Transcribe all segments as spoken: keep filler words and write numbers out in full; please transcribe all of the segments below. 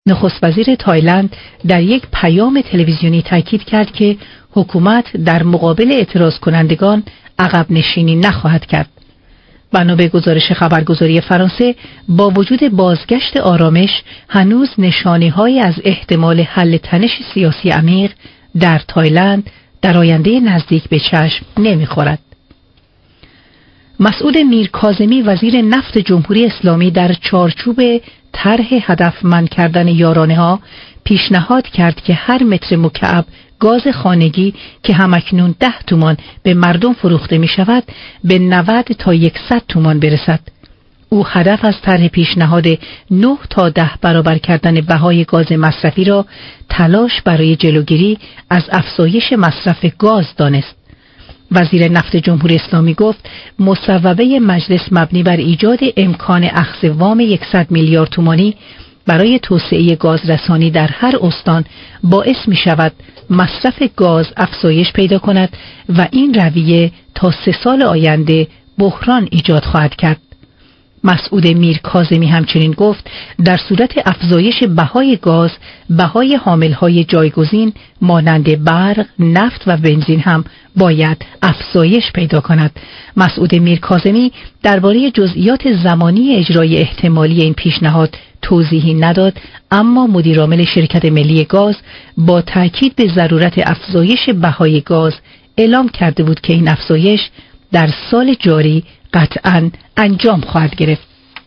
نخست وزیر تایلند در یک پیام تلویزیونی تاکید کرد که حکومت در مقابل اعتراض کنندگان عقب نشینی نخواهد کرد. بنا به گزارش خبرگزاری فرانسه، با وجود بازگشت آرامش، هنوز نشانه‌هایی از احتمال حل تنش سیاسی عمیق در تایلند در آینده نزدیک به چشم نمی‌خورد. مسعود میرکاظمی وزیر نفت جمهوری اسلامی در چارچوب طرح هدفمند کردن یارانه‌ها پیشنهاد کرد که هر متر مکعب گاز خانگی که همکنون ده تومان به مردم فروخته می شود به نود تا صد تومان برسد. او هدف از طرح پیشنهاد نه تا ده برابر کردن بهای گاز مصرفی را تلاش برای جلوگیری از افزایش مصرف گاز دانست. وزیر نفت جمهوری اسلامی گفت مصوبه مجلس مبنی بر ایجاد امکان اخذ وام صد میلیارد تومانی برای توسعه گازرسانی در هر استان باعث می شود مصرف گاز افزایش پیدا کند و این رویه تا سه سال آینده بحران ایجاد خواهد کرد. مسعود میرکاظمی همچنین گفت در صورت افزایش بهای گاز، بهای حاملهای جایگزین مانند برق، نفت و بنزین هم باید افزایش پیدا کند. مسعود میرکاظمی درباره جزئیات زمانی اجرای احتمالی این پیشنهاد توضیحی نداد، اما مدیرعامل شرکت ملی گاز با تاکید به ضرورت افزایش بهای گاز اعلام کرده بود که این افزایش در سال جاری قطعاً انجام خواهد گرفت.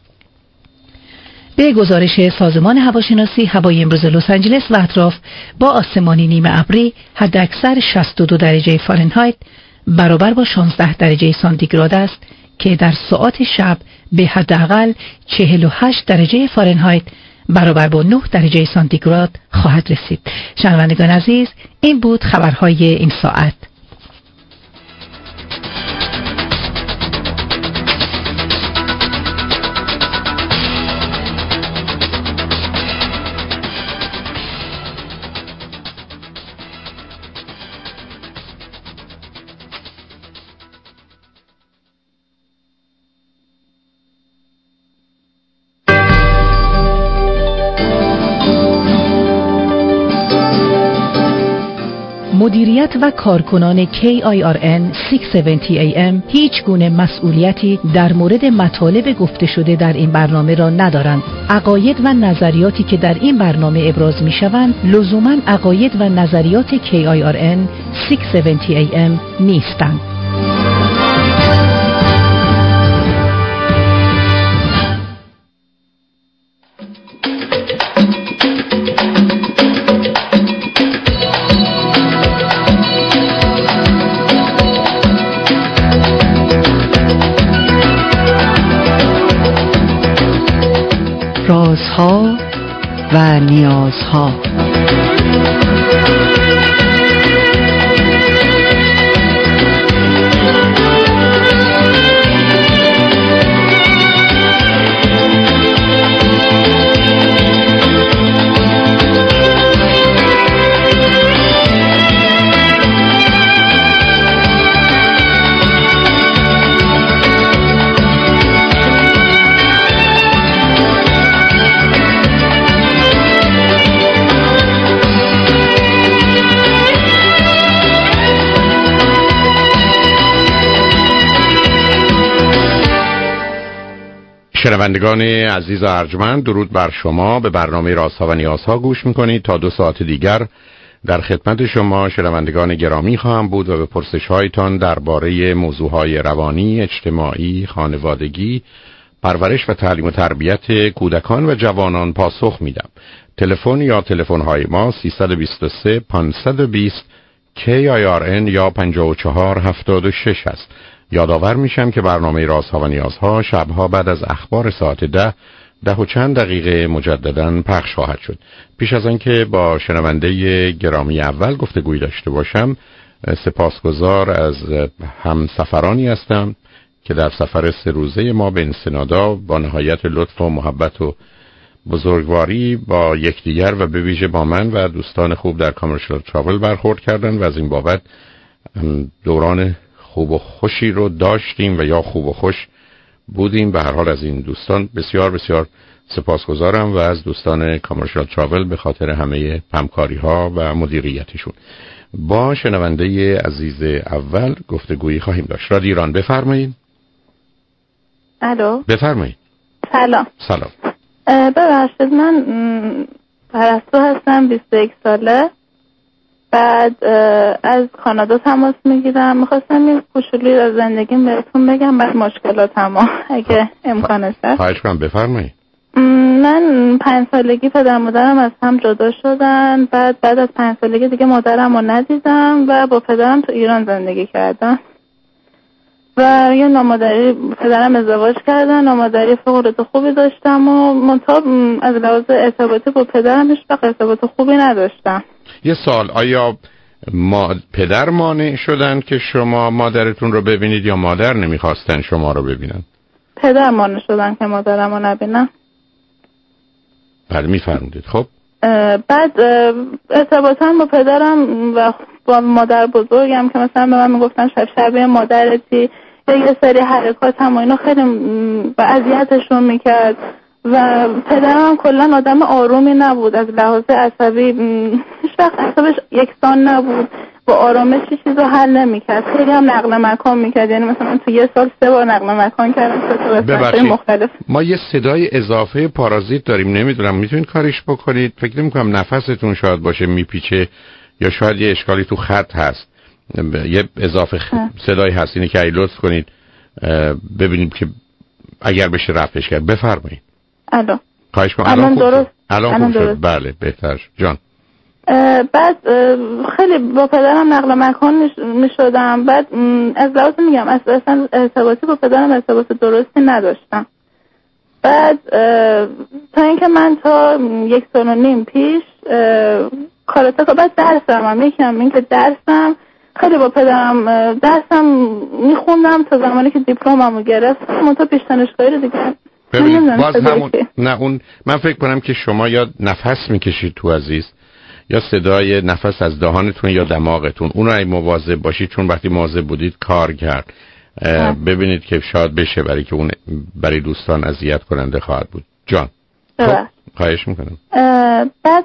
به گزارش سازمان هواشناسی، هوای امروز لس آنجلس و اطراف با آسمانی نیمه ابری، حداکثر شصت و دو درجه فارنهایت برابر با شانزده درجه سانتیگراد است که در ساعات شب به حداقل چهل و هشت درجه فارنهایت برابر با نه درجه سانتیگراد خواهد رسید. شنوندگان عزیز، این بود خبرهای این ساعت. مدیریت و کارکنان کی آی آر ان ششصد و هفتاد ای ام هیچ گونه مسئولیتی در مورد مطالب گفته شده در این برنامه را ندارند. عقاید و نظریاتی که در این برنامه ابراز می شوند لزوماً عقاید و نظریات کی آی آر ان ششصد و هفتاد ای ام نیستند. رازها و نیازها. شنوندگان عزیز و ارجمند، درود بر شما. به برنامه رازها و نیازها گوش میکنید. تا دو ساعت دیگر در خدمت شما شنوندگان گرامی خواهم بود و به پرسش‌هایتان درباره موضوعهای روانی، اجتماعی، خانوادگی، پرورش و تعلیم و تربیت کودکان و جوانان پاسخ میدم. تلفن یا تلفن‌های ما سیصد و بیست و سه پانصد و بیست کی آی آر ان یا پنجاه و چهار هفتاد و شش است. یادآور میشم که برنامه رازها و نیازها شبها بعد از اخبار ساعت ده ده و چند دقیقه مجدداً پخش خواهد شد. پیش از آنکه با شنونده گرامی اول گفتگوی داشته باشم، سپاسگزار از همسفرانی هستم که در سفر سه روزه ما به انسنادا با نهایت لطف و محبت و بزرگواری با یکدیگر و به ویژه با من و دوستان خوب در کامرشال تراول برخورد کردن و از این بابت دوران خوب و خوشی رو داشتیم و یا خوب و خوش بودیم. به هر حال از این دوستان بسیار بسیار سپاسگزارم و از دوستان کامرشال تراول به خاطر همه همکاری ها و مدیریتشون. با شنونده عزیز اول گفتگویی خواهیم داشت. رادیو ایران بفرمایید. الو بفرمایید. سلام. سلام. ببخشید من پرستو هستم، بیست و یک ساله. بعد از کانادا تماس میگیرم. میخواستم یه کوچولویی از زندگیم بهتون بگم بعد مشکلاتمو اگه امکانش هست. خواهش کنم بفرمایید. من پنج سالگی پدر مادرم از هم جدا شدن. بعد بعد از پنج سالگی دیگه مادرم رو ندیدم و با پدرم تو ایران زندگی کردم و یه نامادری پدرم ازدواج کردن. نامادری فوق‌العاده خوبی داشتم و منتها از لحاظ ارتباطی با پدرم هیچ وقت ارتباط خوبی نداشتم. یه سال، آیا ما پدر مانع شدن که شما مادرتون رو ببینید یا مادر نمیخواستن شما رو ببینن؟ پدر مانع شدن که مادرم رو نبینم. بله میفرمودید. خب بعد ارتباطم با پدرم و با مادر بزرگم که مثلا به من میگفتن شب شبیه مادرتی یا یه سری حرکات هم و اینا خیلی با اذیتشون میکرد و پدرم کلا آدم آرومی نبود، از لحاظ عصبی هیچ وقت عصبش یکسان نبود، با آرامش چیزو حل نمیکرد، خیلی هم نقل مکان میکرد. یعنی مثلا تو یه سال سه بار نقل مکان کردم تو قسمت‌های مختلف. ما یه صدای اضافه پارازیت داریم، نمیدونم میتونید کاریش بکنید؟ فکر نمی‌کنم نفستون شاید باشه میپیچه یا شاید یه اشکالی تو خط هست، یه اضافه خ... صدایی هست. اینه که ای لطف کنید ببینیم که اگر بشه رفعش کرد. بفرمایید. الو. خواهش کنم. الان درست. الان خوب شد. بله بهتر جان. بعد خیلی با پدرم نقل مکان می شدم. بعد از لحاظ میگم اصلا ارتباطی با پدرم ارتباط درستی نداشتم. بعد تا اینکه من تا یک سال و نیم پیش کاراتاکا بعد درسم هم یکم این که درسم خیلی با پدرم درسم میخوندم تا زمانی که دیپلممو گرفتم. من تا پیش دانشگاهی رو دیگه ببینید باز همون نه اون من فکر کنم که شما یا نفس میکشید تو عزیز یا صدای نفس از دهانتون یا دماغتون، اون رو ای مواظب باشید چون وقتی مواظب بودید کار کرد. ببینید که شاید بشه، برای که اون برای دوستان اذیت کننده خواهد بود. جان خب خواهش میکنم. بعد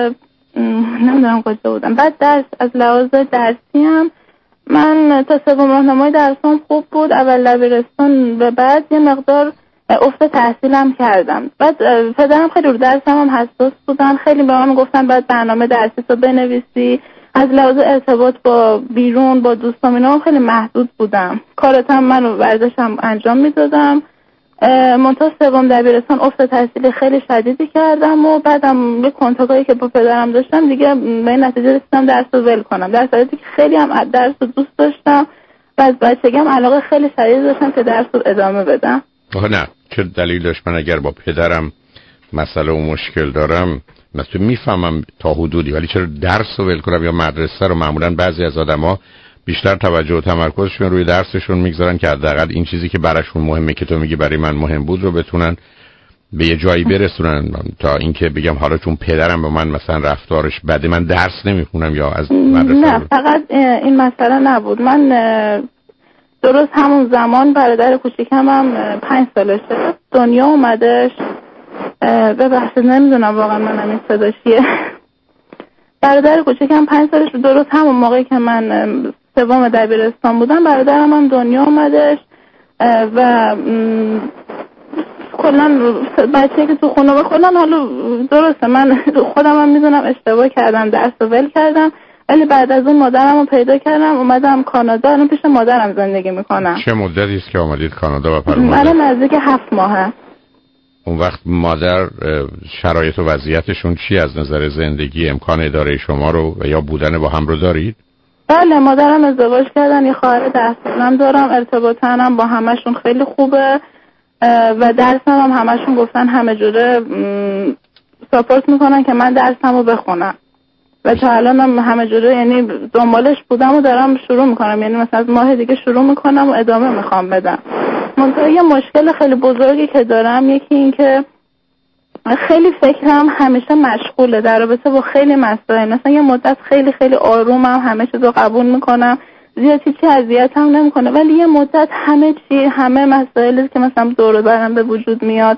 نمیدونم کجا بودم. بعد درس از لحاظ درسی هم من تا سوم راهنمای درسم خوب بود. اول دبیرستان به بعد یه مقدار افت تحصیلم کردم. بعد پدرم خیلی رو درسم هم حساس بودن، خیلی به من گفتن باید برنامه درسی تو بنویسی. از لحاظ ارتباط با بیرون با دوستام اینا هم خیلی محدود بودم. کاراتم من و ورزشم انجام میدادم. منتها سوم دبیرستان افت تحصیلی خیلی شدیدی کردم و بعدم یه کنتاکایی که با پدرم داشتم دیگه به این نتیجه رسیدم درس رو ول کنم، در صورتی که خیلی هم درس رو دوست داشتم و از بچگی هم علاقه خیلی شدید داشتم که درس رو ادامه بدم. آخه نه چه دلیل داشت من اگر با پدرم مسئله و مشکل دارم مثلا میفهمم تا حدودی، ولی چرا درس رو ول کنم یا مدرسه رو؟ معمولا بعضی از آدما بیشتر توجه و تمرکزشون روی درسشون میگذارن که حداقل این چیزی که براشون مهمه که تو میگی برای من مهم بود رو بتونن به یه جایی برسونن، تا اینکه بگم حالا چون پدرم به من مثلا رفتارش بده من درس نمیخونم یا از مدرسه. نه رو... فقط این مسئله نبود. من درست همون زمان برادر کوچیکم هم پنج سالشه دنیا اومدش. ببخشید نمیدونم واقعا منم این صدا چیه. برادر کوچیکم پنج سالش درست همون موقعی که من سوم دبیرستان بودم برادرم هم دنیا اومدش و کلا بچه‌ای که تو خونه و کلا حالا درسته من خودم هم میدونم اشتباه کردم، درس رو ول کردم، ولی بعد از اون مادرم رو پیدا کردم اومدم کانادا. الان پیش مادرم زندگی میکنم. چه مدتی است که اومدید کانادا و پرمانده؟ الان نزدیک هفت ماهه. اون وقت مادر شرایط و وضعیتشون چی از نظر زندگی؟ امکان اداره شما رو و یا بودن با هم رو دارید؟ بله مادرم ازدواج کردن، یه خواهر ده سالم دارم، ارتباطم هم با همشون خیلی خوبه و درسم هم همشون گفتن همه جوره ساپورت میکنن که من درسم رو بخونم و تا الان هم همه جوره یعنی دنبالش بودم و دارم شروع میکنم، یعنی مثلا ماه دیگه شروع میکنم و ادامه میخوام بدم. منطقه یه مشکل خیلی بزرگی که دارم یکی این که خیلی فکرم همیشه مشغوله در رابطه با خیلی مسائل. مثلا یه مدت خیلی خیلی آرومم، همه چیزو قبول میکنم، زیاد چیزی اذیتم نمیکنه، ولی یه مدت همه چی همه مسائلی که مثلا دور و برم به وجود میاد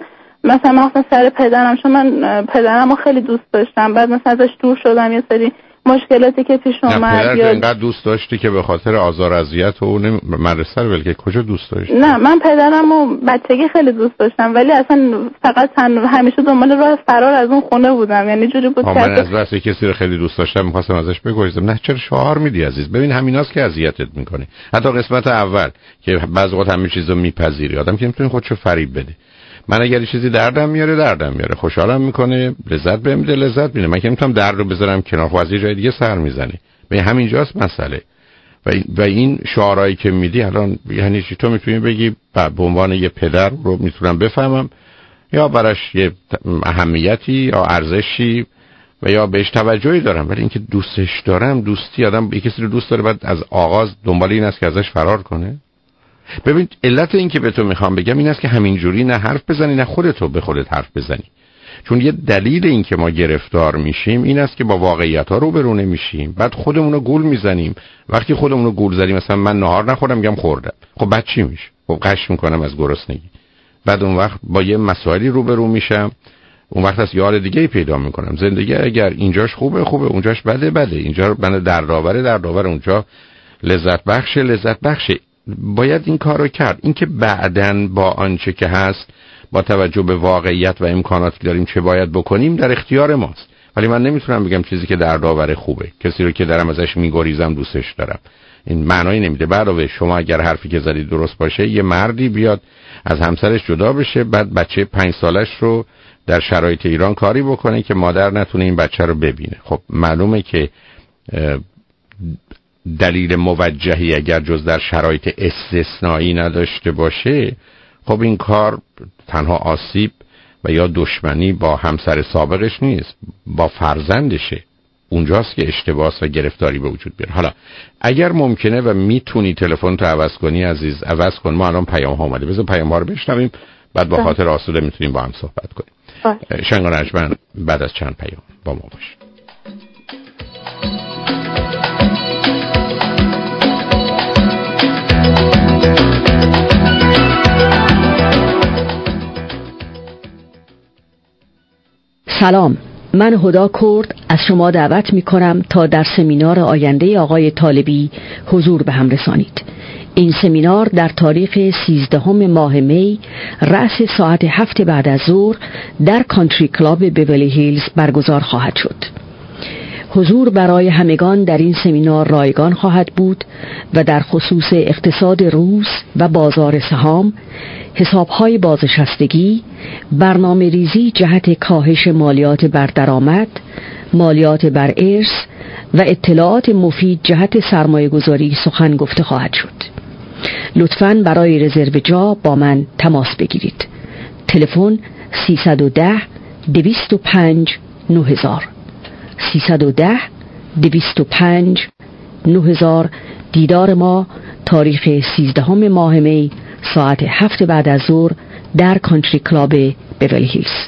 مثلا مثلا سر پدرم، چون من پدرم رو خیلی دوست داشتم، بعد مثلا ازش دور شدم، یه سری مشکلاتی که پیش اومد. پدر یا اینقدر دوست داشتی که به خاطر آزار اذیت و اون مدرسه رو ول که کجا دوست داشتی؟ نه من پدرم رو بچگی خیلی دوست داشتم، ولی اصلا فقط تن... همیشه دنبال راه فرار از اون خونه بودم. یعنی جوری بود که من از بس کسی رو خیلی دوست داشتم می‌خواستم ازش بگریزم. نه چرا شعار میدی عزیز؟ ببین همیناست که اذیتت میکنه. حتی قسمت اول که بعضی وقت همین چیزو میپذیری، آدم که میتونه خودشو فریب بده. من اگر چیزی دردم میاره دردم میاره، خوشحالم میکنه، لذت بهم میده لذت میده. من که نمیتونم درد رو بذارم کنار، خب از یه جای دیگه سر میزنه. به همینجاست مسئله. و و این شعارهایی که میدی الان یعنی چی؟ تو میتونی بگی به عنوان یه پدر رو میتونم بفهمم، یا براش یه اهمیتی یا ارزشی و یا بهش توجهی دارم، ولی اینکه دوستش دارم، دوستی آدم یه کسی رو دوست داره بعد از آغاز دنبال این است که ازش فرار کنه. ببین علت این که به تو میخوام بگم این است که همینجوری نه حرف بزنی نه خودتو به خودت حرف بزنی. چون یه دلیل این که ما گرفتار میشیم این است که با واقعیت ها روبرو نمیشیم، بعد خودمون رو گول میزنیم. وقتی خودمون رو گول زدیم، مثلا من نهار نخوردم میگم خوردم، خب بعد چی میشه؟ خب قش میکنم از گرسنگی. بعد اون وقت با یه مسائلی روبرو میشم، اون وقت از یار دیگه پیدا میکنم. زندگی اگر اینجاش خوبه خوبه، اونجاش بده بده، اینجا من دردآوره دردآوره، اونجا لذت بخش لذت بخشه. باید این کارو کرد. این که بعداً با آنچه که هست با توجه به واقعیت و امکاناتی که داریم چه باید بکنیم در اختیار ماست. ولی من نمیتونم بگم چیزی که دردآور خوبه. کسی رو که دارم ازش میگریزم دوستش دارم، این معنی نمیده. علاوه شما اگر حرفی که زدید درست باشه، یه مردی بیاد از همسرش جدا بشه، بعد بچه پنج سالش رو در شرایط ایران کاری بکنه که مادر نتونه این بچه رو ببینه، خب معلومه که دلیل موجهی اگر جز در شرایط استثنایی نداشته باشه، خب این کار تنها آسیب و یا دشمنی با همسر سابقش نیست، با فرزندشه. اونجاست که اشتباه و گرفتاری به وجود بیاد. حالا اگر ممکنه و میتونی تلفن تو عوض کنی عزیز، عوض کن. ما الان پیام ها اومده، بذار پیام ها رو بشنویم، بعد با خاطر آسوده میتونیم با هم صحبت کنیم. شنگان ارجمند بعد از چند پیام با ما باش. سلام، من هدا کرد از شما دعوت می کنم تا در سمینار آینده آقای طالبی حضور به هم رسانید. این سمینار در تاریخ سیزدهم ماه می رأس ساعت هفت بعد از ظهر در کانتری کلاب بیولی هیلز برگزار خواهد شد. حضور برای همگان در این سمینار رایگان خواهد بود و در خصوص اقتصاد روز و بازار سهام، حسابهای بازنشستگی، برنامه ریزی جهت کاهش مالیات بر درآمد، مالیات بر ارث و اطلاعات مفید جهت سرمایه گذاری سخن گفته خواهد شد. لطفاً برای رزرو جا با من تماس بگیرید. تلفن سیصد و ده دویست و پنج نه هزار سیصد و ده دویست و پنج نه هزار. دیدار ما تاریخ سیزدهم ماه می ساعت هفت بعد از ظهر در کانتری کلاب بیولی هیلز.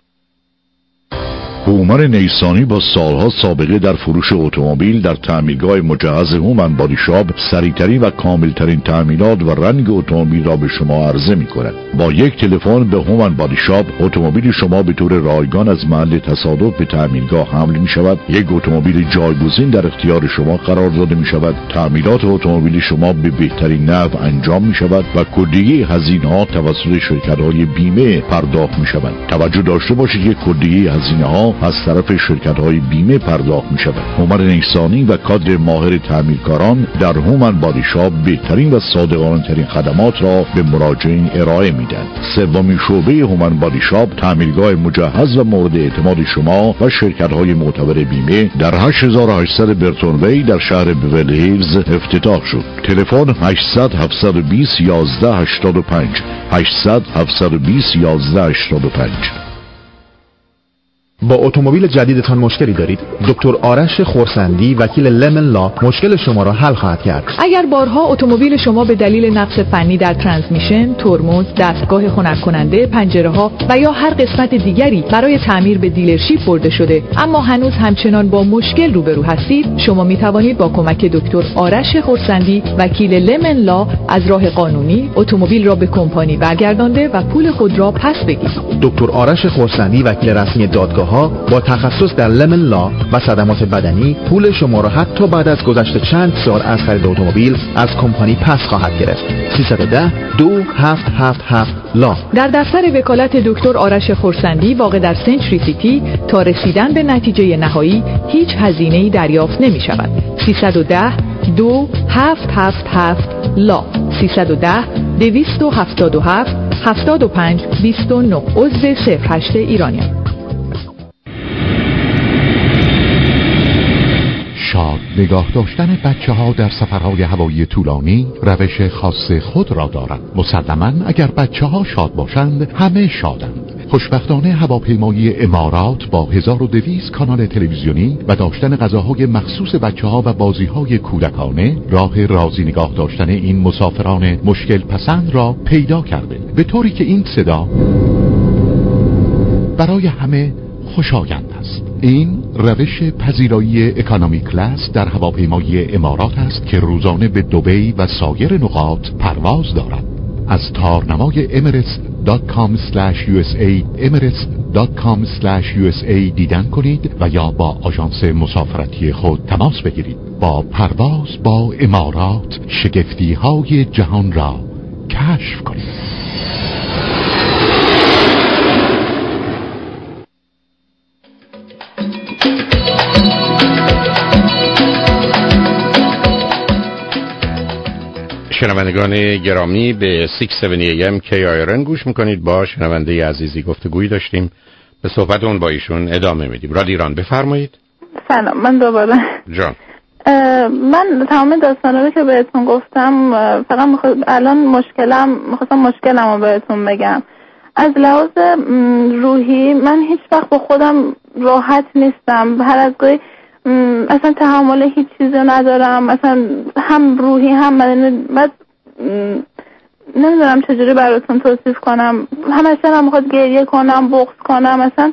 هومن نیسانی با سالها سابقه در فروش اتومبیل در تعمیرگاه مجهز هومن بادی شاپ سریعترین و کاملترین تعمیرات و رنگ اتومبیل را به شما عرضه می کند. با یک تلفن به هومن بادی شاپ اتومبیل شما به طور رایگان از محل تصادف به تعمیرگاه حمل می شود. یک اتومبیل جایگزین در اختیار شما قرار داده می شود. تعمیرات اتومبیل شما به بهترین نحو انجام می شود و کلیه هزینه ها توسط شرکت های بیمه پرداخت می شود. توجه داشته باشید که کلیه هزینه ها از طرف شرکت های بیمه پرداخت می شود. هومن نیسانی و کادر ماهر تعمیرکاران در هومن بادی شاپ بهترین و صادقانه ترین خدمات را به مراجعین ارائه می دهند. سومین شعبه هومن بادی شاپ تعمیرگاه مجهز و مورد اعتماد شما و شرکت های معتبر بیمه در هشت هزار و هشتصد برتون وی در شهر بیولی هیلز افتتاح شد. تلفن هشتصد هفتصد و بیست یازده هشتاد و پنج هشتصد هفتصد و بیست یازده هشتاد و پنج. با اتومبیل جدیدتان مشکلی دارید؟ دکتر آرش خورسندی وکیل لمن لا مشکل شما را حل خواهد کرد. اگر بارها اتومبیل شما به دلیل نقص فنی در ترانسمیشن، ترمز، دستگاه خنک کننده، پنجره‌ها و یا هر قسمت دیگری برای تعمیر به دیلرشیپ برده شده اما هنوز همچنان با مشکل روبرو هستید، شما می توانید با کمک دکتر آرش خورسندی وکیل لمن لا از راه قانونی اتومبیل را به کمپانی برگردانده و پول خود را پس بگیرید. دکتر آرش خورسندی وکیل رسمی دادگاه ها با تخصص در لمن لا و صدمات بدنی پول شما را حتی بعد از گذشت چند سال از خرید اتومبیل از کمپانی پس خواهد گرفت. سیصد و ده دو هفت هفت هفت لا. در دفتر وکالت دکتر آرش خورسندی واقع در سنچری سیتی تا رسیدن به نتیجه نهایی هیچ هزینه‌ای دریافت نمی شود. سیصد و ده دو هفت هفت هفت لا. سیصد و ده دویست و هفتاد و هفت هفتاد و پنج بیست و نه. عضو صفر هشت ایرانی. شاد نگاه داشتن بچه ها در سفرهای هوایی طولانی روش خاص خود را دارند. مسلماً اگر بچه ها شاد باشند همه شادند. خوشبختانه هواپیمایی امارات با هزار و دویست کانال تلویزیونی و داشتن غذاهای مخصوص بچه ها و بازی های کودکانه راه راضی نگاه داشتن این مسافران مشکل پسند را پیدا کرده، به طوری که این صدا برای همه خوشایند است. این روش پذیرایی اکانومی کلاس در هواپیمایی امارات است که روزانه به دبی و سایر نقاط پرواز دارد. از تارنمای اماراتس دات کام اسلش یو اس ای اماراتس دات کام اسلش یو اس ای دیدن کنید و یا با آژانس مسافرتی خود تماس بگیرید. با پرواز با امارات شگفتی های جهان را کشف کنید. شنوندگان گرامی به ششصد و هفت ای ام کی آی آر ان گوش میکنید. با شنونده عزیزی گفتگویی داشتیم، به صحبتمون با ایشون ادامه میدیم. رادیو ایران بفرمایید. سلام، من دوباره جان من تمام داستانا رو که بهتون گفتم فقط میخواد الان مشکلم میخواستم مشکلم رو بهتون بگم. از لحاظ روحی من هیچ وقت با خودم راحت نیستم. هر از گاهی اصلا تحمل هیچ چیزی ندارم، مثلا هم روحی هم بدنی. بعد نمیدونم چجوری براتون توصیف کنم. همش دلم میخواد گریه کنم، بغض کنم. مثلا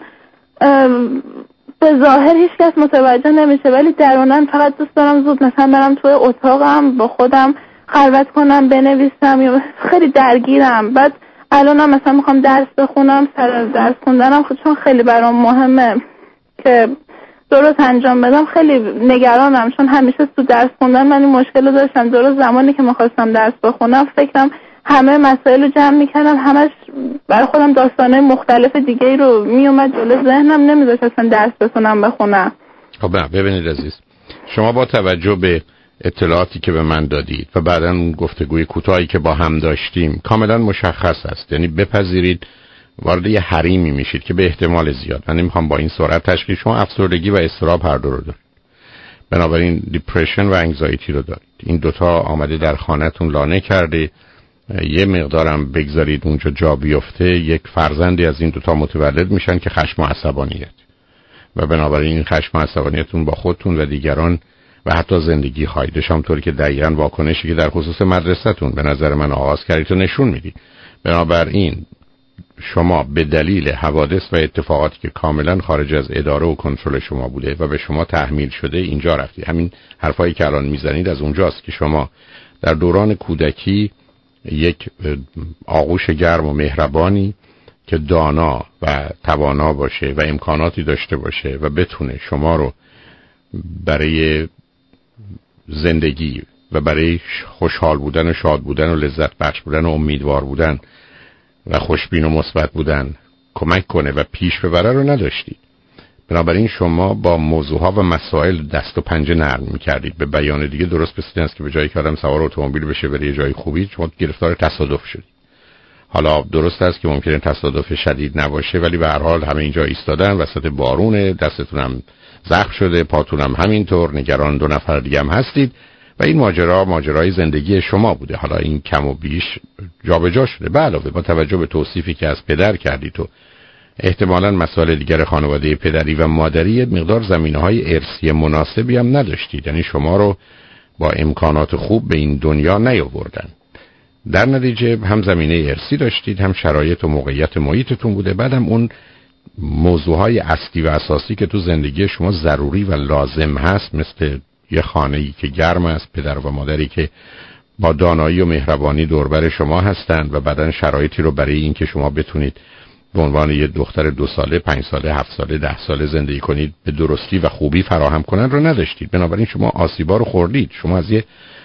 به ظاهر هیچ کس متوجه نمیشه ولی درونن فقط دوست دارم زود مثلا برم توی اتاقم با خودم خلوت کنم، بنویسم. خیلی درگیرم. بعد الانم مثلا میخوام درس بخونم، سر درس خوندنم چون خیلی برام مهمه که درست انجام بدم. خیلی نگرانم چون همیشه تو درس خوندن من این مشکل رو داشتم. درست زمانی که میخواستم درس بخونم فکرم همه مسائل رو جمع میکردم، همش برای خودم داستانه مختلف دیگه رو میومد جلو ذهنم، نمیذاشت اصلا درس بتونم بخونم. خب ببینید عزیز، شما با توجه به اطلاعاتی که به من دادید و بعداً اون گفتگوی کوتاهی که با هم داشتیم کاملا مشخص است. یعنی بپذیرید وارد یه حریمی میشید که به احتمال زیاد، من نمیخوام با این سرعت تشخیص، شما افسردگی و اضطراب هر دو رو دارید، بنابراین دیپرشن و انگزایتی رو دارید. این دوتا آمده در خانه‌تون لانه کرده، یه مقدارم بگذارید اونجا جا بیفته، یک فرزندی از این دوتا متولد میشن که خشم و عصبانیت، و بنابراین این خشم و عصبانیتون با خودتون و دیگران و حتی زندگی خواهیدش همطوری که دقیقاً واکنشی که در خصوص مدرسه‌تون به نظر من آغاز کردید رو نشون میدید. بنابراین شما به دلیل حوادث و اتفاقاتی که کاملا خارج از اداره و کنترل شما بوده و به شما تحمیل شده اینجا رفتی. همین حرفایی که الان میزنید از اونجاست که شما در دوران کودکی یک آغوش گرم و مهربانی که دانا و توانا باشه و امکاناتی داشته باشه و بتونه شما رو برای زندگی و برای خوشحال بودن و شاد بودن و لذت بخش بودن و امیدوار بودن و خوشبین و مثبت بودن کمک کنه و پیش ببره رو نداشتید. بنابراین شما با موضوعها و مسائل دست و پنجه نرم می‌کردید. به بیان دیگه درست مثل است که به جایی که آدم سوار اتومبیل بشه بره یه جای خوبی، شما گرفتار تصادف شدید. حالا درست است که ممکنه تصادف شدید نباشه ولی به هر حال همه اینجا ایستادن وسط بارونه، دستتون هم زخم شده، پاتون هم همینطور، نگران دو نفر دیگه هم هستید و این ماجرا ماجرای زندگی شما بوده. حالا این کم و بیش جابجا شده، به علاوه با توجه به توصیفی که از پدر کردید و احتمالاً مسائل دیگر خانواده پدری و مادری مقدار زمینه‌های ارثی مناسبی هم نداشتید، یعنی شما رو با امکانات خوب به این دنیا نیاوردن. در نتیجه هم زمینه ارثی داشتید، هم شرایط و موقعیت محیطتون بوده، بعدم اون موضوعهای اصلی و اساسی که تو زندگی شما ضروری و لازم هست، مثل یه خانه‌ای که گرم است، پدر و مادری که با دانایی و مهربانی دوربر شما هستند و بعدن شرایطی رو برای این که شما بتونید به عنوان یه دختر دو ساله، پنج ساله، هفت ساله، ده ساله زندگی کنید به درستی و خوبی فراهم کنن رو نداشتید. بنابراین شما آسیبا رو خوردید. شما از یه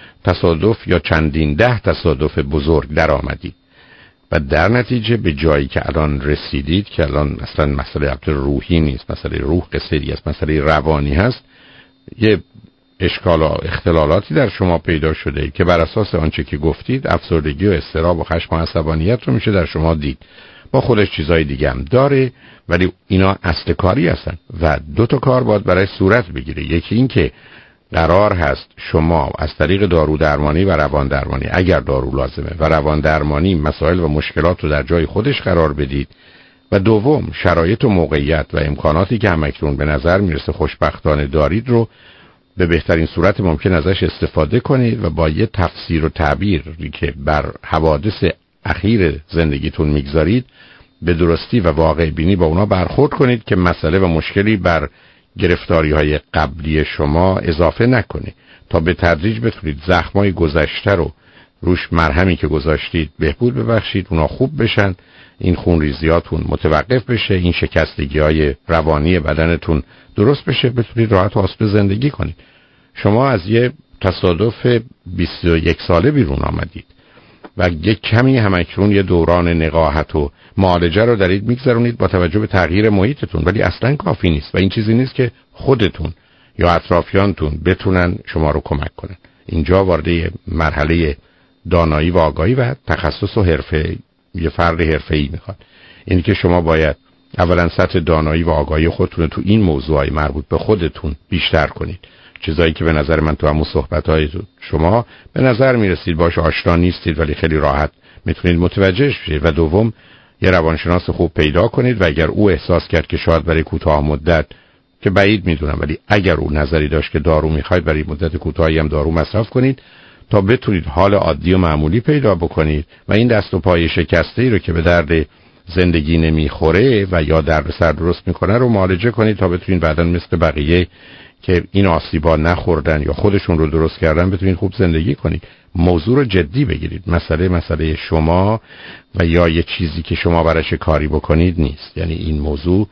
تصادف یا چندین ده تصادف بزرگ در آمدید و در نتیجه به جایی که الان رسیدید که الان اصلا مسئله روحی نیست، مسئله روح قصدی است، مسئله روانی هست، یه اشکال و اختلالاتی در شما پیدا شده که بر اساس آنچه که گفتید افسردگی و اضطراب و خشم و عصبانیت رو میشه در شما دید. با خودش چیزای دیگه هم داره، ولی اینا اصل کاری هستن و دو تا کار باید برای صورت بگیره. یکی این که قرار هست شما از طریق دارو درمانی و روان درمانی، اگر دارو لازمه، و روان درمانی مسائل و مشکلات رو در جای خودش قرار بدید، و دوم شرایط و موقعیت و امکاناتی که همکنون به نظر میرسه خوشبختانه دارید رو به بهترین صورت ممکن ازش استفاده کنید و با یه تفسیر و تعبیری که بر حوادث اخیر زندگیتون میگذارید به درستی و واقع بینی با اونا برخورد کنید که مسئله و مشکلی بر گرفتاری های قبلی شما اضافه نکنه، تا به تدریج بتونید زخمای گذشته رو روش مرهمی که گذاشتید بهبود ببخشید، اونا خوب بشن، این خونریزیاتون متوقف بشه، این شکستگی های روانی بدنتون درست بشه، بتونید راحت و آسوده زندگی کنید. شما از یه تصادف بیست و یک ساله بیرون آمدید و یک کمی همکنون یه دوران نقاهت و معالجه رو دارید میگذرونید با توجه به تغییر محیطتون، ولی اصلا کافی نیست و این چیزی نیست که خودتون یا اطرافیانتون بتونن شما رو کمک کنن. اینجا وارد مرحله دانایی و آگاهی و تخصص و حرفه یه فرد حرفه‌ای میخواد. اینی که شما باید اولا سطح دانایی و آگاهی خودتون تو این موضوعای مربوط به خودتون بیشتر کنید، چیزایی که به نظر من تو همون صحبت‌های شما به نظر میرسید باش آشنا نیستید ولی خیلی راحت میتونید متوجه شید. و دوم یه روانشناس خوب پیدا کنید و اگر او احساس کرد که شاید برای کوتاه مدت، که بعید میدونم، ولی اگر او نظری داشت که دارو میخواید برای مدت کوتاهی هم دارو مصرف کنید تا بتونید حال عادی و معمولی پیدا بکنید و این دست و پای شکسته ای رو که به درد زندگی نمیخوره و یا دردسر درست میکنه رو معالجه کنید تا بتونید بعداً مثل بقیه که این آسیبا نخوردن یا خودشون رو درست کردن بتونید خوب زندگی کنید. موضوع رو جدی بگیرید. مسئله مسئله شما و یا یه چیزی که شما براش کاری بکنید نیست. یعنی این موضوع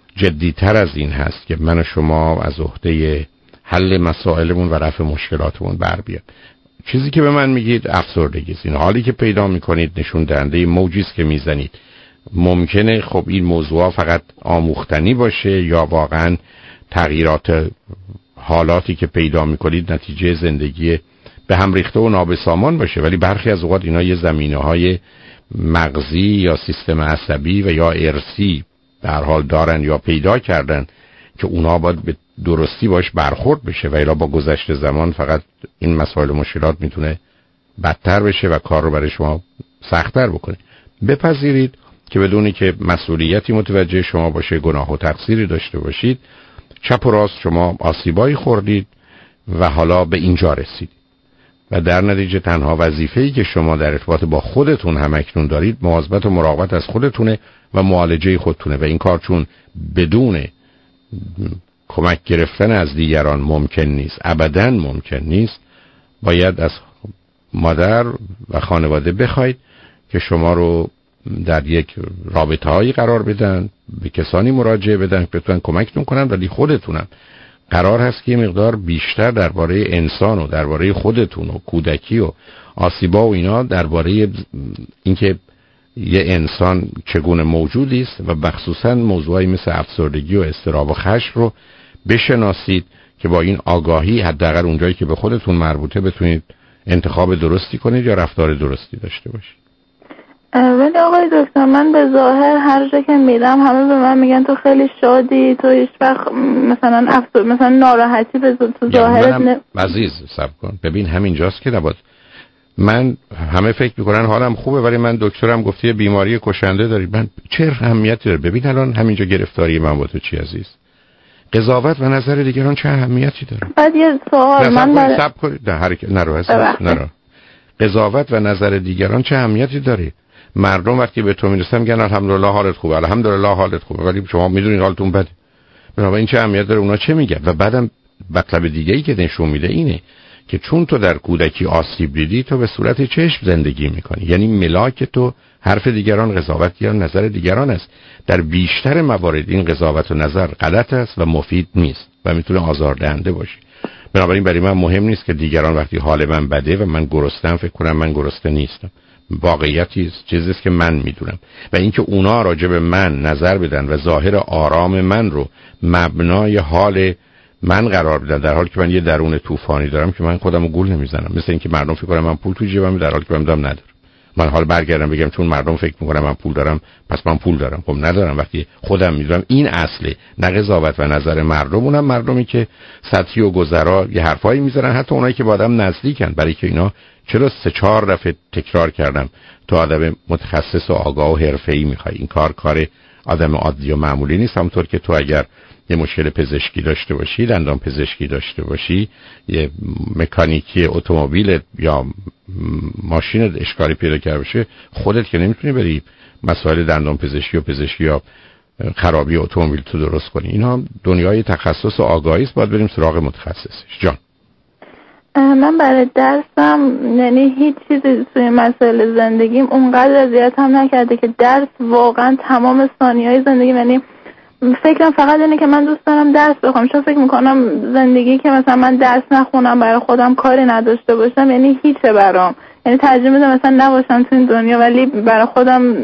جدیتر از این هست که من و شما از عهده حل مسائلمون و رفع مشکلاتمون بر بیاد. چیزی که به من میگید افسردگی است. این حالی که پیدا میکنید نشون دهنده موجی است که میزنید. ممکنه خب این موضوع فقط آموختنی باشه یا واقعا تغییرات حالاتی که پیدا میکنید نتیجه زندگی به هم ریخته و نابسامان باشه، ولی برخی از اوقات اینا یه زمینه‌های مغزی یا سیستم عصبی و یا ارثی در حال دارن یا پیدا کردن که اونا باید به درستی باش برخورد بشه و الا با گذشت زمان فقط این مسائل و مشکلات میتونه بدتر بشه و کار رو برای شما سخت‌تر بکنه. بپذیرید که بدونی که مسئولیتی متوجه شما باشه، گناه و تقصیری داشته باشید، چپ و راست شما آسیبایی خوردید و حالا به اینجا رسید و در نتیجه تنها وظیفه‌ای که شما در ارتباط با خودتون همکنون دارید مواظبت و مراقبت از خودتونه و معالجه خودتونه و این کار چون بدون کمک گرفتن از دیگران ممکن نیست، ابداً ممکن نیست، باید از مادر و خانواده بخواید که شما رو در یک رابطه هایی قرار بدن، به کسانی مراجعه بدن که بتونن کمکتون کنن، ولی خودتونم قرار هست که یه مقدار بیشتر درباره انسان و درباره خودتون و کودکی و آسیبا و اینا، درباره اینکه یه انسان چگونه موجودی است و مخصوصا موضوعی مثل افسردگی و اضطراب و خشم رو بشناسید که با این آگاهی حداقل اونجایی که به خودتون مربوطه بتونید انتخاب درستی کنید یا رفتار درستی داشته باشید. ولی آقای دکتر من به ظاهر هر جا که میرم همه به من میگن تو خیلی شادی، تو هیچ وقت مثلا افسر مثلا ناراحتی به تو ظاهرت ن... عزیز صبر کن، ببین همینجاست که نباید من همه فکر میکنن حالم خوبه ولی من دکترم گفته بیماری کشنده داری. من چه اهمیتی داره؟ ببین الان همینجا گرفتاری من با تو چی عزیز؟ قضاوت و نظر دیگران چه اهمیتی داره؟ بعد یه سوال من برای سب کنید نه حرکت نرو عزیز نرو. قضاوت و نظر دیگران چه اهمیتی داره؟ مردم وقتی به تو میرسن میگن الحمدلله حالت خوبه، الحمدلله حالت خوبه، ولی شما میدونید حالتون بده. بنابراین چه اهمیت داره اونا چه میگن؟ و بعدم مطلب دیگه ای که نشون میده اینه که چون تو در کودکی آسیب دیدی تو به صورت چشم زندگی میکنی، یعنی ملاک تو حرف دیگران، قضاوت یا نظر دیگران است. در بیشتر موارد این قضاوت و نظر غلط است و مفید نیست و میتونه آزاردهنده باشه. بنابراین برای من مهم نیست که دیگران وقتی حال من بده و من گرسنه‌ام فکر کنم من گرسنه نیستم. واقعیتی است، چیزی است که من میدونم و اینکه اونا راجع به من نظر بدن و ظاهر آرام من رو مبنای حال من قرار بدن، در حالی که من یه درون طوفانی دارم که من خودمو گول نمیزنم. مثل اینکه مردم فکر کنن من پول تو جیبم در حالی که من دارم ندارم. من حال برگردم بگم چون مردم فکر میکنن من پول دارم پس من پول دارم. خب ندارم وقتی خودم میدونم این اصله. نه قضاوت و نظر مردم، اونم مردمی که سطحی و گذرا یه حرفایی میزنن، حتی اونایی که با آدم نزدیکن، برای که اینا چرا سه چهار دفعه تکرار کردم تو آدم متخصص و آگاه و حرفه‌ای میخوای. این کار کار آدم عادی و معمولی نیست. همونطور که تو اگر یه مشکل پزشکی داشته باشی، دندان پزشکی داشته باشی، یه مکانیکی اتومبیل یا ماشین اشکالی پیدا کرده باشه، خودت که نمیتونی بری مسائل دندان پزشکی و پزشکی یا خرابی اتومبیل تو درست کنی. اینا دنیای تخصص و آگاهی است، باید بریم سراغ متخصصش. جان من برای درسم یعنی هیچ چیزی توی مسائل زندگیم اونقدر اذیتم نکرده که درس واقعا تمام ثانیه‌های زندگیم، یعنی فکرم فقط اینه که من دوست دارم درس بخونم. چون فکر میکنم زندگی که مثلا من درس نخونم، برای خودم کاری نداشته باشم، یعنی هیچه برام. یعنی ترجیح میدم مثلا نباشم تو این دنیا ولی برای خودم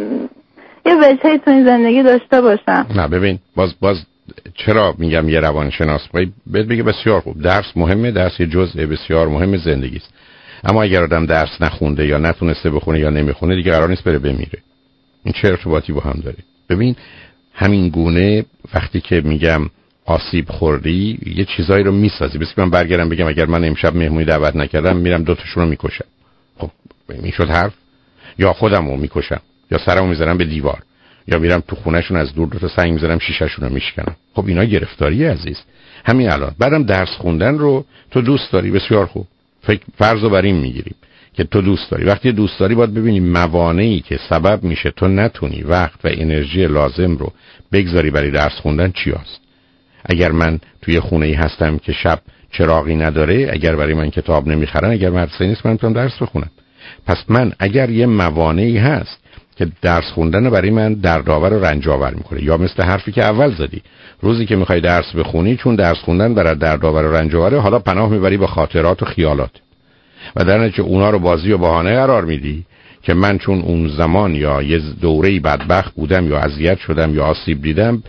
یه وجهی تو این زندگی داشته باشم. نه ببین باز باز چرا میگم یه روانشناس باید بگه بسیار خوب درس مهمه، درس یه جزء بسیار مهم زندگی است. اما اگر آدم درس نخونده یا نتونسته بخونه یا نمیخونه دیگه قرار نیست بره بمیره. این چه ارتباطی با هم داره؟ ببین همین گونه وقتی که میگم آسیب خوردی یه چیزایی رو میسازی. بس که من برگردم بگم اگر من امشب مهمونی دعوت نکردم میرم دو تاشون رو میکشم. خب میشد حرف؟ یا خودمو میکشم یا سرمو میذارم به دیوار یا میرم تو خونهشون از دور دو تا سنگ میذارم شیشه‌شون رو میشکنم. خب اینا گرفتاریه عزیز. همین الان بعدم درس خوندن رو تو دوست داری، بسیار خوب. فکر فرضو بر این میگیریم که تو دوست داری. وقتی دوست داری باید ببینی موانعی که سبب میشه تو نتونی وقت و انرژی لازم رو بگذاری برای درس خوندن چی هست. اگر من توی خونه‌ای هستم که شب چراغی نداره، اگر برای من کتاب نمیخرن، اگر مدرسه نیست من میتونم درس بخونم. پس من اگر یه موانعی هست که درس خوندن برای من دردآور و رنج‌آور میکنه، یا مثل حرفی که اول زدی روزی که میخوای درس بخونی چون درس خوندن برات دردآور و رنج‌آوره، حالا پناه میبری به خاطرات و خیالات و در نتیجه اونا رو بازی و بهانه قرار میدی که من چون اون زمان یا یه دوره‌ای بدبخت بودم یا اذیت شدم یا آسیب دیدم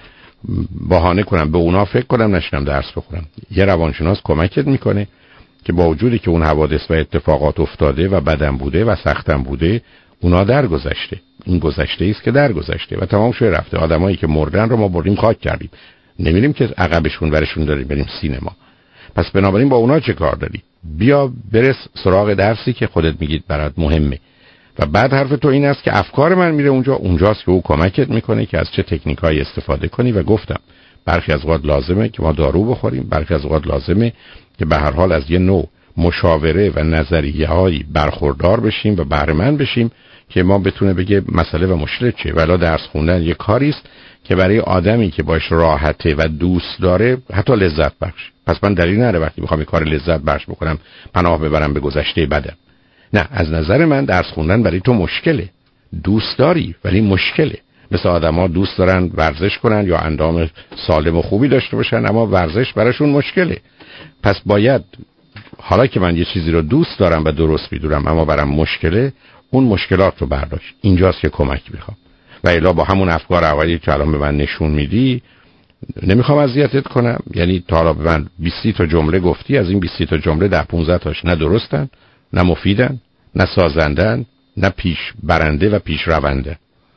بهانه کنم به اونا فکر کنم نشینم درس بخونم. یه روانشناس کمکت میکنه که با وجودی که اون حوادث و اتفاقات افتاده و بدم بوده و سختم بوده، اونا درگذشته. این گذشته است که درگذشته و تمام شده رفته. آدمایی که مردن رو ما بردیم خاک کردیم، نمیریم که عقبشون ورشون داریم بریم سینما. پس بنابراین با اونا چه کار داری؟ بیا برس سراغ درسی که خودت میگید برات مهمه و بعد حرف تو این است که افکار من میره اونجا، اونجاست که او کمکت میکنه که از چه تکنیکایی استفاده کنی. و گفتم برخی از اوقات لازمه که ما دارو بخوریم، برخی از اوقات لازمه که به هر حال از یه نوع مشاوره و نظریه‌هایی برخوردار بشیم و بهره مند بشیم که ما بتونه بگه مسئله و مشکل چیه. ولی درس خوندن یه کاری است که برای آدمی که باش راحته و دوست داره حتی لذت بخش. پس من دلیل نداره وقتی بخوام یه کار لذت بخش بکنم پناه ببرم به گذشته بدم. نه، از نظر من درس خوندن برای تو مشکله. دوست داری ولی مشکله. مثل آدما دوست دارن ورزش کنن یا اندام سالم و خوبی داشته باشن اما ورزش براشون مشکله. پس باید حالا که من یه چیزی رو دوست دارم و درست میدونم اما برام مشکله، اون مشکلات رو برداشت. اینجاست که کمک میخوام. و الا با همون افکار اولی که الان به من نشون میدی نمیخوام اذیتت کنم. یعنی تا حالا به من بیست تا جمله گفتی، از این بیست تا جمله ده پانزده تاش نه درستن، نه مفیدن، نه سازندن، نه پیش برنده و پیش رونده.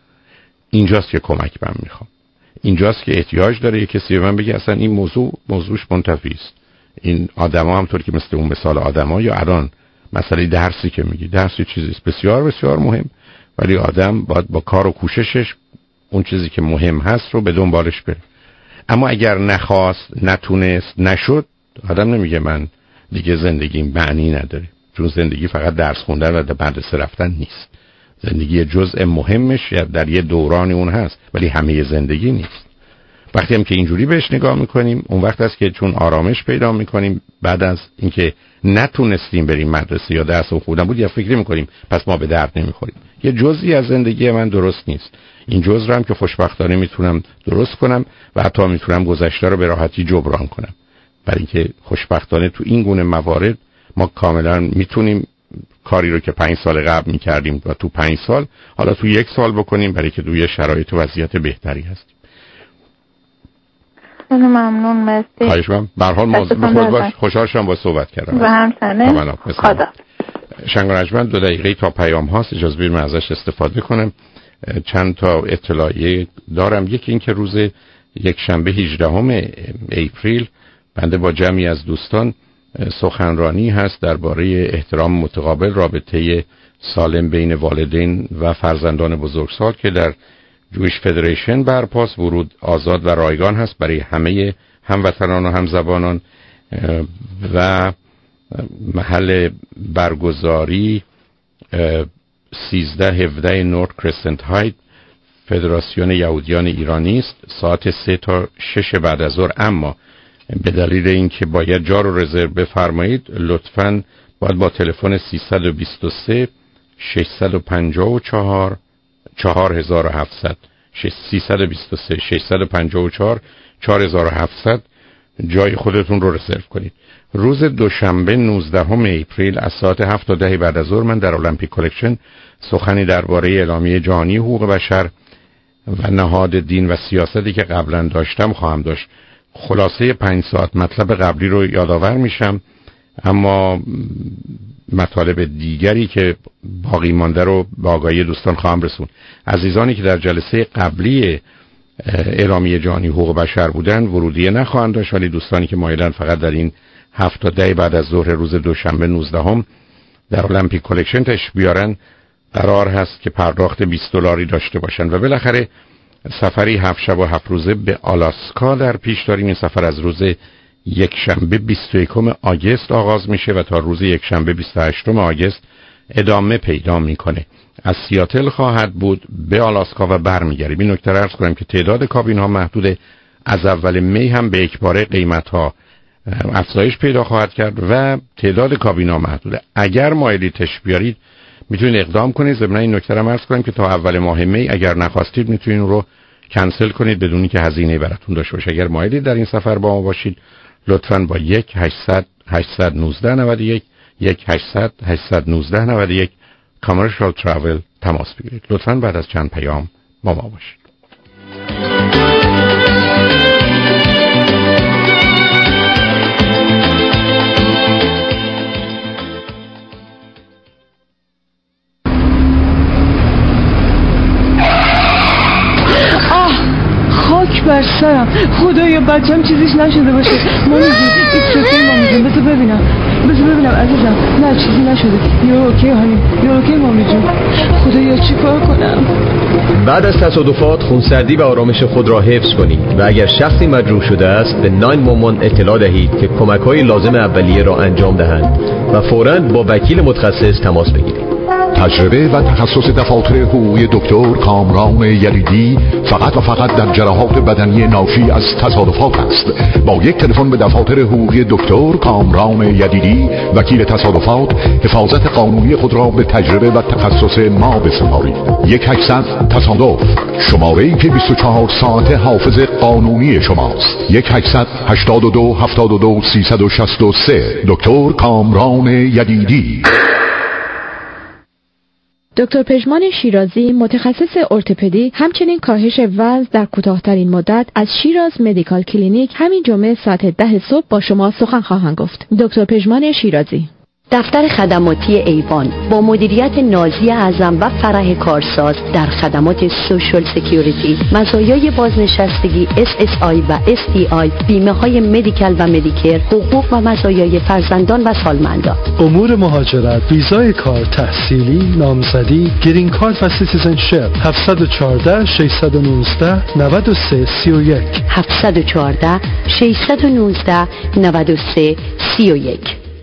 اینجاست که کمک من میخوام. اینجاست که احتیاج داره یه کسی به من بگه اصلا این موضوع موضوعش منتفی است. این آدما همونطور که مثل اون مثال آدما یا الان مسئله درسی که میگی، درسی چیزی بسیار بسیار مهم، ولی آدم باید با کار و کوششش اون چیزی که مهم هست رو به دنبالش بره. اما اگر نخواست، نتونست، نشد، آدم نمیگه من دیگه زندگیم معنی نداره، چون زندگی فقط درس خوندن و مدرسه رفتن نیست. زندگی جزء مهمش در یه دورانی اون هست، ولی همه زندگی نیست. وقتی هم که اینجوری بهش نگاه میکنیم، اون وقت است که چون آرامش پیدا میکنیم، بعد از اینکه نتونستیم بریم مدرسه یا درس خوندن بود، یا فکر میکنیم پس ما به درد نمیخوریم. یه جزئی از زندگی من درست نیست، این جزء رو هم که خوشبختانه میتونم درست کنم و حتی میتونم گذشته رو به راحتی جبران کنم. برای اینکه خوشبختانه تو این گونه موارد ما کاملا میتونیم کاری رو که پنج سال قبل میکردیم و تو پنج سال حالا تو یک سال بکنیم، برای که توی شرایط و وضعیت بهتری هستیم. خیلی ممنون، مرسی. خواهش می‌کنم. به هر حال موضوع خود باش، خوشحال شدم با صحبت کردم. و همچنین. خدا. شنگانجمن دو دقیقه تا پیام هاست، اجازه بدید من ازش استفاده کنم. چند تا اطلاعیه دارم. یکی این که روز یک شنبه هجدهم اپریل بنده با جمعی از دوستان سخنرانی هست درباره احترام متقابل، رابطه سالم بین والدین و فرزندان بزرگسال که در جویش فدریشن برپاست. ورود آزاد و رایگان هست برای همه هموطنان و همزبانان و محل برگزاری سیزده هفده نورت کرسنت هایت فدراسیون یهودیان ایرانی است، ساعت سه تا شش بعد از ظهر. اما به دلیل اینکه باید جا رو رزرو بفرمایید، لطفاً باید با تلفن سیصد و بیست و سه ششصد و پنجاه و چهار چهار هزار و هفتصد سیصد و بیست و سه ششصد و پنجاه و چهار چهار هزار و هفتصد جای خودتون رو رزرو کنید. روز دوشنبه نوزدهم اپریل از ساعت هفت تا ده بعد از ظهر من در المپیک کلکشن سخنی درباره اعلامیه جهانی حقوق بشر و نهاد دین و سیاستی که قبلا داشتم خواهم داشت. خلاصه پنج ساعت مطلب قبلی رو یادآور میشم، اما مطالب دیگری که باقی مانده رو با آگاهی دوستان خواهم رسون. عزیزانی که در جلسه قبلی اعلامیه جهانی حقوق بشر بودن ورودیه نخواهند داشت، ولی دوستانی که مایلن فقط در این هفت تا ده بعد از ظهر روز دوشنبه نوزدهم در المپیک کلکشن تشریف بیارن، قرار هست که پرداخت بیست دلاری داشته باشن. و بالاخره سفری هفت شب و هفت روزه به آلاسکا در پیش داریم. این سفر از روز یک شنبه بیست و یکم آگوست آغاز میشه و تا روز یک شنبه بیست و هشتم آگوست ادامه پیدا میکنه. از سیاتل خواهد بود به آلاسکا و برمیگردیم. این نکته رو عرض کنم که تعداد کابین ها محدوده. از اول می هم به اکباره قیمت ها افزایش پیدا خواهد کرد و تعداد کابین ها محدوده. اگر مایلی تشریف بیارید میتونید اقدام کنید. ضمن این نکته رو عرض کنم که تا اول ماه می اگر نخواستید میتونید رو کنسل کنید بدون که هزینه براتون داشته باشه. اگر مایلید در این سفر با ما باشید، لطفاً با یک هشتصد هشتصد و نوزده نود و یک یک هشتصد هشتصد و نوزده نود و یک کامرشال تراول تماس بگیرید. لطفاً بعد از چند پیام با ما باشید. بر سرم، خدایا بچم چیزیش نشده باشه. مامی جون ایتسوکی مامی جون، بذار ببینم بذار ببینم عزیزم. نه چیزی نشده. یو اوکی هانی، یو اوکی مامی جون. خدایا چیکار کنم؟ بعد از تصادفات خونسردی و آرامش خود را حفظ کنید و اگر شخصی مجروح شده است به نه یک یک اطلاع دهید که کمک‌های لازم اولیه را انجام دهند و فوراً با وکیل متخصص تماس بگیرید. تجربه و تخصص دفاتر حقوقی دکتر کامران یدیدی فقط و فقط در جراحات بدنی ناشی از تصادفات است. با یک تلفن به دفاتر حقوقی دکتر کامران یدیدی وکیل تصادفات حفاظت قانونی خود را به تجربه و تخصص ما بسپارید. یک هشتصد تصادف، شماره‌ای که بیست و چهار ساعت حافظ قانونی شماست. یک هشتصد هشتاد و دو هفتاد و دو سیصد و شصت و سه دکتر کامران یدیدی. دکتر پژمان شیرازی متخصص ارتوپدی همچنین کاهش وزن در کوتاه‌ترین مدت از شیراز مدیکال کلینیک همین جمعه ساعت ده صبح با شما سخن خواهند گفت. دکتر پژمان شیرازی. دفتر خدماتی ایوان با مدیریت نازی اعظم و فرح کارساز در خدمات سوشال سکیوریتی، مزایای بازنشستگی اس اس آی و اس ای آی، بیمه های مدیکال و مدیکر، حقوق و مزایای فرزندان و سالمندان. امور مهاجرت، ویزای کار، تحصیلی، نامزدی، گرین کارت و سیتیزنشپ. هفت یک چهار شش یک نه نه سه سه یک هفت یک چهار شش یک نه نه سه سه یک.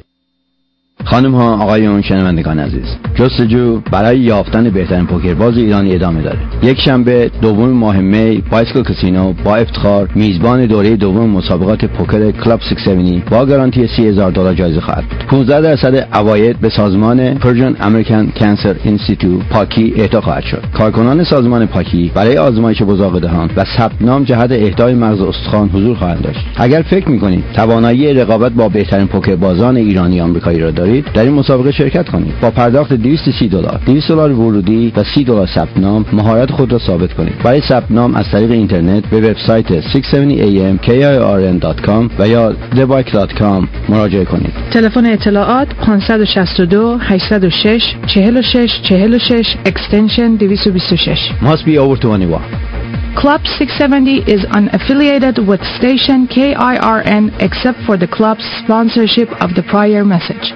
خانم ها، آقایون، شنوندگان عزیز، جستجو برای یافتن بهترین پوکرباز ایرانی ادامه داره. یک شنبه دوم ماه می، بایسکل کاسینو با افتخار میزبان دوره دوم مسابقات پوکر کلاب ششصد و هفتاد با گارانتی سی هزار دلار جایزه خواهد بود. پانزده درصد عواید به سازمان پرژن امریکن کانسر اینستیتوت پاکی اهدا خواهد شد. کارکنان سازمان پاکی برای آزمایش بزاق دهان و ثبت نام جهت اهدای مغز استخوان حضور خواهند داشت. اگر فکر می‌کنید توانایی رقابت با بهترین پوکربازان ایرانی آمریکایی را دارید، در این مسابقه شرکت کنید. با پرداخت دویست و سی دلار، دویست دلار ورودی و سی دلار ثبت نام، مهارت خود را ثابت کنید. برای ثبت نام از طریق اینترنت به وبسایت ششصد و هفتاد ای ام کی آی آر ان دات کام و یا the bike dot com مراجعه کنید. تلفن اطلاعات پانصد و شصت و دو هشتصد و شش چهل و شش چهل و شش extension دویست و بیست و شش. Must be over twenty-one. Club six seventy is unaffiliated with station K I R N except for the club's sponsorship of the prior message.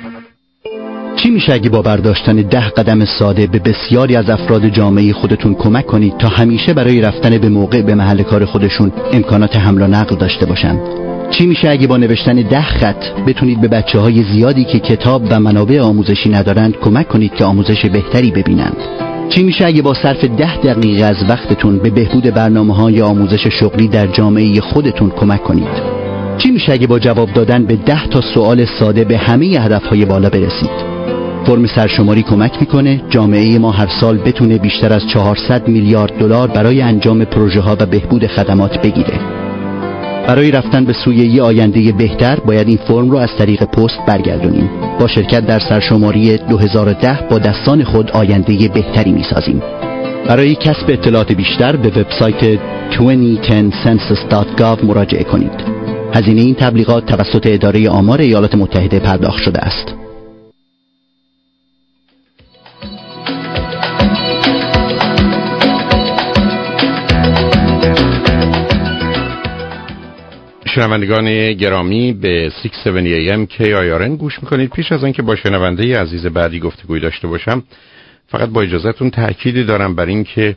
چی میشه اگه با برداشتن ده قدم ساده به بسیاری از افراد جامعه خودتون کمک کنید تا همیشه برای رفتن به موقع به محل کار خودشون امکانات حمل و نقل داشته باشن؟ چی میشه اگه با نوشتن ده خط بتونید به بچه‌های زیادی که کتاب و منابع آموزشی ندارند کمک کنید که آموزش بهتری ببینند؟ چی میشه اگه با صرف ده دقیقه از وقتتون به بهبود برنامه‌های آموزش شغلی در جامعه خودتون کمک کنید؟ چی میشه اگه با جواب دادن به ده تا سوال ساده به همه هدف‌های بالا برسید؟ فرم سرشماری کمک میکنه جامعه ما هر سال بتونه بیشتر از چهارصد میلیارد دلار برای انجام پروژه ها و بهبود خدمات بگیره. برای رفتن به سوی یه آینده بهتر باید این فرم رو از طریق پست برگردونیم. با شرکت در سرشماری دو هزار و ده با دستان خود آینده بهتری میسازیم. برای کسب اطلاعات بیشتر به وبسایت دو هزار و ده سنسس دات گاو مراجعه کنید. هزینه این تبلیغات توسط اداره آمار ایالات متحده پرداخت شده است. شنوندگان گرامی به ششصد و هفتاد ای ام کی آی آر ان گوش میکنید. پیش از اینکه با شنونده عزیز بعدی گفتگوی داشته باشم، فقط با اجازهتون تأکیدی دارم بر این که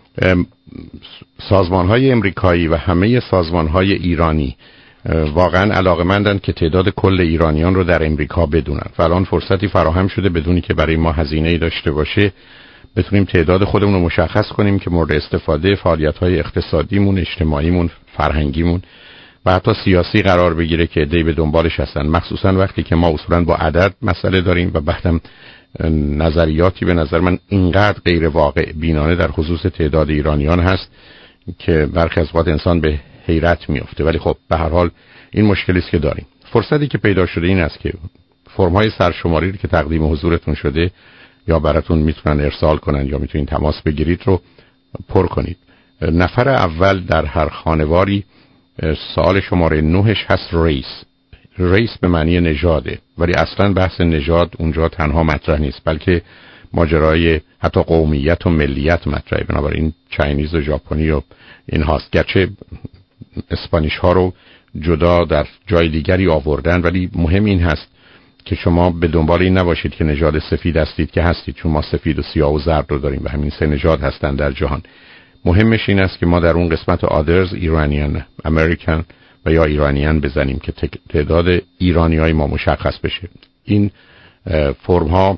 سازمان‌های امریکایی و همه سازمان‌های ایرانی واقعا علاقه‌مندند که تعداد کل ایرانیان رو در امریکا بدونن. و الان فرصتی فراهم شده بدونی که برای ما هزینه‌ای داشته باشه بتونیم تعداد خودمون رو مشخص کنیم که مورد استفاده فعالیت‌های اقتصادیمون، اجتماعیمون، فرهنگیمون و حتی سیاسی قرار بگیره که عده‌ای به دنبالش هستن، مخصوصا وقتی که ما اصولاً با عدد مسئله داریم و بعدم نظریاتی به نظر من اینقدر غیر واقع بینانه در خصوص تعداد ایرانیان هست که برخی از وقت انسان به حیرت میفته. ولی خب به هر حال این مشکلی است که داریم. فرصتی که پیدا شده این است که فرم‌های سرشماری رو که تقدیم حضورتون شده یا براتون میتونن ارسال کنن یا میتونین تماس بگیرید رو پر کنید. نفر اول در هر خانواری سوال شماره نهش هست ریس. ریس به معنی نژاده، ولی اصلا بحث نژاد اونجا تنها مطرح نیست، بلکه ماجرای حتی قومیت و ملیت مطرحه. بنابراین چاینیز و ژاپنی و این هاست، گرچه اسپانیش ها رو جدا در جای دیگری آوردن، ولی مهم این هست که شما به دنبال این نباشید که نژاد سفید هستید که هستید، چون ما سفید و سیاه و زرد رو داریم و همین سه نژاد هستن در جهان. مهمش این است که ما در اون قسمت آدرز ایرانیان، امریکن و یا ایرانیان بزنیم که تعداد ایرانیای ما مشخص بشه. این فرم ها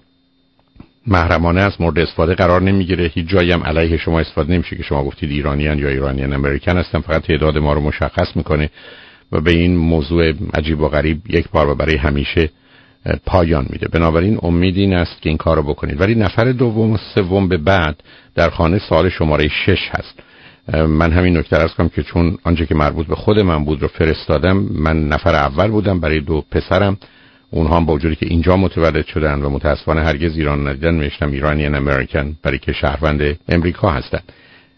محرمانه است، مورد استفاده قرار نمیگیره، هیچ جایی هم علیه شما استفاده نمیشه که شما گفتید ایرانیان یا ایرانیان امریکن هستن، فقط تعداد ما رو مشخص میکنه و به این موضوع عجیب و غریب یک بار و برای همیشه پایان میده. بنابراین امید این است که این کارو بکنید. ولی نفر دوم و سوم به بعد در خانه سوال شماره شش هست. من همین نکته عرض کنم که چون آنچه که مربوط به خود من بود رو فرستادم، من نفر اول بودم برای دو پسرم، اونها هم با وجودی که اینجا متولد شدن و متاسفانه هرگز ایران ندیدن، نوشتم ایرانیان امریکن برای که شهروند امریکا هستن.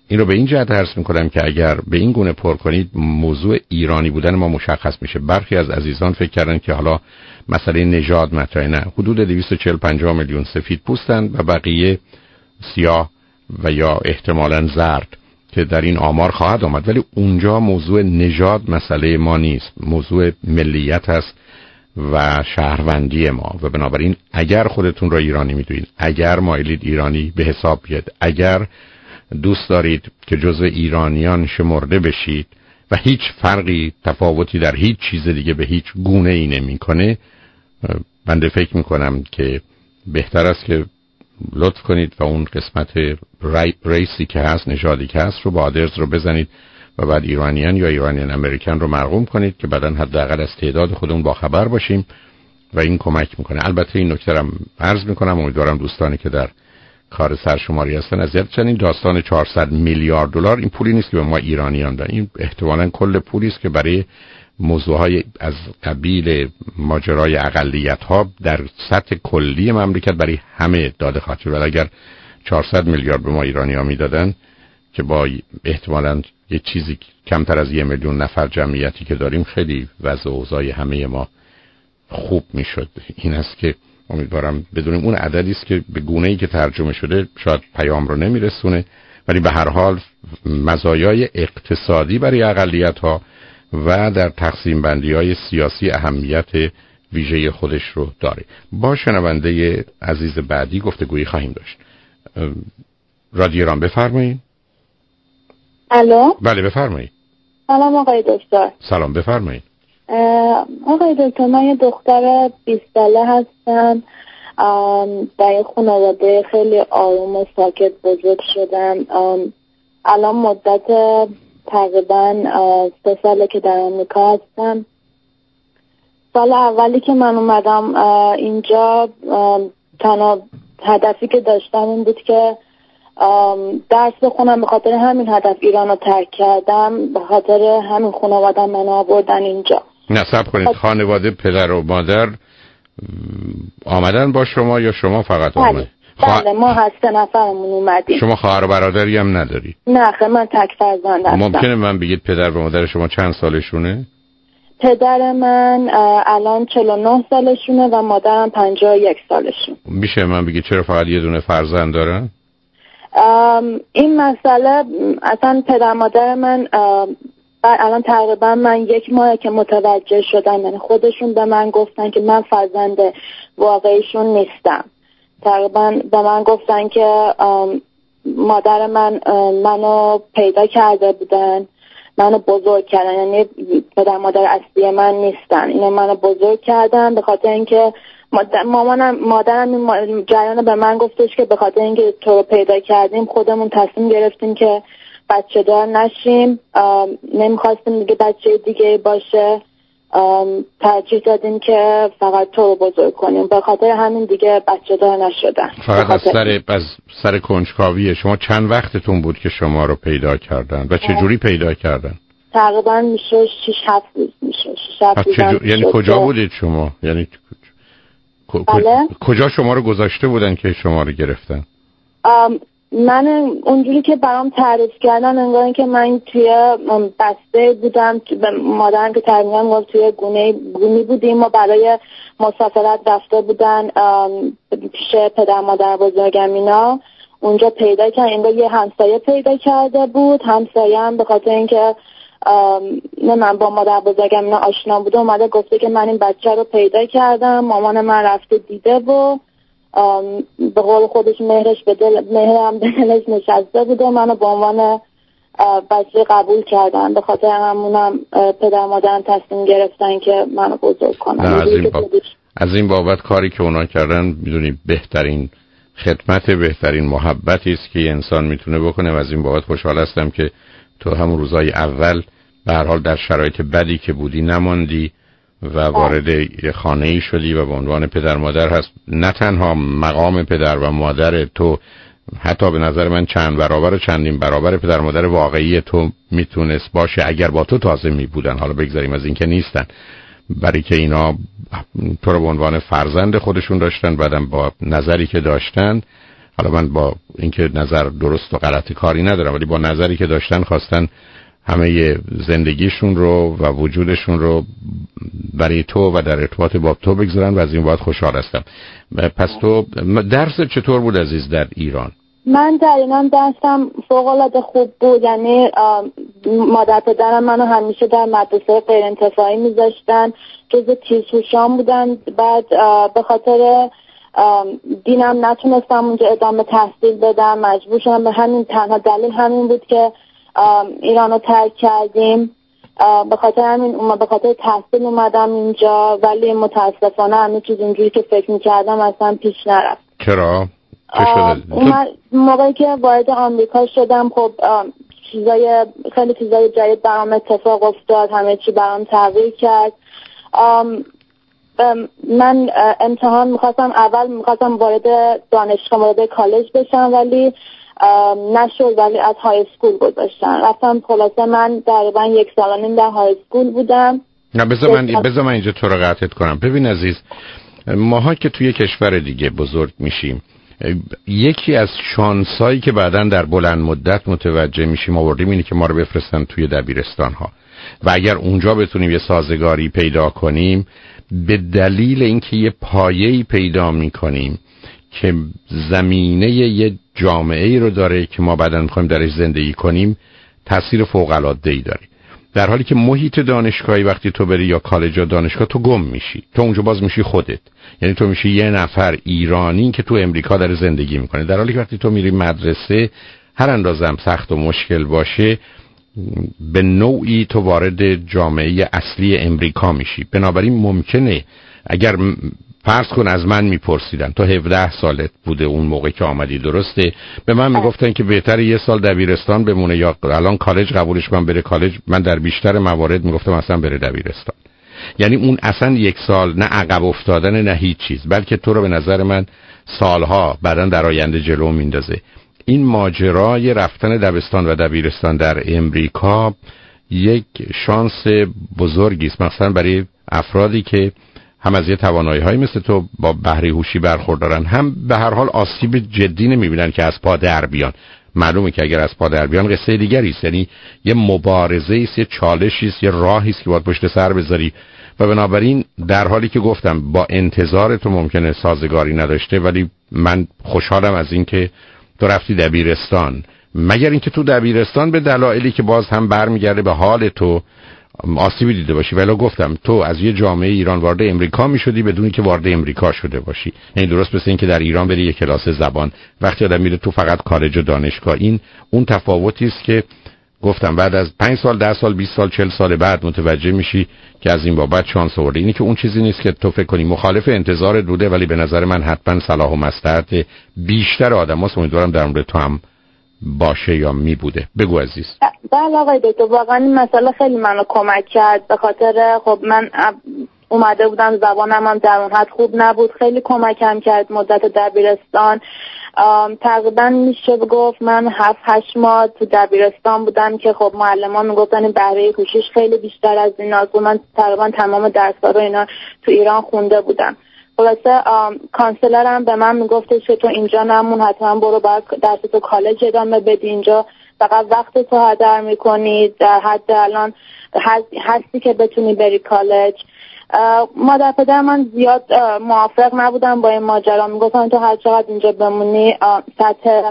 این رو به این جهت عرض میکنم که اگر به این گونه پر کنید موضوع ایرانی بودن ما مشخص میشه. برخی از عزیزان فکر کردن که حالا مسئله نژاد مطرحه. نه، حدود دویست و چهل پنجاه میلیون سفید پوستند و بقیه سیاه و یا احتمالاً زرد که در این آمار خواهد آمد، ولی اونجا موضوع نژاد مسئله ما نیست، موضوع ملیت است و شهروندی ما. و بنابراین اگر خودتون را ایرانی میدونید، اگر مایلید ایرانی به حساب بیاد، اگر دوست دارید که جزو ایرانیان شمرده بشید و هیچ فرقی تفاوتی در هیچ چیز دیگه به هیچ گونه ای نمیکنه، بنده فکر میکنم که بهتر است که لطف کنید و اون قسمت ریسی که هست، نژادی که هست رو با آدرس رو بزنید و بعد ایرانیان یا ایرانیان امریکن رو مرقوم کنید که بعداً حداقل از تعداد خودمون با خبر باشیم و این کمک میکنه. البته این نکته رو عرض میکنم، امیدوارم دوستانی که در کار سرشماری هستن اذیت نشن. این داستان چهارصد میلیارد دلار این پولی نیست که به ما ایرانیان دادن، این احتمالاً کل پولی است که برای موضوعهای از قبیل ماجرای اقلیت‌ها در سطح کلی مملکت برای همه داده خواهد شد. ولی اگر چهارصد میلیارد به ما ایرانی‌ها میدادن که با احتمالاً یه چیزی کمتر از یه میلیون نفر جمعیتی که داریم خیلی وضع و اوضاع همه ما خوب میشد. این است که امیدوارم بدونیم اون عددی است که به گونه‌ای که ترجمه شده شاید پیام رو نمیرسونه، ولی به هر حال مزایای اقتصادی برای اقلیت‌ها و در تقسیم بندی های سیاسی اهمیت ویژه خودش رو داره. با شنونده عزیز بعدی گفتگویی خواهیم داشت. رادیو ایران بفرمایید. الو. بله بفرمایید. سلام آقای دکتر. سلام بفرمایید. آقای دکتر، من یه دختر بیست ساله هستم، در یه خانواده خیلی آروم و ساکت بزرگ شدم. الان مدت تقریبا سه ساله که در آمریکا هستم. سال اولی که من اومدم اینجا تنها هدفی که داشتم این بود که درس بخونم. به خاطر همین هدف ایران رو ترک کردم، به خاطر همین خانواده من آوردن اینجا. نصب کنید خانواده پدر و مادر آمدن با شما یا شما فقط آمدید؟ بله, بله ما هست سه نفرمون اومدیم. شما خواهر و برادری هم نداری؟ نه خیلی، من تک فرزند هستم. ممکنه من بگید پدر و مادر شما چند سالشونه؟ پدر من الان چهل و نه سالشونه و مادرم پنجاه و یک سالشون. میشه من بگید چرا فقط یه دونه فرزند دارن؟ این مسئله اصلا پدر مادر من الان تقریبا من یک ماه که متوجه شدم، یعنی خودشون به من گفتن که من فرزند واقعیشون نیستم. تقریبا به من گفتن که مادر من منو پیدا کرده بودن، منو بزرگ کردن، یعنی پدر مادر اصلی من نیستن، اینو منو بزرگ کردن به خاطر اینکه مامانم مادرم این جریان به من گفتش که به خاطر اینکه تو رو پیدا کردیم خودمون تصمیم گرفتیم که بچه دار نشیم، نمیخواستیم دیگه بچه دیگه باشه، ترجیح دادیم که فقط تو رو بزرگ کنیم، به خاطر همین دیگه بچه دار نشدن. فقط از سر از سر کنجکاویه. شما چند وقتتون بود که شما رو پیدا کردن و چه جوری پیدا کردن؟ تقریبا میشه شش هفت روز میشه. شش هفت روز. یعنی کجا بودید شما؟ یعنی بله؟ کجا شما رو گذاشته بودن که شما رو گرفتن؟ من اونجوری که برام تعریف کردن انگار که من توی بسته بودم، مادرم که تعریفم گفت توی گونه گونی بودیم، ما برای مسافرت رفته بودن پیش پدر مادر بزرگم اینا، اونجا پیدا کردن، انگار یه همسایه پیدا کرده بود، همسایه هم به خاطر اینکه نه من با مادر بزرگم اینا آشنا بوده اومده گفته که من این بچه رو پیدا کردم، مامان من رفته دیده و به قول خودش مهرش به دل مهرم به دلش نشسته بوده، منو به عنوان بچه قبول کردن، به خاطر همونم پدر مادرم تصمیم گرفتن که منو بزرگ کنن. از این, با... از این بابت کاری که اونا کردن میدونی بهترین خدمت، بهترین محبتی است که انسان میتونه بکنه و از این بابت خوشحال هستم که تو همون روزای اول به هر حال در شرایط بدی که بودی نماندی و وارد یه خانه‌ای شدی و به عنوان پدر مادر هست. نه تنها مقام پدر و مادر تو حتی به نظر من چند برابر و چندین برابر پدر مادر واقعی تو میتونست باشه اگر با تو تازه می بودن، حالا بگذاریم از اینکه نیستن، برای که اینا تو رو به عنوان فرزند خودشون داشتن، بعدم با نظری که داشتن حالا من با اینکه نظر درست و غلط کاری ندارم، ولی با نظری که داشتن خواستن همه زندگیشون رو و وجودشون رو برای تو و در ارتباط با تو بگذارن و از این بعد خوشحال هستم. پس تو درس چطور بود عزیز در ایران؟ من در ایران درسم فوق‌العاده خوب بود. یعنی مادر پدرم منو همیشه در مدرسه غیر انتفاعی میذاشتن، جز تیزهوشان بودن. بعد به خاطر دینم نتونستم اونجا ادامه تحصیل بدم، مجبور شدم. به همین تنها دلیل همین بود که ایرانو ترک کردیم. به خاطر همین به خاطر تحصیل اومدم اینجا، ولی متاسفانه همه چیز اینجوری که فکر میکردم اصلا پیش نرفت. چرا؟ موقعی که وارد آمریکا شدم خب چیزای خیلی چیزای جدید برام اتفاق افتاد، همه چی برام تغییر کرد. من امتحان میخواستم، اول میخواستم وارد دانشگاه وارد کالج بشم ولی نشد، ولی از های اسکول گذاشتن. رفتم خلاصه من تقریبا یک سال و نیم در های اسکول بودم. نه بذار من بذار من اینجا تو رو قطعت کنم. ببین عزیز، ماها که توی کشور دیگه بزرگ میشیم، یکی از شانسایی که بعداً در بلند مدت متوجه میشیم آوردیم اینه که ما رو بفرستن توی دبیرستان ها و اگر اونجا بتونیم یه سازگاری پیدا کنیم، به دلیل اینکه یه پایه‌ای پیدا میکنیم که زمینه یه جامعه‌ای رو داره که ما بعداً میخوایم درش زندگی کنیم، تأثیر فوق‌العاده‌ای داره. در حالی که محیط دانشگاهی وقتی تو بری یا کالج یا دانشگاه، تو گم میشی، تو اونجا باز میشی خودت، یعنی تو میشی یه نفر ایرانی که تو امریکا داره زندگی میکنه. در حالی که وقتی تو میری مدرسه، هر اندازم سخت و مشکل باشه، به نوعی تو وارد جامعه اصلی امریکا میشی. بنابراین ممکنه اگر فرض کن از من میپرسیدن تو هفده سالت بوده اون موقع که آمدی، درسته؟ به من میگفتن که بهتره یه سال دبیرستان بمونه یا الان کالج قبولش کنم بره کالج. من در بیشتر موارد میگفتم اصلا بره دبیرستان. یعنی اون اصلا یک سال نه عقب افتادن نه هیچ چیز، بلکه تو رو به نظر من سالها بعداً در آینده جلو میندازه. این ماجرای رفتن دبستان و دبیرستان در امریکا یک شانس بزرگی است، مثلا برای افرادی که هم از یه توانایی‌هایی مثل تو با بهره هوشی برخوردارن، هم به هر حال آسیب جدی نمی‌بینن که از پا در بیان. معلومه که اگر از پا در بیان قصه دیگری است، یعنی یه مبارزه است، یه چالشی است، یه راهی است که باید پشت سر بذاری. و بنابراین در حالی که گفتم با انتظار تو ممکنه سازگاری نداشته، ولی من خوشحالم از اینکه تو رفتی دبیرستان، مگر اینکه تو دبیرستان به دلایلی که باز هم برمیگرده به حال تو آسیبی دیده باشی. ولی گفتم تو از یه جامعه ایران وارد امریکا میشدی بدون که وارد امریکا شده باشی. یعنی درست مثل این که در ایران بری یه کلاس زبان، وقتی آدم میره تو فقط کالج و دانشگاه، این اون تفاوتی است که گفتم بعد از پنج سال، ده سال، بیست سال، چهل سال بعد متوجه میشی که از این بابت شانس آوردی. اینی که اون چیزی نیست که تو فکر کنی مخالف انتظارت بوده، ولی به نظر من حتما صلاح و مصلحت بیشتر آدماست. امیدوارم در مورد تو هم باشه یا می بوده. بگو عزیز. بله آقای دکتر، واقعا این مسئله خیلی منو کمک کرد، به خاطر خب من اومده بودم زبانم هم در اون حد خوب نبود، خیلی کمکم کرد مدت دبیرستان. تقریبا میشه گفت من هفت هشت ماه تو دبیرستان بودم که خب معلمان میگفتن این بهره هوشیش خیلی بیشتر از این است. من تقریبا تمام درس‌ها رو اینا تو ایران خونده بودم. خلاصه کانسلرم به من میگفتش که تو اینجا نمون، حتما برو باید درس تو کالج ادامه بدی، اینجا فقط وقت تو هدر میکنی، در حد الان هستی که بتونی بری کالج. مادر پدر من زیاد موافق نبودم با این ماجرا، میگفتن تو هر چقدر اینجا بمونی سطح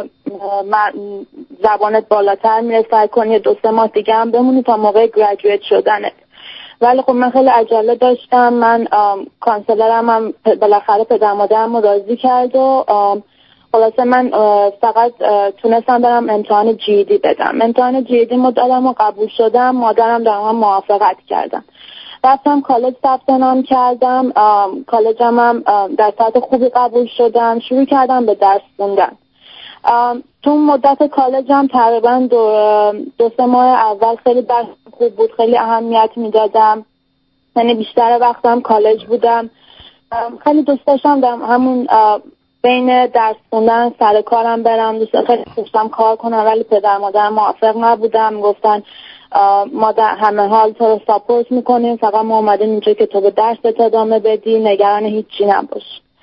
زبانت بالاتر میره، سعی کنی دو سه ماه دیگه هم بمونی تا موقع گریجویت شدنت. ولی خب من خیلی عجله داشتم. من کانسلرم هم بالاخره پدر مادرم رو راضی کرد و خلاصه من فقط تونستم برم امتحان جی دی بدم. امتحان جی دی رو دادم و قبول شدم. مادرم در هم موافقت کردم. رفتم کالج ثبت نام کردم. کالجم هم در سطح خوبی قبول شدم. شروع کردم به درس خوندن. تو مدت کالجم تقریبا دو, دو سه ماه اول خیلی درس خوب بود، خیلی اهمیت میدادم، یعنی بیشتر وقتم کالج بودم. خیلی دوست داشتم در همون بین درس خوندن سر کارم برم، دوست خیلی داشتم کار کنم، ولی پدر مادر موافق نبودم. گفتن ما در همه حال تو رو ساپورت میکنیم، فقط ما اومدیم اینجا که تو به درست ادامه بدی، نگران هیچی نباش.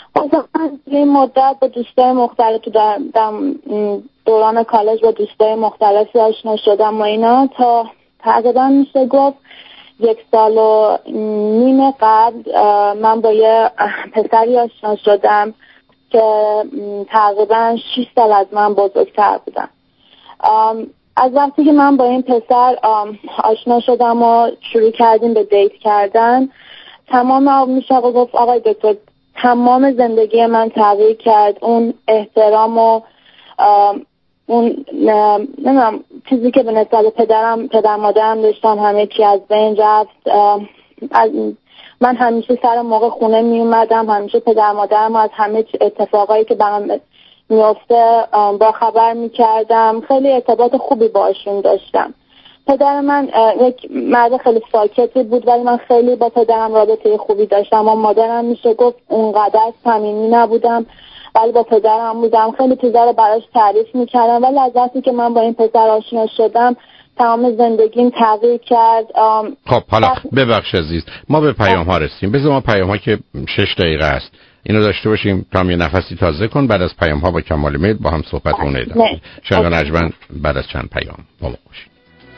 من این مدت با دوستای مختلف تو در دوران کالج با دوستای مختلفی آشنا شدم و اینا تا تقریبا میشه گفت یک سال و نیم قبل من با یه پسری آشنا شدم که تقریبا شش سال از من بزرگتر بودن. از وقتی که من با این پسر آشنا شدم و شروع کردیم به دیت کردن، تمام میشه گفت آقای دکتر تمام زندگی من تغییر کرد. اون احترام و اون نمیدونم چیزی که به نسبت پدرم پدر مادرم داشتم همه چی از بین رفت. از من همیشه سر موقع خونه می اومدم، همیشه پدر مادرم از همه اتفاقایی که برام میفته با خبر می کردم. خیلی ارتباط خوبی باشون داشتم. پدر من یک مرد خیلی ساکتی بود ولی من خیلی با پدرم رابطه خوبی داشتم و مادرم میشه گفت اونقدر صمیمی نبودم ولی با پدرم بودم. خیلی چیزا رو براش تعریف میکردم ولی از وقتی که من با این پسر آشنا شدم تمام زندگیم تغییر کرد. خب حالا ببخش عزیز، ما به پیام ها رسیم. بذار ما پیام ها که شش دقیقه است اینو داشته باشیم تا یه نفسی تازه کن. بعد از پیام ها با کمال میل با هم صحبتمون ادامه بدیم. شنوندگان ارجمند بعد از چند پیام با ما باشید.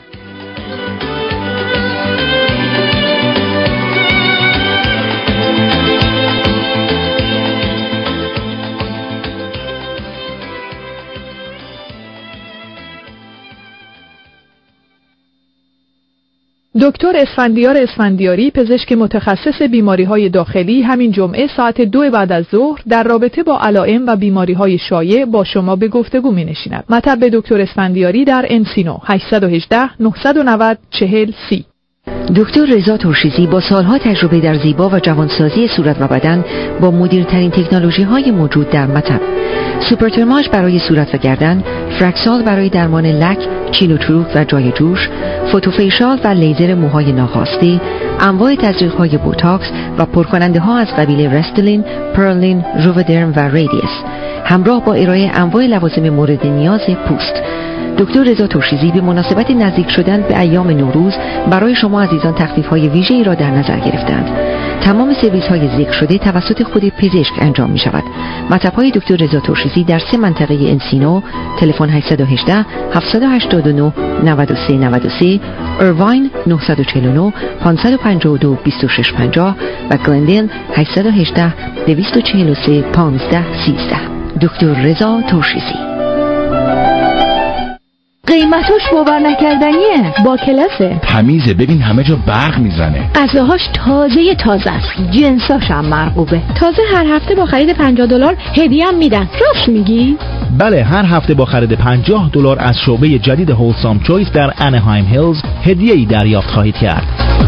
دکتر اسفندیار اسفندیاری، پزشک متخصص بیماری‌های داخلی، همین جمعه ساعت دو بعد از ظهر در رابطه با علائم و بیماری‌های شایع با شما به گفتگو می‌نشیند. مطب دکتر اسفندیاری در انسینو هشت یک هشت نه نه صفر چهل سی. دکتر رضا ترشیزی با سالها تجربه در زیبا و جوانسازی صورت و بدن با مدرن‌ترین تکنولوژی‌های موجود در مطب، سوپرترماژ برای صورت و گردن، فرکسال برای درمان لک، چین و چروک و جای جوش، فوتوفیشال و لیزر موهای ناخواسته، انواع تزریق‌های بوتاکس و پرکننده‌ها از قبیل رستلین، پرلین، روودرم و ریدیس، همراه با ارائه انواع لوازم مورد نیاز پوست. دکتر رضا ترشیزی به مناسبت نزدیک شدن به ایام نوروز برای شما عزیزان تخفیف‌های ویژه‌ای را در نظر گرفتند. تمام سرویس‌های ذکر شده توسط خود پزشک انجام می‌شود. مطب‌های دکتر رضا ترشیزی در سه منطقه انسینو، تلفن هشت یک هشت هفت هشت نه نه سه نه سه، ایرواین نه چهار نه پنج پنج دو دو شش پنج صفر و گلندیل هشت یک هشت دو چهار سه یک پنج یک سه. دکتر رضا ترشیزی. قیمتش باور نکردنیه، با کلاسه، تمیزه، ببین همه جا برق میزنه، غذاهاش تازه تازه است، جنساش هم مرغوبه. تازه هر هفته با خرید پنجاه دلار هدیه هم میدن. راست میگی؟ بله، هر هفته با خرید پنجاه دلار از شعبه جدید هولسام چویس در انهایم هیلز هدیه‌ای دریافت خواهید کرد.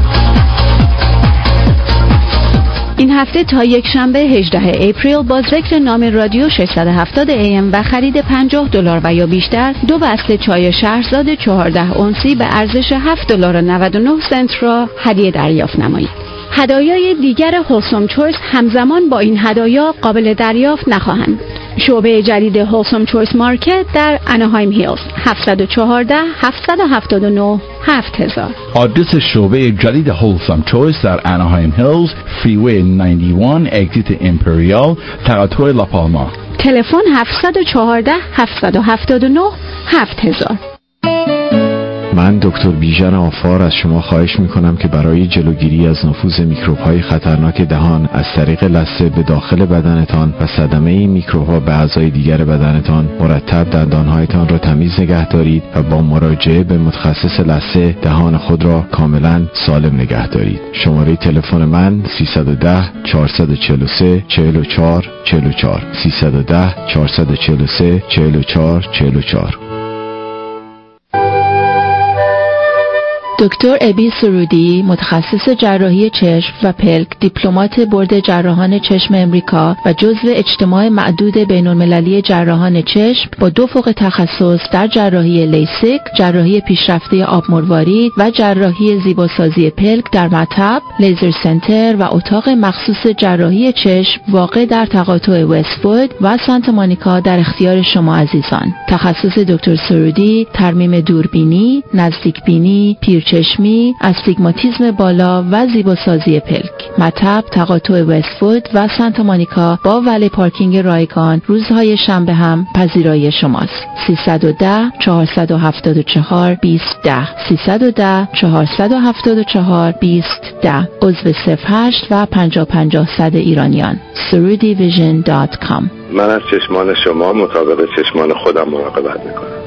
این هفته تا یک شنبه هجدهم اپریل با ذکر نام رادیو ششصد و هفتاد ای ام و خرید پنجاه دلار و یا بیشتر دو بسته چای شهرزاد چهارده اونسی به ارزش هفت دلار و نود و نه سنت را هدیه دریافت نمایید. هدایای دیگر هولسام چویس همزمان با این هدایا قابل دریافت نخواهند. شعبه جدید هولسام چویس مارکت در انهایم هیلز هفت یک چهار هفت هفت نه هفت هزار. آدرس شعبه جدید هولسام چویس در انهایم هیلز، فریوی نود و یک اگزیت امپریال، تقاطع لاپالما. تلفن هفت یک چهار هفت هفت نه هفت هزار. من دکتر بیژن آفار از شما خواهش میکنم که برای جلوگیری از نفوذ میکروب‌های خطرناک دهان از طریق لثه به داخل بدنتان و صدمه این میکروب‌ها به اعضای دیگر بدنتان مرتب دندانهایتان را تمیز نگه دارید و با مراجعه به متخصص لثه دهان خود را کاملا سالم نگه دارید. شماره تلفن من سیصد و ده چهارصد و چهل و سه چهل و چهار چهل و چهار سیصد و ده چهارصد و چهل و سه چهل و چهار چهل و چهار. دکتر ابی سرودی، متخصص جراحی چشم و پلک، دیپلمات بورد جراحان چشم امریکا و جزو اجتماع معدود بین‌المللی جراحان چشم با دو فوق تخصص در جراحی لیسیک، جراحی پیشرفته آب مروارید و جراحی زیباسازی پلک در مطب، لیزر سنتر و اتاق مخصوص جراحی چشم واقع در تقاطع وست‌وود و سانتا مونیکا در اختیار شما عزیزان. تخصص دکتر سرودی ترمیم دوربینی، نزدیکبینی، پیر چشمی، استیگماتیسم بالا و زیباسازی پلک. مطب تقاطع وستفود و سانتا مونیکا با ولی پارکینگ رایگان روزهای شنبه هم پذیرای شماست. سیصد و ده چهارصد و هفتاد و چهار بیست ده سیصد و ده چهارصد و هفتاد و چهار بیست ده عضو صفر هشت و پنجاه پنجاه صد ایرانیان. سرودی ویژن دات کام. من از چشمان شما مطابق چشمان خودم مراقبت میکنم.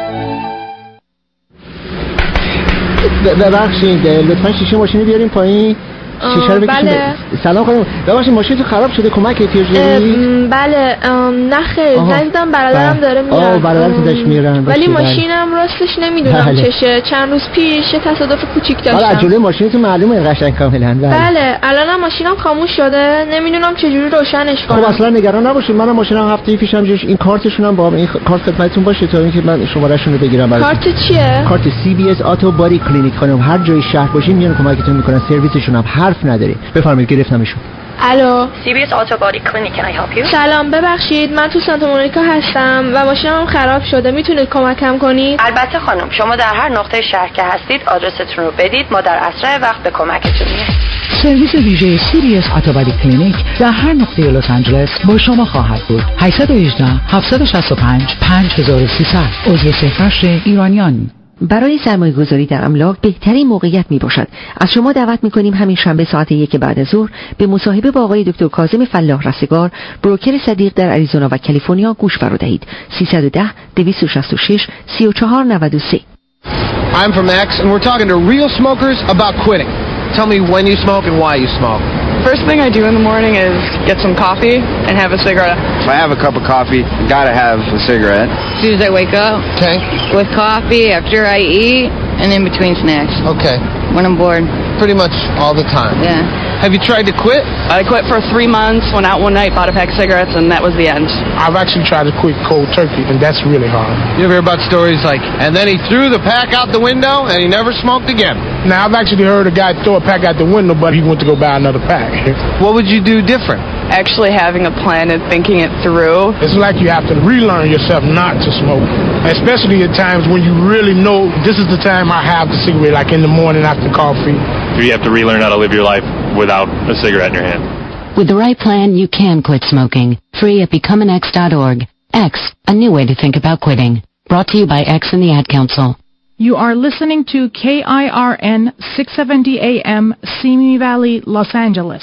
ببخشید لطفا شیشه ماشین بیاریم پایین. شیشه رو بکشید. بله. سلام خانم. ببخشید ماشینتون خراب شده، کمک احتیاج دارید؟ بله نه خیر، زنگ زدم برادرم داره میاد. آه برادرتون داشت میرن. ولی ماشینم راستش نمیدونم بله. چشه. چند روز پیش یه تصادف کوچیک داشتم. حالا جلوی ماشینتون معلومه قشنگ کاملا. بله. بله الانم ماشینم خاموش شده، نمیدونم چجوری روشنش کنم. خب اصلا نگران نباشید، منم ماشینم هفته پیشم جوش این کارتشون هم با این کارت خدمتتون باشه تا اینکه من شمارهشون رو بگیرم براتون. کارت چیه؟ کارت سی بی اس آتو بادی کلینیک خانم. هر جای شهر باشین میان کمکتون میکنن، سرویسشون هم حرف نداره. بفرمایید گرفتمشون. الو سی بی اس آتو بادی کلینیک، can I help you؟ سلام ببخشید من تو سانتا مونیکا هستم و ماشینم هم خراب شده، میتونید کمکم کنید؟ البته خانم، شما در هر نقطه شهر که هستید آدرستون رو بدید، ما در اسرع وقت به کمکتون میایم. سرویس ویژه سی بی اس آتو بادی کلینیک در هر نقطه لس آنجلس با شما خواهد بود. هشت یک هشت هفت شش پنج پنج سه صفر صفر عضو صفر هشت ایرانیان. برای سرمایه گذاری در املاک بهترین موقعیت می باشد. از شما دعوت می کنیم همین شنبه ساعت یک بعد از ظهر به مصاحبه با آقای دکتر کاظم فلاح رستگار، بروکر صدیق در اریزونا و کالیفرنیا گوش فرا دهید. سیصد و ده دویست و شصت و شش سی و چهار نود و سه. I'm from X and we're talking to real smokers about quitting. Tell me when you smoke and why you smoke. First thing I do in the morning is get some coffee and have a cigarette. If I have a cup of coffee, I gotta have a cigarette. As soon as I wake up. Okay. With coffee, after I eat, and in between snacks. Okay. When I'm bored. Pretty much all the time. Yeah. Have you tried to quit? I quit for three months, went out one night, bought a pack of cigarettes, and that was the end. I've actually tried to quit cold turkey, and that's really hard. You ever hear about stories like, and then he threw the pack out the window, and he never smoked again? Now, I've actually heard a guy throw a pack out the window, but he went to go buy another pack. What would you do different? Actually having a plan and thinking it through. It's like you have to relearn yourself not to smoke, especially at times when you really know this is the time I have the cigarette, like in the morning after coffee. You have to relearn how to live your life without a cigarette in your hand. With the right plan, you can quit smoking. Free at become an x dot org. X, a new way to think about quitting. Brought to you by X and the Ad Council. You are listening to K I R N six seventy A M, Simi Valley, Los Angeles.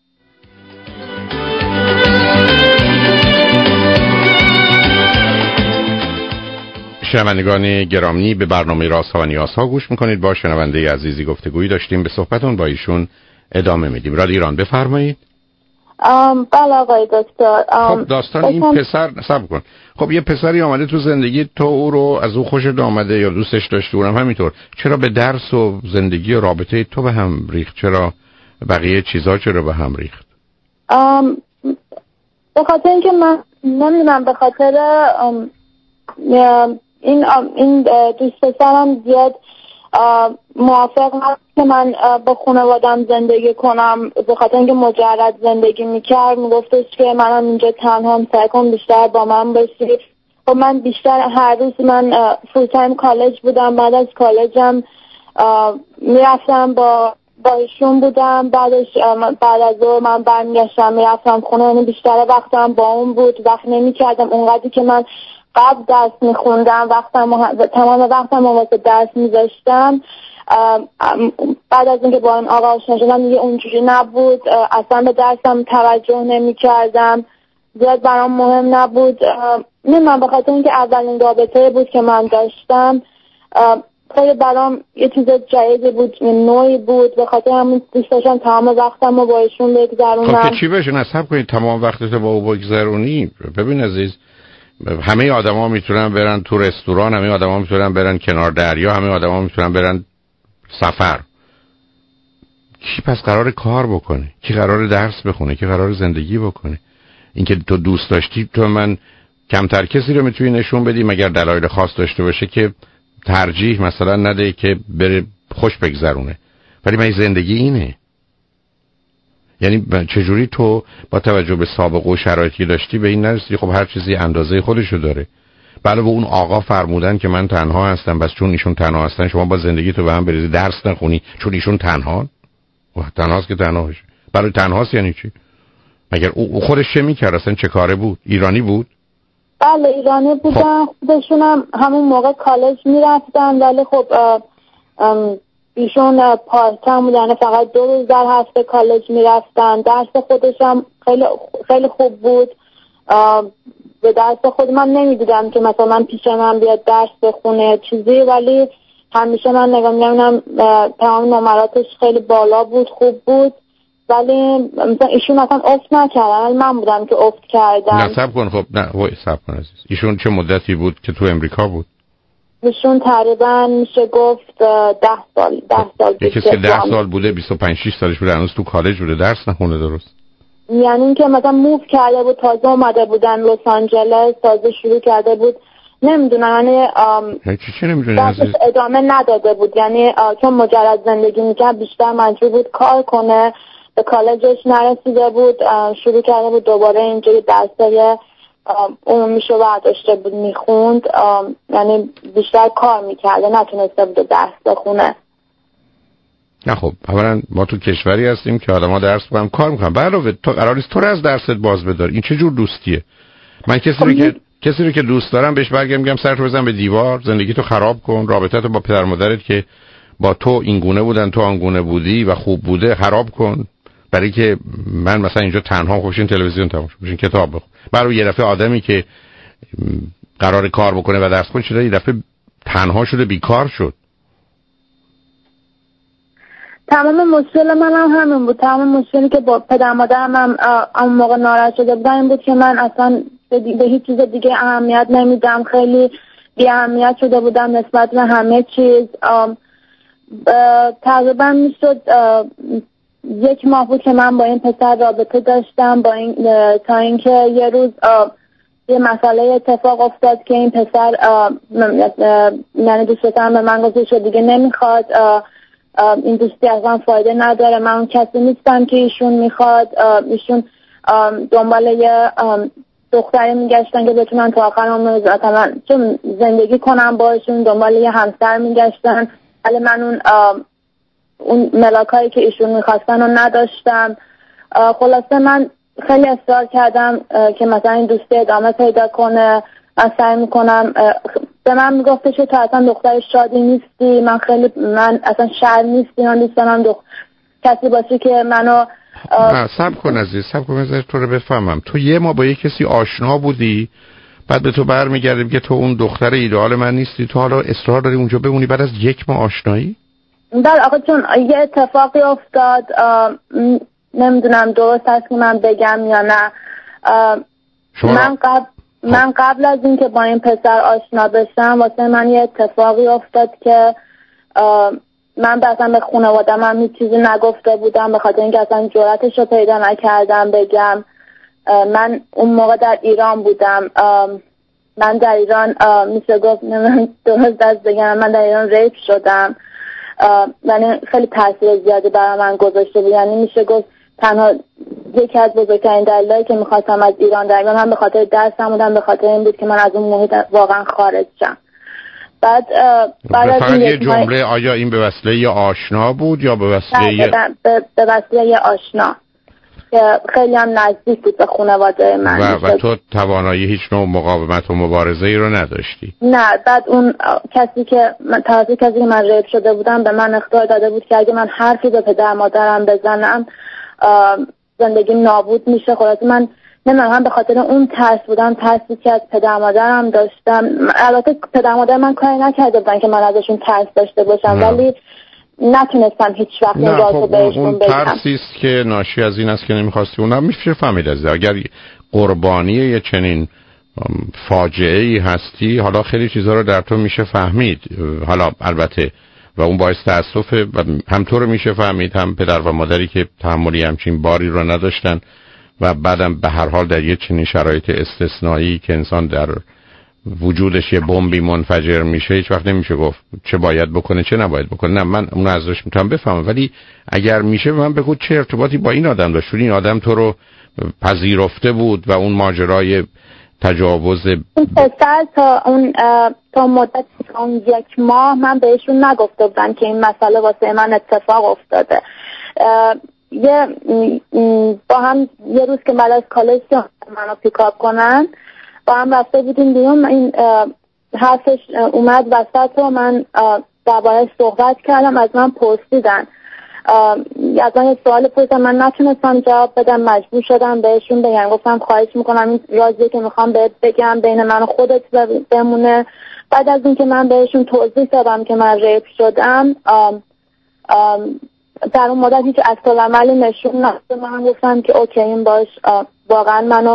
شنوندگان گرامی، به برنامه رازها و نیازها گوش میکنید. با شنونده عزیزی گفتگویی داشتیم، به صحبتون با ایشون ادامه میدیم. رادیو ایران بفرمایید. بله آقای دکتر. خب داستان این پسر صبر کن. خب یه پسری آمده تو زندگی، تو او رو از او خوشت آمده یا دوستش داشتی، اونم همینطور، چرا به درس و زندگی و رابطه تو به هم ریخت؟ چرا بقیه چیزا چرا به هم ریخت؟ به خاطر اینکه من نمیدونم، به خاطر این این دوست پسرم زیاد موافق هست که من با خانوادم زندگی کنم، به خاطر اینکه مجرد زندگی میکرد میگفتش که منم اینجا تنها هم، سعی کن بیشتر با من باشی. خب من بیشتر هر روز من فول تایم کالج بودم، بعد از کالجم میرفتم با با ایشون بودم، بعدش بعد از اون من برمیگشتم میرفتم خونه، یعنی بیشتر وقتم با اون بود. وقت نمیکردم اونقدری که من قبل درس میخوندم، وقتم تمام وقتم واسه درس میذاشتم. بعد از اینکه با این آقا آشنا شدم دیگه اونجوری نبود، اصلا به درسم توجه نمیکردم، زیاد برام مهم نبود. نه من به خاطر اینکه اولین رابطه بود که من داشتم، خیلی برام یه چیز جدیدی بود، نوعی بود، به خاطر همون دوست داشتم تمام وقتم رو با ایشون بگذرونم. خب که چی بشه؟ نصب کنید تمام وقتت با او بگذرونی. ببین عزیز، همه آدما میتونن برن تو رستوران، همه آدما میتونن برن کنار دریا، همه آدما میتونن برن سفر. کی پس قرار کار بکنه؟ کی قرار درس بخونه؟ کی قرار زندگی بکنه؟ اینکه تو دوست داشتی، تو من کمتر کسی رو میتونی نشون بدی مگر دلایل خاص داشته باشه که ترجیح مثلا نده که بره خوش بگذرونه. ولی من زندگی اینه. یعنی چجوری تو با توجه به سابقه و شرایطی داشتی به این نرسیدی؟ خب هر چیزی اندازه خودشو داره. بله به اون آقا فرمودن که من تنها هستم، بس چون ایشون تنها هستن شما با زندگی تو به هم بریزی درس نخونی چون ایشون تنها و تنهاست که تنها باشه. برای تنهاست یعنی چی؟ مگر او خودش چه میکرد؟ اصلا چه کاره بود؟ ایرانی بود؟ بله ایرانی بودن. خودشون هم همون موقع کالج میرفتن، ولی خب ایشون پارت تایم بودن، فقط دو روز در هفته کالج میرفتن. درس خودش هم خیلی خیلی خوب بود. به درس خود من نمیدیدم که مثلا من پیش من بیاد درس بخونه چیزی، ولی همیشه من نگاه می‌کردم تمام نمراتش خیلی بالا بود، خوب بود، ولی مثلا ایشون مثلا افت نکردن، من بودم که افت کردم. نه صبر کن. خب نه وای صبر کن عزیز. ایشون چه مدتی بود که تو امریکا بود؟ ایشون تقریبا میشه گفت ده سال ده سال بود. کسی که ده سال بوده بیست و پنج شش سالش بوده هنوز تو کالج بوده درس نخونه درست؟ یعنی اینکه مثلا موو کرده بود، تازه اومده بودن لس آنجلس، تازه شروع کرده بود، نمیدونم یعنی چی چی نمیدونم ادامه نداده بود، یعنی چون مجرد زندگی میکرد بیشتر مجبور بود کار کنه، به کالجش نرسیده بود، شروع کرده بود دوباره اینجوری درسای عمومیشو برداشته بود میخوند، یعنی بیشتر کار میکرده، نتونسته بود درس بخونه. نه خب اولا ما تو کشوری هستیم که آدم‌ها درس با هم کار میکنن، علاوه تو قرار نیست تو رو از درست باز بدار. این چه جور دوستیه؟ من کسی رو که کسی رو که دوست دارم بهش برگردم میگم سرتو بزن به دیوار، زندگی تو خراب کن، رابطه‌تو با پدر مادرت که با تو این گونه بودن تو آن گونه بودی و خوب بوده خراب کن، برای که من مثلا اینجا تنها خوشین تلویزیون تماشا بشین کتاب بخون. برای یه دفعه آدمی که قرار کار بکنه و درس خونه شده یه دفعه تنها شده، بیکار شد. تمام مشکل من هم همین بود. تمام مشکلی که با پدر مادرم هم اون موقع ناراحت شده بودن این بود که من اصلا به هیچ چیز دیگه اهمیت نمیدم، خیلی بی اهمیت شده بودم نسبت به همه چیز. تقریبا میشد یک ماه بود که من با این پسر رابطه داشتم، با این تا اینکه یه روز یه مسئله اتفاق افتاد که این پسر یعنی دوست دارم به من گفت شد دیگه نمیخواد، این دوستی اصلا فایده نداره، من اون کسی نیستم که ایشون میخواد. ایشون دنبال یه دختری میگشتن که بتونن تا آخر عمر چون زندگی کنم باشون، دنبال یه همسر میگشتن، ولی من اون اون ملاکایی که ایشون میخواستن رو نداشتم. خلاصه من خیلی اصرار کردم که مثلا این دوستی ادامه پیدا کنه، من سعی میکنم. به من میگفته که تو اصلا دختر شادی نیستی، من خیلی من اصلا شر نیستی، من دوست دارم دخ... کسی باشه که منو صبر کن عزیز، صبر کن بذار تو رو بفهمم. تو یه ما با یه کسی آشنا بودی، بعد به تو برمیگردیم که تو اون دختر ایدئال من نیستی، تو حالا اصرار داری اونجا بمونی بعد از یک ماه آشنایی؟ بله آقا چون یه اتفاقی افتاد، نمیدونم درست هست که من بگم یا نه. شما من قبل من قبل از این که با این پسر آشنا بشم واسه من یه اتفاقی افتاد که من اصلا به خانواده‌م هم هیچ چیزی نگفته بودم، به خاطر اینکه اصلا جرأتش رو پیدا نکردم بگم. من اون موقع در ایران بودم، من در ایران میشه گفت درست دست بگم من در ایران ریپ شدم، یعنی خیلی تاثیر زیادی برای من گذاشته بود. یعنی میشه گفت تنها یکی از بزرگترین دلایلی که میخواستم از ایران در بیام من به خاطر درسم بودم، به خاطر این بود که من از اون محیط واقعا خارج شم. بعد بعد از یه جمله آیا این به وسیله یه آشنا بود یا به وسیله به, به وسیله یه آشنا که خیلی هم نزدیک بود به خانواده من و, و تو توانایی هیچ نوع مقاومت و مبارزه ای رو نداشتی؟ نه. بعد اون کسی که من توسط کسی که من ریپ شده بودم به من اخطار داده بود که اگه من حرفی به پدر مادرم بزنم زندگی نابود میشه. خلاص من نمیدونم هم به خاطر اون ترس بودم، ترسی که از پدر مادرم داشتم. البته پدر مادر من کاری نکرده بودن که من ازشون ترس داشته باشم نه. ولی نتونستم هیچ وقت این رازو بهشون بگم. اون ترسی است که ناشی از این است که نمیخواستی. اونم میشه فهمید از اگر قربانی یه چنین فاجعه ای هستی، حالا خیلی چیزا رو در تو میشه فهمید. حالا البته و اون باعث تأسفه و هم تو رو میشه فهمید هم پدر و مادری که تحملی همچین باری رو نداشتن و بعدم به هر حال در یه چنین شرایط استثنایی که انسان در وجودش یه بمبی منفجر میشه هیچ وقت نمیشه گفت چه باید بکنه چه نباید بکنه. نه من اون ازش میتونم بفهمم، ولی اگر میشه من بگو چه ارتباطی با این آدم داشت؟ این آدم تو رو پذیرفته بود و اون ماجرای تجاوز اون پسر تا اون تا مدت اون یک ماه من بهشون نگفته بودم که این مسئله واسه من اتفاق افتاده. یه با هم یه روز که بعد از کالج منو پیکاپ کنن با هم رفته بودیم بیرون، این حرفش اومد وسط و من درباره‌اش صحبت کردم، از من پرسیدن، از من یه سوال پرسیدن، من نتونستم جواب بدم، مجبور شدم بهشون بگم، گفتم خواهش میکنم این رازی که میخوام بهت بگم بین من و خودت بمونه. بعد از این که من بهشون توضیح دادم که من ریپ شدم، آم آم در اون مدت هیچ عکس‌العملی نشون نداد. من گفتم که اوکی این باش، واقعا منو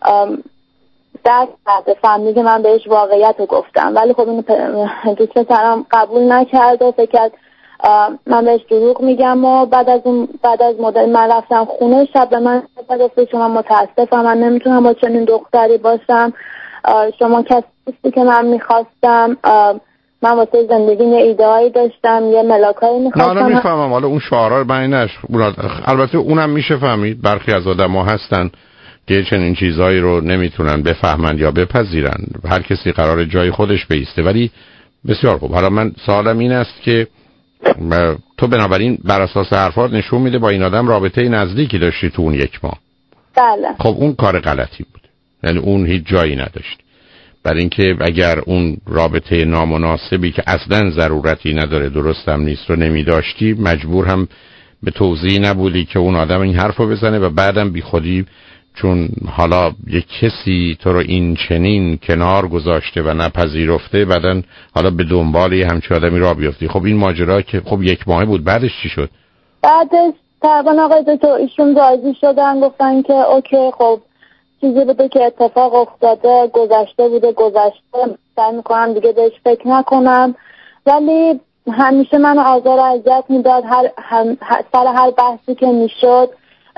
درک کرده، فهمید من بهش واقعیت رو گفتم، ولی خب این دوست پسرم قبول نکرد و فکر کرد من بهش دروغ میگم. و بعد از اون بعد از مدت من رفتم خونه، شب به من گفت شما متاسفم من نمیتونم با چنین دختری باشم، شما کسی نیستی که من میخواستم، من واسه زندگی یه ایده‌ای داشتم، یه ملاکایی میخواستم. نه نه میفهمم، حالا اون شعارها معنی نش، البته اونم میشه فهمید، برخی از آدم‌ها هستن که چنین چیزایی رو نمیتونن بفهمن یا بپذیرن، هر کسی قراره جای خودش بیسته. ولی بسیار خوب، حالا من سوالم این است که تو بنابراین بر اساس حرفات نشون میده با این آدم رابطه نزدیکی داشتی تو اون یک ماه. بله. خب اون کار غلطی بود، یعنی اون هیچ جایی نداشت، برای اینکه اگر اون رابطه نامناسبی که اصلا ضرورتی نداره، درستم نیست، رو نمیداشتی، مجبور هم به توضیح نبودی که اون آدم این حرفو بزنه و بعدم بی خودی چون حالا یک کسی تو رو این چنین کنار گذاشته و نپذیرفته، بعدن حالا به دنبال یه همچین آدمی راه بیفتی. خب این ماجرا که خب یک ماهه بود، بعدش چی شد؟ بعدش طبعا آقای دکتر ایشون راضی شدن، گفتن که اوکی خب چیزی بوده که اتفاق افتاده، گذشته بوده گذشته، سعی میکنم دیگه بهش فکر نکنم. ولی همیشه منو آزار و اذیت میداد، هر سر هر بحثی که میشد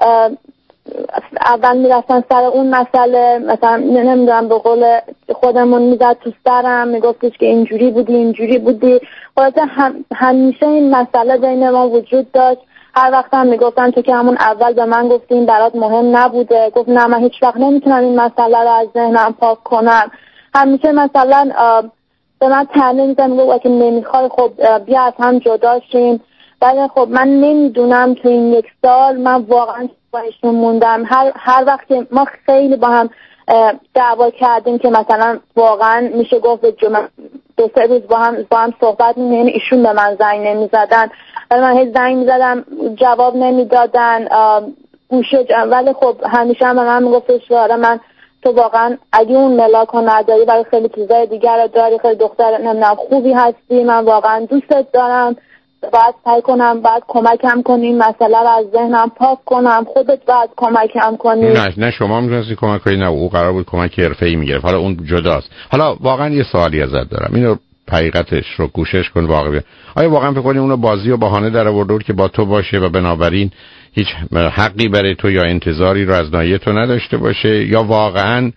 اول میرفتن سر اون مسئله، مثلا نمیدونم به قول خودمون میزد تو سرم، میگفتش که اینجوری بودی اینجوری بودی. خلاصه هم همیشه این مسئله بین ما وجود داشت. هر وقت هم میگفتن تو که همون اول به من گفتی این برات مهم نبوده، گفت نه من هیچ وقت نمیتونم این مسئله رو از ذهنم پاک کنم. همیشه مثلا به من طعنه میزنه، میگه که نمیخوای خب بیا از هم جدا شیم. ولی خب من نمیدونم تو این یک سال من واقعا با ایشون موندم. هر هر وقت ما خیلی با هم دعوا کردیم که مثلا واقعا میشه گفت دو سه روز با هم با هم صحبت می‌کردیم، یعنی ایشون به من زنگ نمیزدن ولی من هیچ زنگ میزدم جواب نمیدادن گوشه. ولی خب همیشه هم به من میگفتش آره من تو واقعا اگه اون ملاک رو نداری ولی خیلی چیزای دیگر رو داری، خیلی دختر نمیدونم خوبی هستی، من واقعا دوستت دارم، باید سعی کنم باید کمکم کنی مسئله رو از ذهنم پاک کنم، خودت باید کمکم کنی. نه نه شما میتونستی کمک کنی، نه او قرار بود کمک حرفه‌ای میگرفت، حالا اون جداست. حالا واقعا یه سوالی ازت دارم، اینو حقیقتش رو کوشش کن واقعا. آیا واقعا فکر کنی اونو بازی و بهانه در آورد که با تو باشه و بنابراین هیچ حقی برای تو یا انتظاری رو از ناحیه تو نداشته باشه، یا واقعا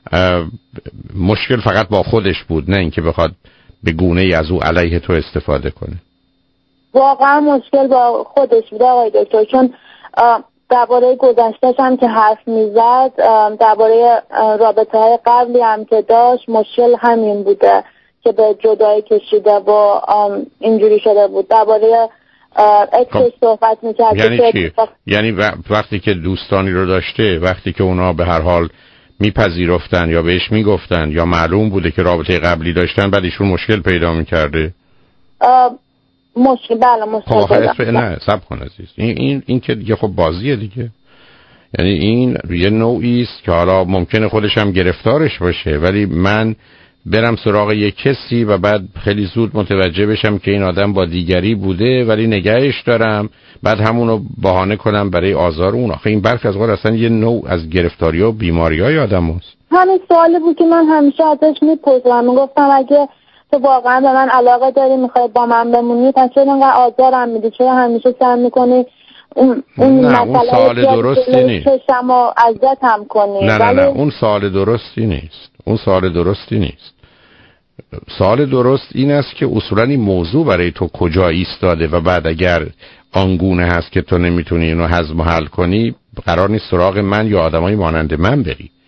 مشکل فقط با خودش بود نه اینکه بخواد به گونه‌ای از او علیه تو استفاده کنه؟ واقعا مشکل با خودش بود آقای دکتر، چون درباره گذشته‌ش هم که حرف میزد، درباره رابطه های قبلی هم که داشت، مشکل همین بوده که به جدایی کشیده و اینجوری شده بود. درباره اکسش صحبت میکرد. یعنی چی؟ یعنی وقتی که دوستانی رو داشته، وقتی که اونا به هر حال میپذیرفتن یا بهش میگفتن یا معلوم بوده که رابطه قبلی داشتن، بعد ایشون مشکل پیدا میکرده؟ مشکل بله مشکل خب پیدا نه سب کن عزیز، این این این که دیگه خب بازیه دیگه. یعنی این یه نوعی است که حالا ممکنه خودش هم گرفتارش باشه، ولی من برم سراغ یک کسی و بعد خیلی زود متوجه بشم که این آدم با دیگری بوده ولی نگهش دارم، بعد همونو بهانه کنم برای آزار اون. آخه این برخی از اوقات اصلا یه نوع از گرفتاری و بیماری های آدم هست. همین سوالی بود که من همیشه ازش میپرسم، میگفتم اگه تو واقعا به من علاقه داری میخوای با من بمونی پس چرا اینقدر آزارم میدی، چرا همیشه سعی میکنی اون اون نه اون سوال درستی نیست، چشمو اذیتم کنی. نه نه نه اون سوال درستی نیست، اون سوال درستی نیست. سوال درست این است که اصولا این موضوع برای تو کجا ایستاده و بعد اگر آنگونه هست که تو نمیتونی اینو هضم و حل کنی، قرار نیست سراغ من یا آدمای مانند من بری.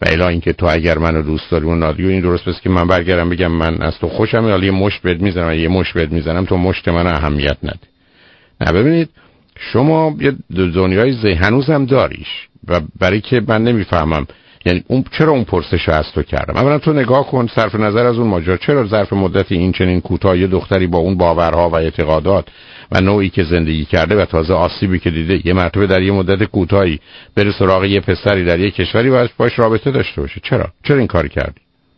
و الا اینکه تو اگر منو دوست داری اون نادیو این درست بس که من برگردم بگم من از تو خوشم، یا یه مشت بهت میزنم یه مشت بهت میزنم تو مشت من اهمیت نده. نه ببینید شما یه دنیای ذهن هنوزم داریش و برای که من نمیفهمم یعنی اون چرا اون پرسش رو از تو کردم. اولا تو نگاه کن صرف نظر از اون ماجرا چرا ظرف مدتی این چنین کوتاه یه دختری با اون باورها و اعتقادات و نوعی که زندگی کرده و تازه آسیبی که دیده یه مرتبه در یه مدت کوتاهی بره سراغ یه پسری در یه کشوری و باش رابطه داشته باشه؟ چرا چرا این کاری کردی؟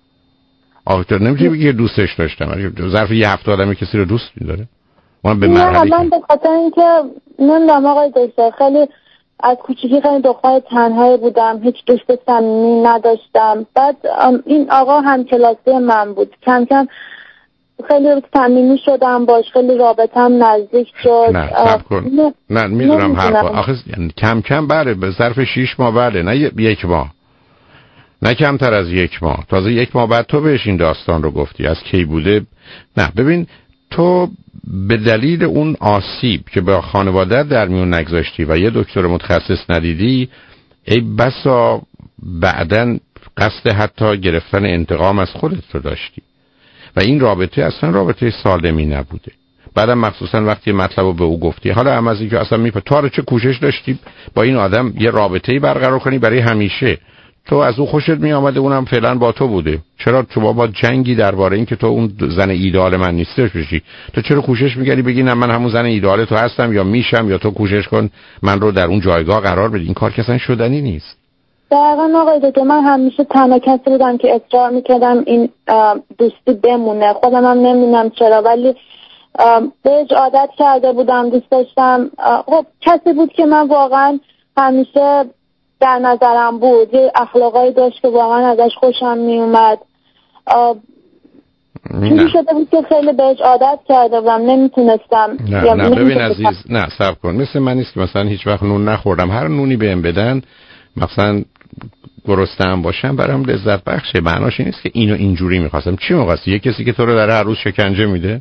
آخه تو نمیتونی بگی دوستش داشتم. ظرف یه هفته آدمی کسی رو دوست می‌داره؟ من به مرحله من به خاطر اینکه نمیدونم آقای دکتر خیلی از کوچیکی خیلی دختر تنهایی بودم، هیچ دوست صمیمی نداشتم. بعد این آقا هم کلاسی من بود، کم کم خیلی صمیمی شدم باش، خیلی رابطم نزدیک شد. نه صبر کن. نه, نه میدونم حرفا آخه یعنی کم کم بله به ظرف شیش ماه بله نه یک ماه نه کمتر از یک ماه تازه یک ماه بعد تو بهش این داستان رو گفتی از کی بوده. نه ببین تو به دلیل اون آسیب که به خانواده در میون نگذاشتی و یه دکتر متخصص ندیدی ای بسا بعدن قصد حتی گرفتن انتقام از خودت رو داشتی و این رابطه اصلا رابطه سالمی نبوده. بعدم مخصوصا وقتی مطلب رو به او گفتی حالا هم از اینکه اصلا میپه تو رو چه کوشش داشتی با این آدم یه رابطه‌ای برقرار کنی برای همیشه، تو از او خوشت می آمده اونم فعلا با تو بوده، چرا شما با جنگی درباره این که تو اون زن ایدئال من نیستش بشی؟ تو چرا کوشش می‌کردی بگی نه من همون زن ایدئال تو هستم یا میشم یا تو کوشش کن من رو در اون جایگاه قرار بدی؟ این کار که اصلا شدنی نیست. دقیقاً آقای دکتر من همیشه تنها کسی بودم که اصرار می‌کردم این دوستی بمونه، خودم هم نمیدونم چرا ولی بهش عادت کرده بودم، دوست داشتم. خب کسی بود که من واقعا همیشه در نظرم بود، یه اخلاقایی داشت که واقعا ازش خوشم می اومد. چیزی شده بود که خیلی بهش عادت کرده بودم نمیتونستم. نه نه ببین عزیز نه صبر کن، مثل من نیست که مثلا هیچ وقت نون نخوردم هر نونی بهم بدن مثلا گرسنه‌ام باشم برام لذت بخشه، معناش این نیست که اینو اینجوری میخواستم. چی می‌خواستی؟ یه کسی که تو رو در هر روز شکنجه میده؟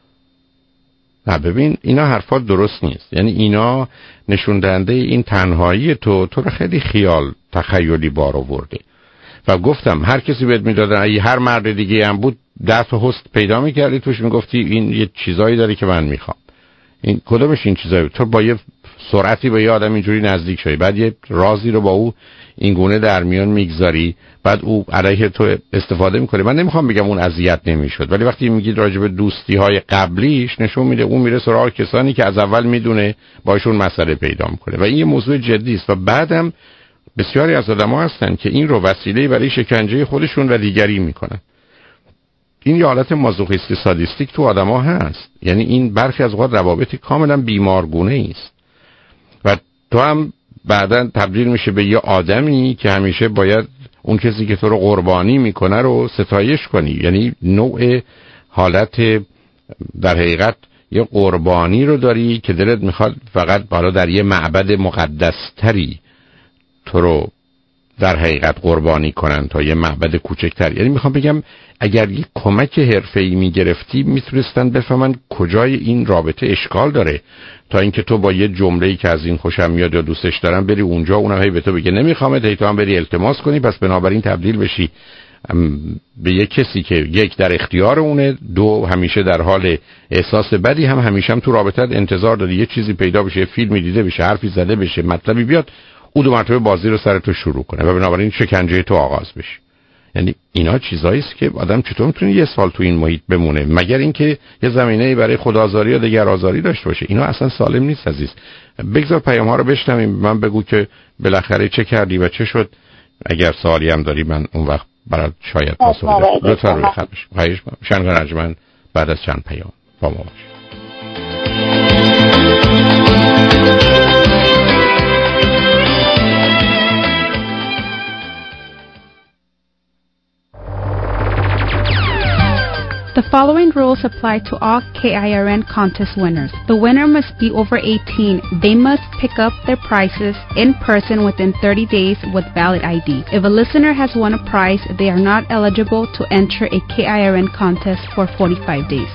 نه ببین اینا حرفات درست نیست. یعنی اینا نشون دهنده این تنهایی تو تو رو خیلی خیال تخیلی بار آورده و گفتم هر کسی بهت میدادن ای هر مرد دیگه هم بود دفع هست پیدا میکردی توش میگفتی این یه چیزایی داره که من میخوام. این کدومش این چیزایی؟ تو با یه سرعتی به یه آدم اینجوری نزدیک شدی بعد یه رازی رو با او این گونه در میان میگذاری بعد او علیه تو استفاده میکنه. من نمیخوام بگم اون اذیت نمیشد ولی وقتی میگید راجع به دوستی های قبلیش نشون میده اون میره سراغ کسانی که از اول میدونه باشون مسئله پیدا میکنه و این یه موضوع جدی است و بعدم بسیاری از آدم‌ها هستن که این رو وسیله برای شکنجه خودشون و دیگری میکنن. این یه حالت مازوخیستی سادیستیک تو آدم‌ها هست. یعنی این برخی از اوقات روابطی کاملا بیمارگونه است و تو هم بعداً تبدیل میشه به یه آدمی که همیشه باید اون کسی که تو رو قربانی میکنه رو ستایش کنی. یعنی نوع حالت در حقیقت یه قربانی رو داری که دلت میخواد فقط بالا در یه معبد مقدستری تو رو در حقیقت قربانی کنن تا یه معبد کوچکتر. یعنی میخوام بگم اگر یه کمک حرفه‌ای میگرفتی میتونستن بفهمن کجای این رابطه اشکال داره تا اینکه تو با یه جمله‌ای که از این خوشم میاد یا دوستش دارم بری اونجا اونم هی به تو بگه نمیخوامت هی تو هم بری التماس کنی پس بنابراین تبدیل بشی به یک کسی که یک در اختیار اونه، دو همیشه در حال احساس بدی، هم همیشه هم تو رابطت انتظار داری یه چیزی پیدا بشه، فیلمی دیده بشه، حرفی زده بشه، مطلبی بیاد او دو مرتبه بازی رو سر تو شروع کنه و بنابراین شکنجه تو آغاز بشه. یعنی اینا چیزایی است که آدم چطور میتونه یه سال تو این محیط بمونه مگر اینکه یه زمینه‌ای برای خودآزاری یا دگرآزاری داشته باشه. اینا اصلا سالم نیست عزیز. بگذار پیام‌ها رو بشنویم، من بگو که بالاخره چه کردی و چه شد. اگر سوالی هم داری من اون وقت برات شاید پاسخ بدم. لطفاً روی خط بش. خواهش می‌کنم. شنگ رجمن بعد از چند پیام با ما باش. The following rules apply to all K I R N contest winners. The winner must be over eighteen. They must pick up their prizes in person within thirty days with valid I D. If a listener has won a prize, they are not eligible to enter a K I R N contest for forty-five days.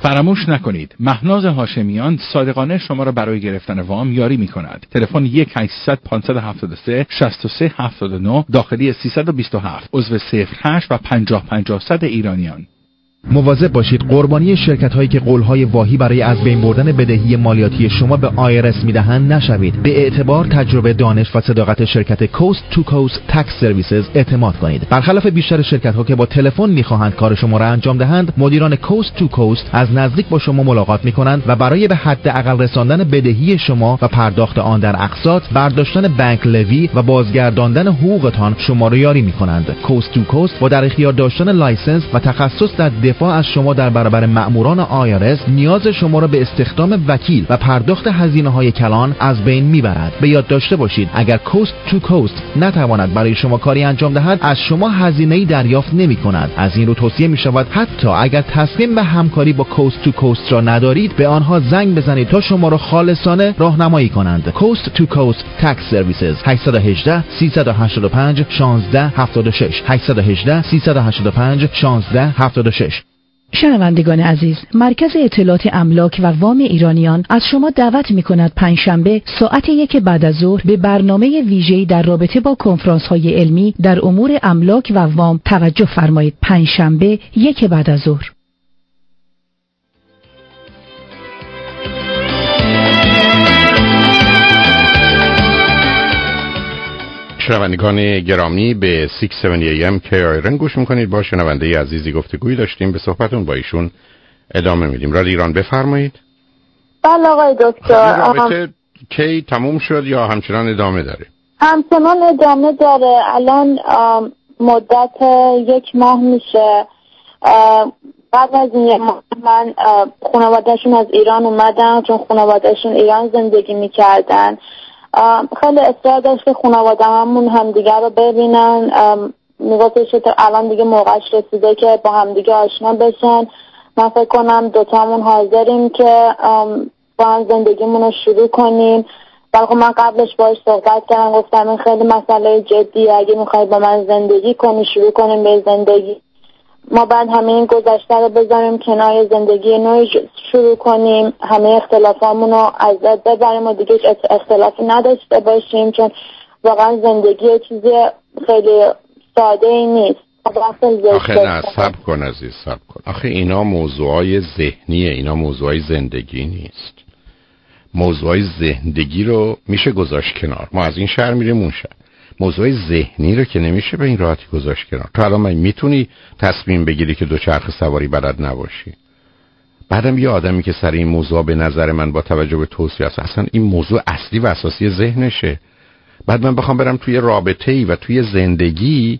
فراموش نکنید مهناز هاشمیان صادقانه شما را برای گرفتن وام یاری می‌کند. تلفن یک هشتصد پانصد و هفتاد و سه شصت و سه هفتاد و نه داخلی سیصد و بیست و هفت عضو صفر هشت و پنجاه پنجاه صد ایرانیان. مواظب باشید قربانی شرکت‌هایی که قول‌های واهی برای از بین بردن بدهی مالیاتی شما به آی آر اس می‌دهند نشوید. به اعتبار، تجربه، دانش و صداقت شرکت Coast to Coast Tax Services اعتماد کنید. برخلاف بیشتر شرکت‌ها که با تلفن می‌خواهند کار شما را انجام دهند، مدیران Coast to Coast از نزدیک با شما ملاقات می‌کنند و برای به حداقل رساندن بدهی شما و پرداخت آن در اقساط، برداشتن بانک لوی و بازگرداندن حقوقتان شما را یاری می‌کنند. Coast to Coast با در اختیار داشتن لایسنس و تخصص در دفاع از شما در برابر مأموران آی آر اس نیاز شما را به استخدام وکیل و پرداخت هزینه‌های کلان از بین میبرد. به یاد داشته باشید اگر کوست تو کوست نتواند برای شما کاری انجام دهد، از شما هزینه‌ای دریافت نمی‌کند. از این رو توصیه می‌شود حتی اگر تصمیم به همکاری با کوست تو کوست را ندارید، به آنها زنگ بزنید تا شما را خالصانه راهنمایی کنند. کوست تو کوست تکس سرویسز هشت یک هشت سیصد و هشتاد و پنج شانزده هفتاد و شش هشت یک هشت سیصد و هشتاد و پنج شانزده هفتاد و شش. شنوندگان عزیز، مرکز اطلاعات املاک و وام ایرانیان از شما دعوت می‌کند پنجشنبه ساعت یک بعد از ظهر به برنامه ویژه‌ای در رابطه با کنفرانس‌های علمی در امور املاک و وام توجه فرمایید. پنجشنبه یک بعد از ظهر. شنوندگان گرامی به ششصد و هفتاد ای ام کی آی ار گوش میکنید. با شنونده عزیزی گفتگویی داشتیم، به صحبتون با ایشون ادامه میدیم. رادیو ایران بفرمایید. بله آقای دکتر. رابطه کی تموم شد یا همچنان ادامه داره؟ همچنان ادامه داره. الان مدت یک ماه میشه. بعد از این ماه من خانوادهشون از ایران اومدن، چون خانوادهشون ایران زندگی میکردن. خیلی اصرار داشت که خانواده همون همدیگه رو ببینن. میگفتش که الان دیگه موقعش رسیده که با همدیگه آشنا بشن. من فکر کنم دوتامون حاضریم که با هم زندگیمون رو شروع کنیم. ولی خب من قبلش باهاش صحبت کردم، گفتم این خیلی مسئله جدیه، اگه میخوای با من زندگی کنی، شروع کنیم به زندگی، ما بعد همه این گذشته رو بذاریم کنار، زندگی نوعی شروع کنیم، همه اختلافامون رو از دست ببریم و دیگه اختلافی نداشته باشیم، چون واقعا زندگی چیزی خیلی ساده ای نیست. آخه نه، صبر کن عزیز، صبر کن. آخه اینا موضوعای ذهنیه، اینا موضوعای زندگی نیست. موضوعای زندگی رو میشه گذاشت کنار. ما از این شهر میریم اون شهر. موضوع ذهنی رو که نمیشه به این راحتی گذاشت کنار. تو الان میتونی تصمیم بگیری که دوچرخه سواری بلد نباشی. بعدم یه آدمی که سر این موضوع به نظر من با توجه به توصیه است، اصلا این موضوع اصلی و اساسی ذهنشه. بعد من بخوام برم توی رابطه‌ای و توی زندگی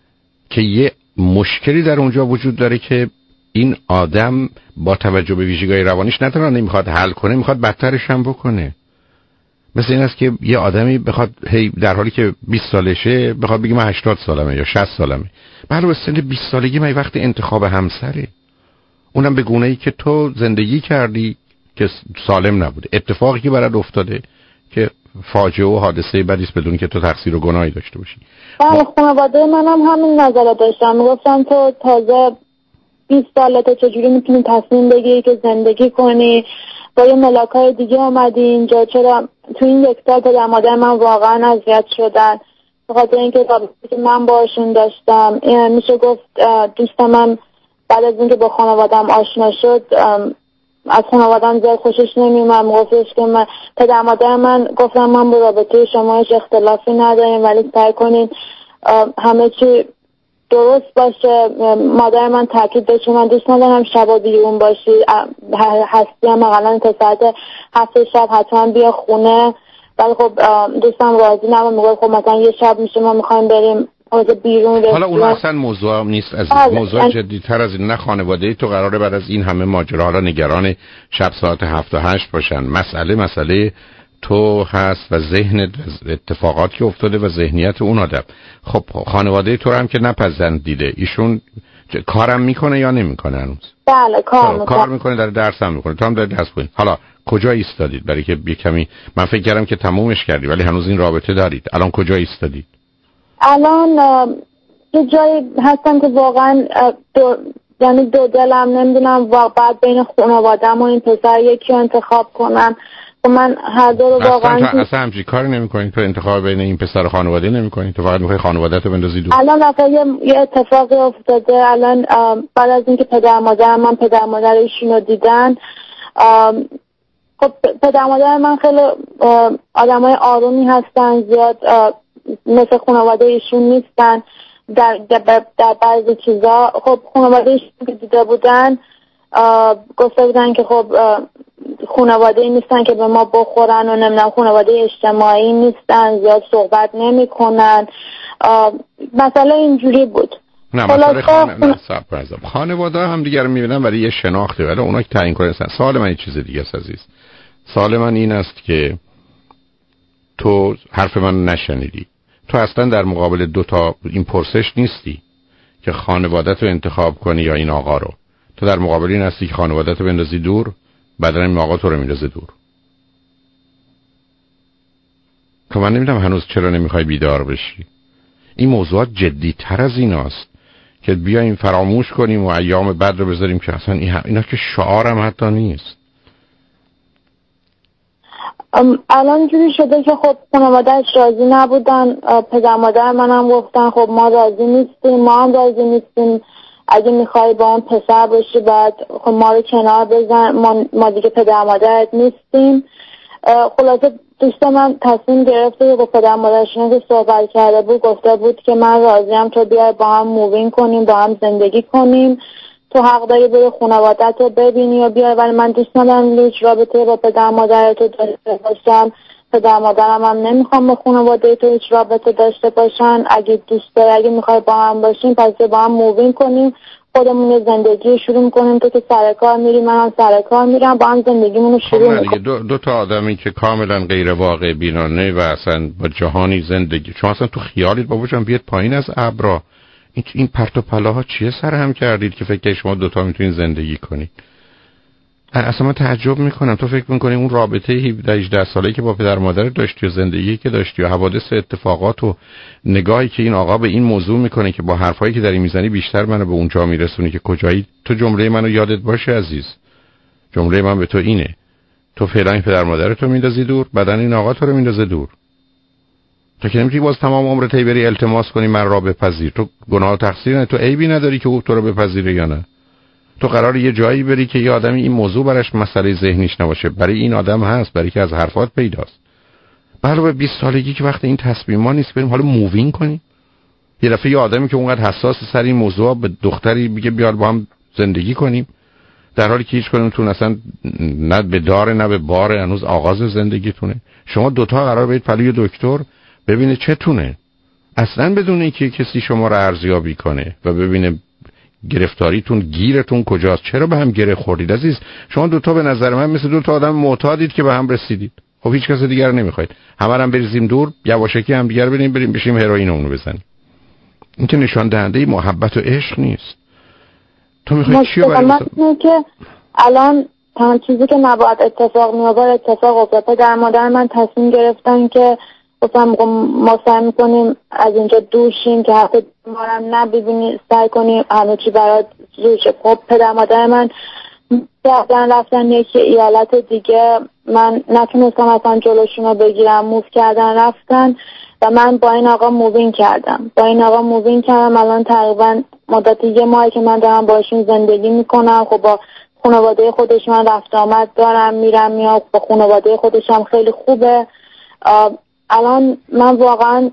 که یه مشکلی در اونجا وجود داره که این آدم با توجه به ویژگی‌های روانیش نه تنها نمیخواد حل کنه، میخواد بدترش هم بکنه. مثل این است که یه آدمی بخواد هی در حالی که بیست سالشه بخواد بگه من هشتاد سالمه یا شصت سالمه. علاوه بر سن بیست سالگی من وقت انتخاب همسره، اونم به گونه‌ای که تو زندگی کردی که سالم نبوده، اتفاقی که برات افتاده که فاجعه و حادثه بدی است بدون که تو تقصیر و گناهی داشته باشی. بله، خانواده منم همین نظر داشتم، میگفتن تو تازه بیست سالته، چجوری میتونی تصمیم بگیری که زندگی کنی با یه ملاکای دیگه اومدی اینجا؟ چرا تو این یک سال پدر مادر من واقعا اذیت شدن به خاطر اینکه رابطه‌ای که من باشون داشتم. میشه گفت دوست من بعد از اینکه با خانوادم آشنا شد از خانوادم زیاد خوشش نمیومد. گفتش که من پدر مادر من گفتم من با رابطه شما هیچ اختلافی نداریم، ولی سعی کنین همه چی درست باشه. مادر من تاکید داشت من دوست ندارم شبا بیرون باشی، هستی هم اقلا تا ساعت هفت شب حتما بیا خونه. ولی خب دوستم راضی نبود، میگفت خب مثلا یه شب میشه ما میخوایم بریم بیرون. حالا اون اصلا موضوع نیست از این. موضوع جدی‌تر از این. نه خانواده تو قراره بعد از این همه ماجرا حالا نگران شب ساعت هفت و هشت باشن. مسئله مسئله تو هست و ذهن اتفاقاتی که افتاده و ذهنیت اون آدم. خب خانواده تو هم که نپسندیده، ایشون کارم میکنه یا نمیکنه هنوز؟ بله کار میکنه. کار میکنه، در درس هم میکنه، تو هم در درس کنید. حالا کجا ایستادید؟ برای که بی کمی من فکر کردم که تمومش کردی ولی هنوز این رابطه دارید. الان کجا ایستادید؟ الان یه جایی هستم که واقعا یعنی دو دلم نمیدونم واقعا بین خانواده‌ام و این پسر یکی رو انتخاب کنم. و من هر دو رو واقعا اصلا تو اصلا همچین کاری نمی‌کنی، تو انتخاب بین این پسر و خانواده نمی‌کنی، تو فقط می‌خوای خانواده‌ت رو بندازی دور. الان واقعا یه, یه اتفاقی افتاده. الان بعد از اینکه پدر مادرم من پدر مادر ایشون رو دیدن، خب پدر مادر من خیلی آدمای آرومی هستن، زیاد مثل خانواده ایشون نیستن در در بعضی چیزا. خب خانواده ایشون که دیده بودن گفته بودن که خب خانواده ای نیستن که به ما بخورن و نمیدونم خانواده اجتماعی نیستن، زیاد صحبت نمی کنن. مسئله اینجوری بود. نه مسئله خانه... نه سب برزم خانواده هم دیگر رو میبینن ولی یه شناخته، ولی اونا که تعیین کنن. سوال من یه چیز دیگه است عزیز. سوال من این است که تو حرف من نشنیدی. تو اصلا در مقابل دو تا این پرسش نیستی که خانوادت رو انتخاب کنی یا این آقا رو. تو در مقابل این هستی که خانوادت رو بندازی دور، بعدن این آقا تو رو میندازه دور. تو من نمیدونم هنوز چرا نمیخوای بیدار بشی. این موضوعات جدی تر از این هست که بیایم فراموش کنیم و ایام بعد رو بذاریم که اصلا اینا که شعارم حتی نیست. الان جوری شده که خب خانواده‌اش راضی نبودن، پدر مادر منم گفتن خب ما راضی نیستیم، ما هم راضی نیستیم، اگه میخوای با اون پسر باشی بعد خب ما رو کنار بزن، ما, ما دیگه پدر مادرت نیستیم. خلاصه دوست من تصمیم گرفته که با پدر مادرشون که صحبت کرده بود گفته بود که من راضیم تو بیای با هم مووین کنیم، با هم زندگی کنیم، تو حق داری بری خانوادت رو ببینی و بیای، ولی من دوست ندارم هیچ رابطه با پدر مادرت رو داشته باشم. پدر مادرم هم نمیخوام با خانواده تو هیچ رابطه داشته باشن. اگه دوست داری اگه میخوای با هم باشیم پس با هم مووین کنیم، خودمون زندگی شروع میکنیم، تو که سر کار میری منم سر کار میرم، با هم زندگیمون رو شروع میکنیم. دو, دو تا آدمی که کاملا غیر واقع بینانه و اصلا با جهانی زندگی، شما اصلا تو خیالید باباشم بیاد پایین از ابرا، این این پرت و پلاها چیه سر هم کردید که فکر شما دوتا میتونید زندگی کنید؟ اصلا من تعجب میکنم. تو فکر میکنی اون رابطه هفده هجده ساله‌ای که با پدر مادر داشتی و زندگی که داشتی و حوادث اتفاقات و نگاهی که این آقا به این موضوع میکنه که با حرفایی که داری میزنی بیشتر منو به اونجا میرسونی که کجایی. تو جمله منو یادت باشه عزیز، جمله من به تو اینه، تو فعلا این پدر مادرتو میندازی دور، بعدن این آقا تو رو میندازه دور. تو که نمیتونی باز تمام عمرت بری التماس کنی من را بپذیر. تو گناه و تقصیر نه، تو عیبی نداری که او تو رو بپذیره یا نه. تو قرار یه جایی بری که یه آدمی این موضوع براش مسئله ذهنیش نباشه، برای این آدم هست، برای که از حرفات پیداست. علاوه بیست سالگی که وقت این تصمیما نیست بریم حالا مووین کنیم. یه دفعه یه آدمی که اونقدر حساس سر این موضوع به دختری میگه بیار با هم زندگی کنیم، در حالی که هیچ کدومتون اصلا نه به داره نه به باره، هنوز آغاز زندگیتونه. شما دوتا قرار برید پلوی دکتر ببینه چتونه، اصلا بدون اینکه کسی شما رو ارزیابی کنه و ببینه گرفتاریتون گیرتون کجاست، چرا به هم گره خوردید عزیز. شما دوتا به نظر من مثل دوتا آدم معتادید که به هم رسیدید. خب هیچ کس دیگر نمیخواید، همه هم بریزیم دور، یواشکی هم دیگر بریم بریم بشیم هروئین اونو بزنیم. این که نشان دهنده محبت و عشق نیست. تو میخوای چی رو برای که الان تمام چیزی که نباید اتفاق میابد اتفاق افتاد. پدر مادر من تصمیم گرفتن که گفتم ما سعی میکنیم از اینجا دور شیم که حتی ما رو نبینی، سعی کنیم همه چی برات زور شه. خب پدر مادر من رفتن رفتن یکی ایالت دیگه، من نتونستم اصلا جلوشون رو بگیرم، موو کردن رفتن و من با این آقا مووین کردم با این آقا مووین کردم الان تقریبا مدت یه ماهی که من دارم باشون زندگی میکنم. خب با خانواده خودش من رفت آمد دارم، میرم میاد، با خانواده خودش هم خیلی خوبه. الان من واقعا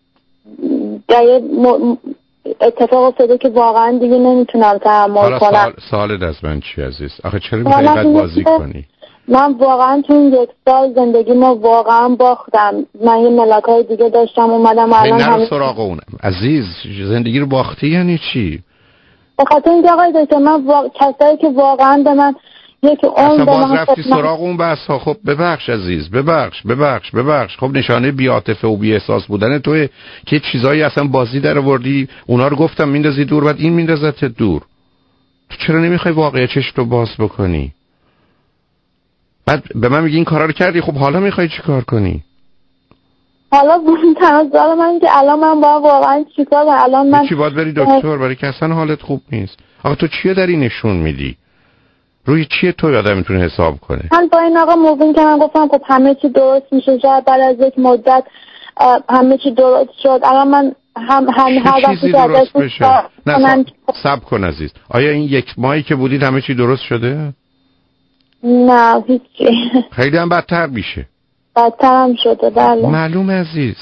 در اتفاق افتاده که واقعا دیگه نمیتونم تحمل کنم. حالا سوال از من چی عزیز؟ آخه چرا میخوایی اینقدر بازی کنی؟ من واقعا تو این یک سال زندگی ما واقعا باختم. من یه ملاکای دیگه داشتم اومدم الان هم سراغ اونم. عزیز زندگی رو باختی یعنی چی؟ به خاطر اینکه آقای دکتر من وا... کسایی که واقعا به من یک اون به من رفتی سراغ اون بس ها. خب ببخش عزیز، ببخش ببخش ببخش خب نشانه بی‌عاطفه و بی احساس بودن توئه که چیزایی اصلا بازی در آوردی، اونا رو گفتم میندازی دور، بعد این میندازت دور. تو چرا نمیخوای واقعا چشم رو باز بکنی؟ بعد به من میگی این کارا رو کردی، خب حالا میخوای چی کار کنی؟ حالا تنظر من که الان من با واقعا چیکار کنم؟ الان من چی باید بری دکتر؟ برای که اصلا حالت خوب نیست. آقا تو چیه داری نشون میدی؟ روی چیه تو آدم میتونه حساب کنه؟ من با این آقا موضوع که من گفتم خب همه چی درست میشه، شاید بعد از یک مدت همه چی درست شد. الان من هم هم هر وقتی که ازش بشه. نه صبر کن عزیز. آیا این یک ماهی که بودید همه چی درست شده؟ نه هیچی. خیلی هم بدتر میشه. بدتر هم شده. بله معلوم عزیز.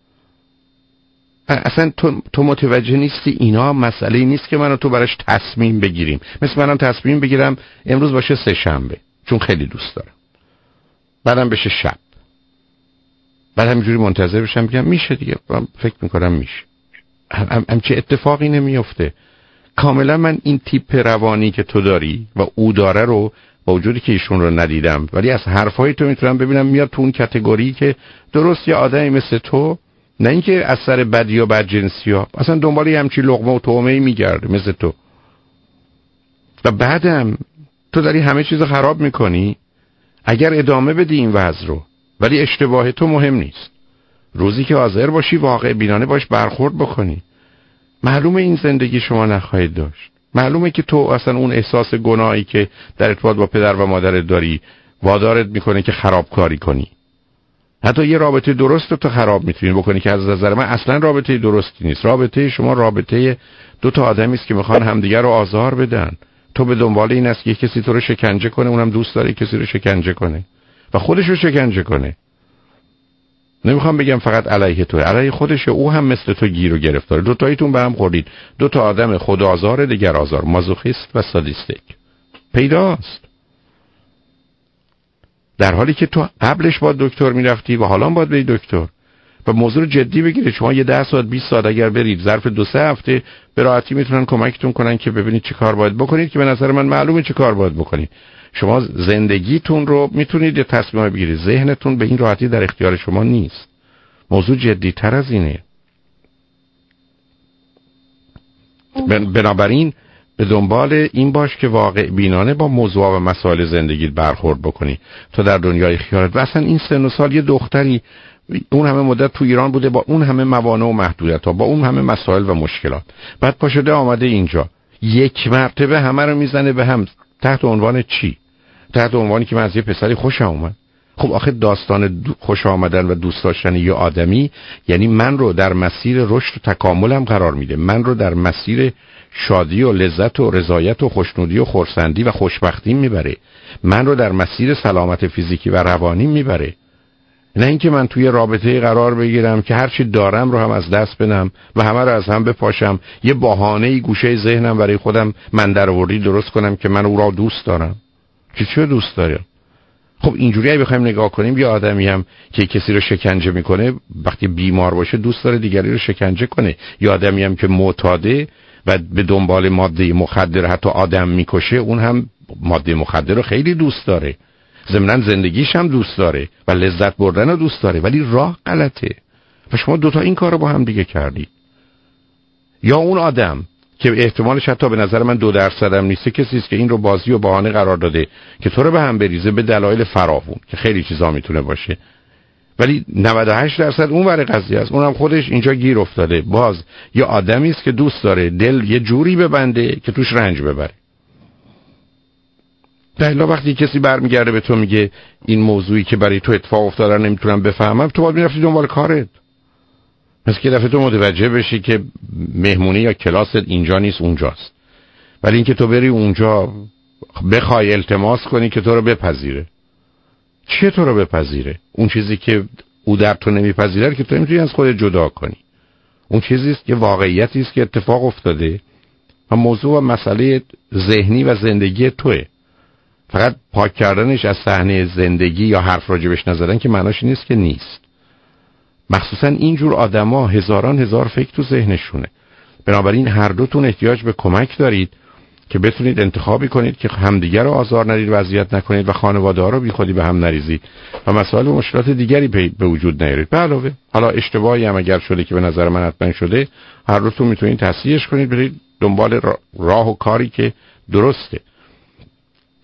اصلا تو, تو متوجه نیستی اینا مسئله نیست که من تو براش تصمیم بگیریم. مثل منم تصمیم بگیرم امروز باشه سه شنبه چون خیلی دوست دارم، بعدم بشه شب، بعد همینجوری منتظر بشم بگم میشه دیگه. من فکر میکنم میشه. هم, هم چه اتفاقی نمیفته. کاملا من این تیپ روانی که تو داری و او داره رو با وجودی که ایشون رو ندیدم ولی از حرفای تو میتونم ببینم میاد تو اون کاتگوری که درست یه آدمی مثل تو، نه اینکه از سر بدی یا بدجنسی ها، اصلا دنبال یه همچین لقمه و طعمه‌ای میگرده مثل تو. و بعدم تو داری همه چیز خراب میکنی. اگر ادامه بدی این وضع رو، ولی اشتباه تو مهم نیست، روزی که حاضر باشی واقع بینانه باش برخورد بکنی، معلومه این زندگی شما نخواهید داشت. معلومه که تو اصلا اون احساس گناهی که در ارتباط با پدر و مادرت داری وادارت میکنه که خرابکاری کنی. حتی یه رابطه درست رو تو خراب میتونی بکنی که از نظر من اصلا رابطه درستی نیست. رابطه شما رابطه دو تا آدمی است که میخوان همدیگر رو آزار بدن. تو به دنبال این است که کسی تو رو شکنجه کنه، اونم دوست داره کسی رو شکنجه کنه و خودش رو شکنجه کنه. نمیخوام بگم فقط علیه تو، علیه خودشه. او هم مثل تو گیر و گرفتاره. دو تاییتون به هم خوردید. دو تا آدم خودآزار دیگر آزار، مازوخیست و سادیستیک پیداست. در حالی که تو قبلش با دکتر میرفتی و حالا باید بری دکتر و موضوع رو جدی بگیرید. شما یه ده ساعت بیست ساعت اگر برید ظرف دو سه هفته به راحتی میتونن کمکتون کنن که ببینید چه کار باید بکنید، که به نظر من معلومه چه کار باید بکنید. شما زندگیتون رو میتونید یه تصمیم بگیرید، ذهنتون به این راحتی در اختیار شما نیست. موضوع جدی تر از اینه. بنابراین به دنبال این باش که واقع بینانه با موضوع و مسائل زندگیت برخورد بکنی تو در دنیای خیالت. و اصلا این سن و سال یه دختری اون همه مدت تو ایران بوده با اون همه موانع و محدودیت‌ها، با اون همه مسائل و مشکلات، بعد پا شده آمده اینجا یک مرتبه همه رو میزنه به هم. تحت عنوان چی؟ تحت عنوانی که من از یه پسری خوشم اومد. خب آخه داستان خوش آمدن و دوست داشتن یه آدمی یعنی من رو در مسیر رشد و تکاملم قرار میده، من رو در مسیر شادی و لذت و رضایت و خوشنودی و خرسندی و خوشبختی میبره، من رو در مسیر سلامت فیزیکی و روانی میبره. نه اینکه من توی رابطه قرار بگیرم که هر چی دارم رو هم از دست بدم و همه رو از هم بپاشم، یه بهانه‌ای گوشه ذهنم برای خودم من درآوردی درست کنم که من او را دوست دارم. چی چه دوست دارم؟ خب اینجوری اگه بخوایم نگاه کنیم یه آدمی هم که کسی رو شکنجه میکنه وقتی بیمار باشه دوست داره دیگری رو شکنجه کنه. یه آدمی هم که معتاده و به دنبال ماده مخدر حتی آدم میکشه اون هم ماده مخدر رو خیلی دوست داره، ضمناً زندگیش هم دوست داره و لذت بردن رو دوست داره، ولی راه غلطه. و شما دوتا این کار رو با هم دیگه کردی. یا اون آدم که احتمالش حتی به نظر من دو درصد هم نیست، کسی است که این رو بازی و بهانه قرار داده که تو رو به هم بریزه به دلایل فراوون که خیلی چیزا میتونه باشه، ولی نود و هشت درصد اون ور قضیه است. اونم خودش اینجا گیر افتاده. باز یه آدمی است که دوست داره دل یه جوری ببنده که توش رنج ببره. دلیلا وقتی کسی برمیگرده به تو میگه این موضوعی که برای تو اتفاق افتاده نمیتونم بفهمم، تو باید میرفتی دنبال کارت. مثل که دفعه تو متوجه بشی که مهمونی یا کلاست اینجا نیست اونجاست، ولی اینکه تو بری اونجا بخوای التماس کنی که تو رو بپذیره. چیه تو رو بپذیره؟ اون چیزی که او در تو نمیپذیره که تو نمیتونی از خودت جدا کنی. اون چیزی است که واقعیتی است که اتفاق افتاده و موضوع و مسئله ذهنی و زندگی توئه. فقط پاک کردنش از صحنه زندگی یا حرف راجبش نزدن که معناش نیست که نیست. مخصوصا اینجور آدما هزاران هزار فکر تو ذهنشونه. بنابراین هر دوتون احتیاج به کمک دارید که بتونید انتخابی کنید که همدیگر رو آزار ندید و اذیت نکنید و خانواده‌ها رو بیخودی به هم نریزید و مسائل و مشکلات دیگری به وجود نیارید. به علاوه حالا اشتباهی هم اگر شده که به نظر من حتما شده، هر دوتون میتونید تصحیحش کنید، برید دنبال راه و کاری که درسته.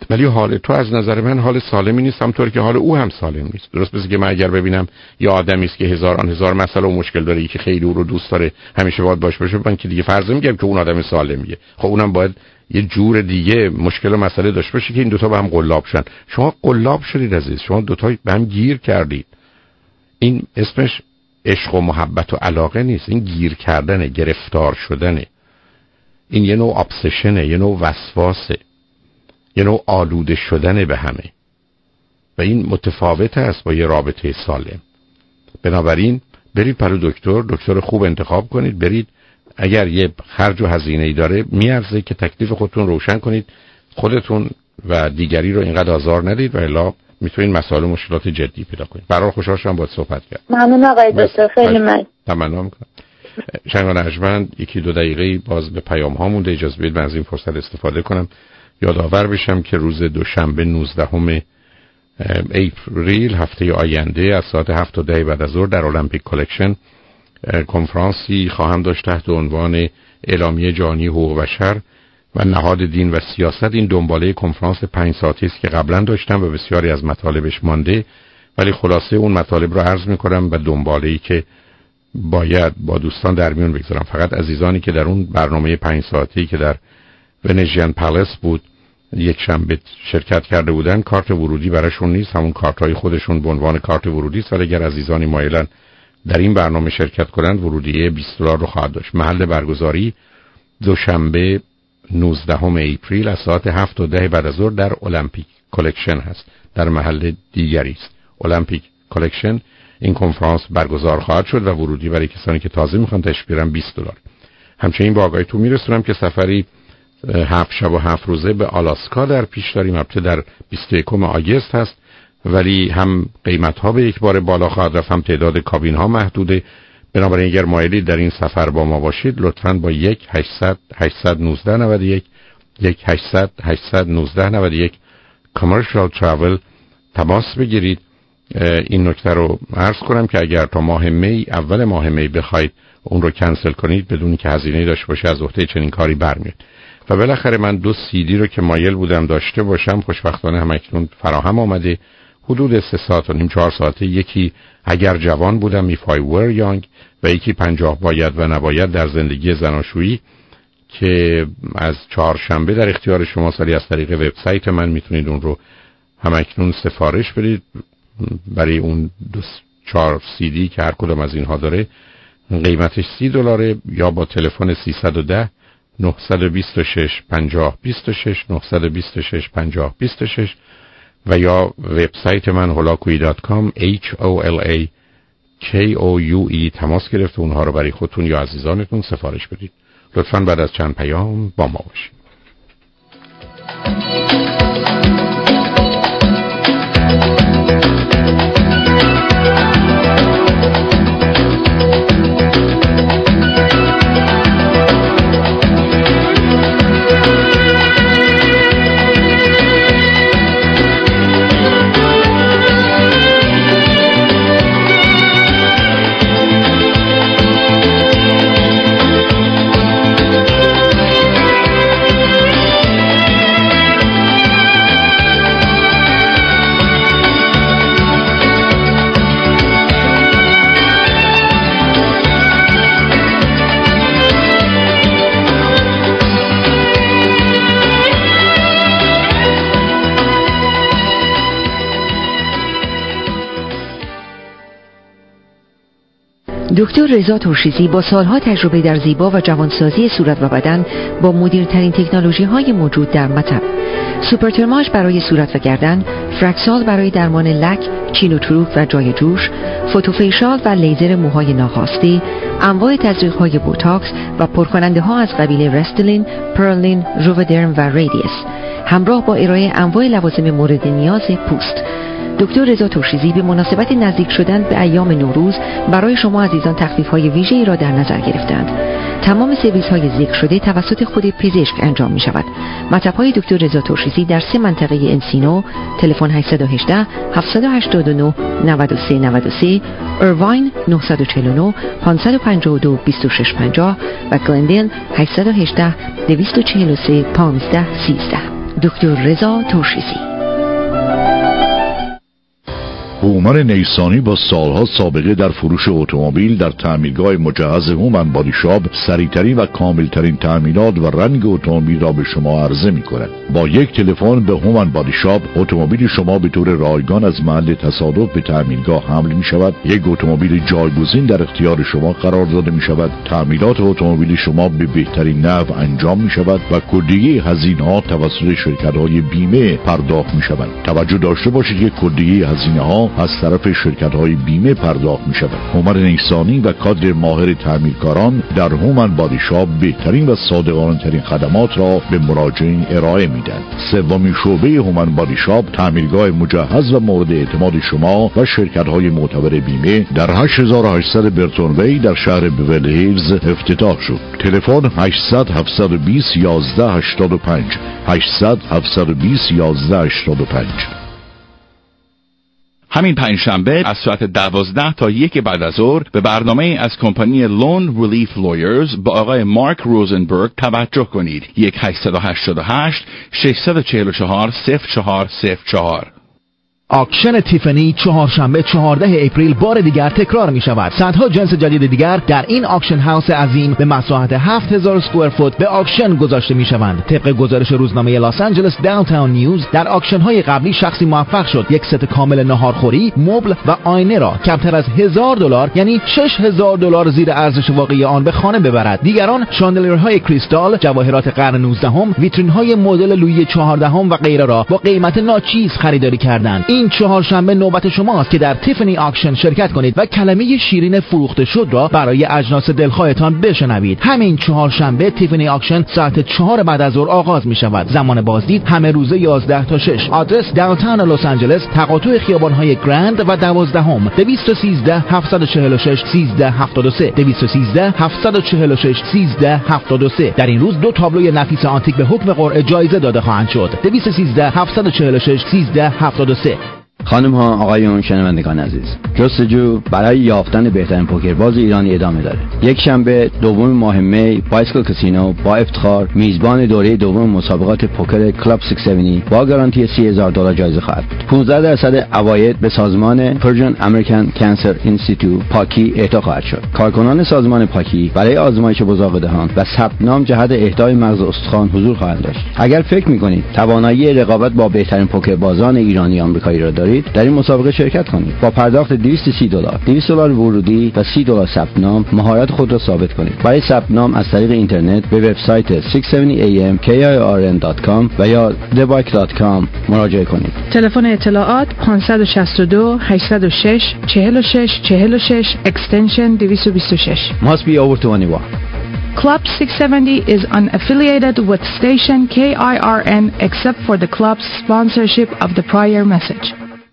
ولی حال تو از نظر من حال سالمی نیست، همونطور که حال او هم سالم نیست. درست مثل که من اگر ببینم یه آدمی است که هزاران هزار مسئله و مشکل داره، یکی خیلی او رو دوست داره، همیشه باید باش باشه، من که دیگه فرض نمی‌کنم که اون آدم سالمیه. خب اونم باید یه جور دیگه مشکل و مسئله داشته باشه که این دوتا با هم قلاب شن. شما قلاب شدید عزیز، شما دوتا به هم گیر کردید. این اسمش عشق و محبت و علاقه نیست، این گیر کردنه، گرفتار شدنه. این یه نوع ابسشنه، یه نوع وسواسه، یه نوع آلوده شدن به همه و این متفاوت است با یه رابطه سالم. بنابراین برید پلو دکتر، دکتر خوب انتخاب کنید، برید اگر یه خرج و هزینه‌ای داره میارزه که تکلیف خودتون روشن کنید، خودتون و دیگری رو اینقدر آزار ندید و الا میتونید مسائل و مشکلات جدی پیدا کنید. برای خوشحال شدم باهات صحبت کردم. ممنون آقای دکتر، خیلی ممنون. تمنا می‌کنم. شنگان ارجمند یکی دو دقیقه باز به پیام ها مونده، اجازه بدید من از این فرصت استفاده کنم یادآور بشم که روز دوشنبه نوزدهم اپریل هفته آینده از ساعت هفت تا ده بعد از ظهر در المپیک کلکشن کنفرانسی خواهم داشت تحت عنوان اعلامیه جهانی حقوق بشر و نهاد دین و سیاست. این دنباله کنفرانس پنج ساعتی است که قبلا داشتم و بسیاری از مطالبش مانده، ولی خلاصه اون مطالب رو عرض می‌کنم و دنباله‌ای که باید با دوستان در میون بگذارم. فقط عزیزانی که در اون برنامه پنج ساعتی که در ونژین پالاس بود یک شنبه شرکت کرده بودن، کارت ورودی براشون نیست، همون کارت‌های خودشون به عنوان کارت ورودی است، ولی اگر عزیزانی مایلن در این برنامه شرکت کنند ورودی بیست دلار رو خواهد داشت. محل برگزاری دوشنبه نوزدهم اپریل از ساعت هفت تا ده بعد از ظهر در المپیک کلکشن هست، در محل دیگری است. المپیک کلکشن این کنفرانس برگزار خواهد شد و ورودی برای کسانی که تازه میخوان تشریف بیارن بیست دلار. همچنین با آگاهیتون میرسونم که سفری هفت شب و هفت روزه به آلاسکا در پیش داریم. البته در بیست و یکم آگوست هست، ولی هم قیمت ها به یک بار بالا خواهد رفت، هم تعداد کابین ها محدوده. بنابراین اگر مایلید در این سفر با ما باشید لطفاً با یک هشتصد هشتصد و نوزده نود و یک یک هشتصد هشتصد و نوزده نود و یک کامرشال تراول تماس بگیرید. این نکته رو عرض کنم که اگر تا ماه می اول ماه می بخواید اون رو کنسل کنید بدون که هزینه‌ای داشته باشه از عهده چنین کاری برمیاد. و بالاخره من دو سی دی رو که مایل بودم داشته باشم خوشبختانه هم اکنون فراهم آمده، حدود سه ساعت و نیم چهار ساعته. یکی اگر جوان بودم If I Were Young و یکی پنجاه باید و نباید در زندگی زناشویی که از چهارشنبه در اختیار شما سالی از طریق وبسایت من میتونید اون رو هم اکنون سفارش بدید. برای اون دو چهار سی دی که هر کدام از اینها داره قیمتش سی دلاره، یا با تلفن سیصد و ده نهصد و بیست و شش پنجاه بیست و شش نهصد و بیست و شش پنجاه بیست و شش و یا وبسایت من هولاکویی دات کام H O L A K O U E تماس گرفت اونها رو برای خودتون یا عزیزانتون سفارش بدید. لطفاً بعد از چند پیام با ما باشید. دکتر رضا ترشیزی با سالها تجربه در زیبا و جوانسازی صورت و بدن با مدرن‌ترین تکنولوژی‌های موجود در مطب، سوپرترماژ برای صورت و گردن، فرکسال برای درمان لک، چین و چروک و جای جوش، فوتوفیشال و لیزر موهای ناخواسته، انواع تزریق‌های بوتاکس و پرکننده‌ها از قبیل رستلین، پرلین، روودرم و ریدیس، همراه با ارائه انواع لوازم مورد نیاز پوست. دکتر رضا ترشیزی به مناسبت نزدیک شدن به ایام نوروز برای شما عزیزان تخفیف‌های ویژه‌ای را در نظر گرفتند. تمام سرویس‌های ذکر شده توسط خود پزشک انجام می‌شود. مطب‌های دکتر رضا ترشیزی در سه منطقه انسینو، تلفن هشت یک هشت هفت هشت نه نه سه نه سه، ایرواین نه چهار نه پنج پنج دو دو شش پنج و گلندل هشت یک هشت دو چهار سه یک پنج یک سه. دکتر رضا ترشیزی. هومن نیسانی با سالها سابقه در فروش اتومبیل در تعمیرگاه مجهز هومن بادی شاپ سریعترین و کاملترین تعمیرات و رنگ اتومبیل را به شما عرضه می‌کند. با یک تلفن به هومن بادی شاپ اتومبیل شما به طور رایگان از محل تصادف به تعمیرگاه حمل می‌شود. یک اتومبیل جایگزین در اختیار شما قرار داده می‌شود. تعمیرات اتومبیل شما به بهترین نحو انجام می‌شود و کلیه هزینه‌ها توسط شرکت‌های بیمه پرداخت می‌شوند. توجه داشته باشید که کلیه هزینه‌ها از طرف شرکت‌های بیمه پرداخت می‌شود. هومن نیسانی و کادر ماهر تعمیرکاران در هومن بادی شاپ بهترین و صادقانه‌ترین خدمات را به مراجعین ارائه می‌دهند. سومین شعبه هومن بادی شاپ تعمیرگاه مجهز و مورد اعتماد شما و شرکت‌های معتبر بیمه در هشت هزار و هشتصد برتون وی در شهر بیورلی هیلز افتتاح شد. تلفن هشتصد هفتصد و بیست یازده هشتاد و پنج هشتصد هفتصد و بیست یازده هشتاد و پنج. همین پنجشنبه از ساعت دوازده تا یک بعد از ظهر به برنامه از کمپانی لون ریلیف لویرز با آقای مارک روزنبرگ توجه کنید. یک هشت هشت هشت شش چهار چهار صفر چهار صفر چهار. آکشن تیفنی چهارشنبه چهاردهم اپریل بار دیگر تکرار می شود. صدها جنس جدید دیگر در این آکشن هاوس عظیم به مساحت هفت هزار اسکوئر فوت به آکشن گذاشته می شوند. طبق گزارش روزنامه لاس آنجلس داونتاون نیوز در آکشن های قبلی شخصی موفق شد یک ست کامل ناهارخوری، مبل و آینه را کمتر از هزار دلار یعنی شش هزار دلار زیر ارزش واقعی آن به خانه ببرد. دیگران شاندلیرهای کریستال، جواهرات قرن نوزدهم، ویترین های مدل لویی چهاردهم و غیره را با قیمت ناچیز خریداری کردند. این چهارشنبه نوبت شماست که در تیفنی آکشن شرکت کنید و کلمه شیرین فروخته شد را برای اجناس دلخواهتان بشنوید. همین چهارشنبه تیفنی آکشن ساعت چهار بعد از ظهر آغاز می شود. زمان بازدید همه روزه یازده تا شش. آدرس داونتاون لس آنجلس، تقاطع خیابان‌های گرند و دوازدهم. دویست و سیزده هفتصد و چهل و شش سیزده هفتاد و سه دویست و سیزده هفتصد و چهل و شش سیزده هفتاد و سه. در این روز دو تابلوی نفیس آنتیک به حکم قرعه جایزه داده خواهند شد. دویست و سیزده هفتصد و چهل و شش سیزده هفتاد و سه. خانم ها، آقایون، شنوندگان عزیز، جستجو برای یافتن بهترین پوکرباز ایرانی ادامه داره. یک شنبه دوم ماه می بایسکل کاسینو با افتخار میزبان دوره دوم مسابقات پوکر کلاب ششصد و هفتاد با گارانتی سی هزار دلار جایزه خواهد بود. پانزده درصد عواید به سازمان پرژن امریکن کانسر اینستیتوت پاکی اهدا خواهد شد. کارکنان سازمان پاکی برای آزمایش بزاق دهان و ثبت نام جهت اهدای مغز استخوان حضور خواهند داشت. اگر فکر می‌کنید توانایی رقابت با بهترین پوکربازان ایرانی آمریکایی را دارید، در این مسابقه شرکت کنید. با پرداخت دویست و سی دلار، دویست دلار ورودی و سی دلار ثبت نام مهارت خود را ثابت کنید. برای ثبت نام از طریق اینترنت به وبسایت ششصد و هفتاد ای ام کی آی آر ان دات کام و یا the bike dot com مراجعه کنید. تلفن اطلاعات پانصد و شصت و دو هشتصد و شش چهل و شش چهل و شش extension دویست و بیست و شش. Must be over twenty-one. Club six seventy is unaffiliated with station K I R N except for the club's sponsorship of the prior message.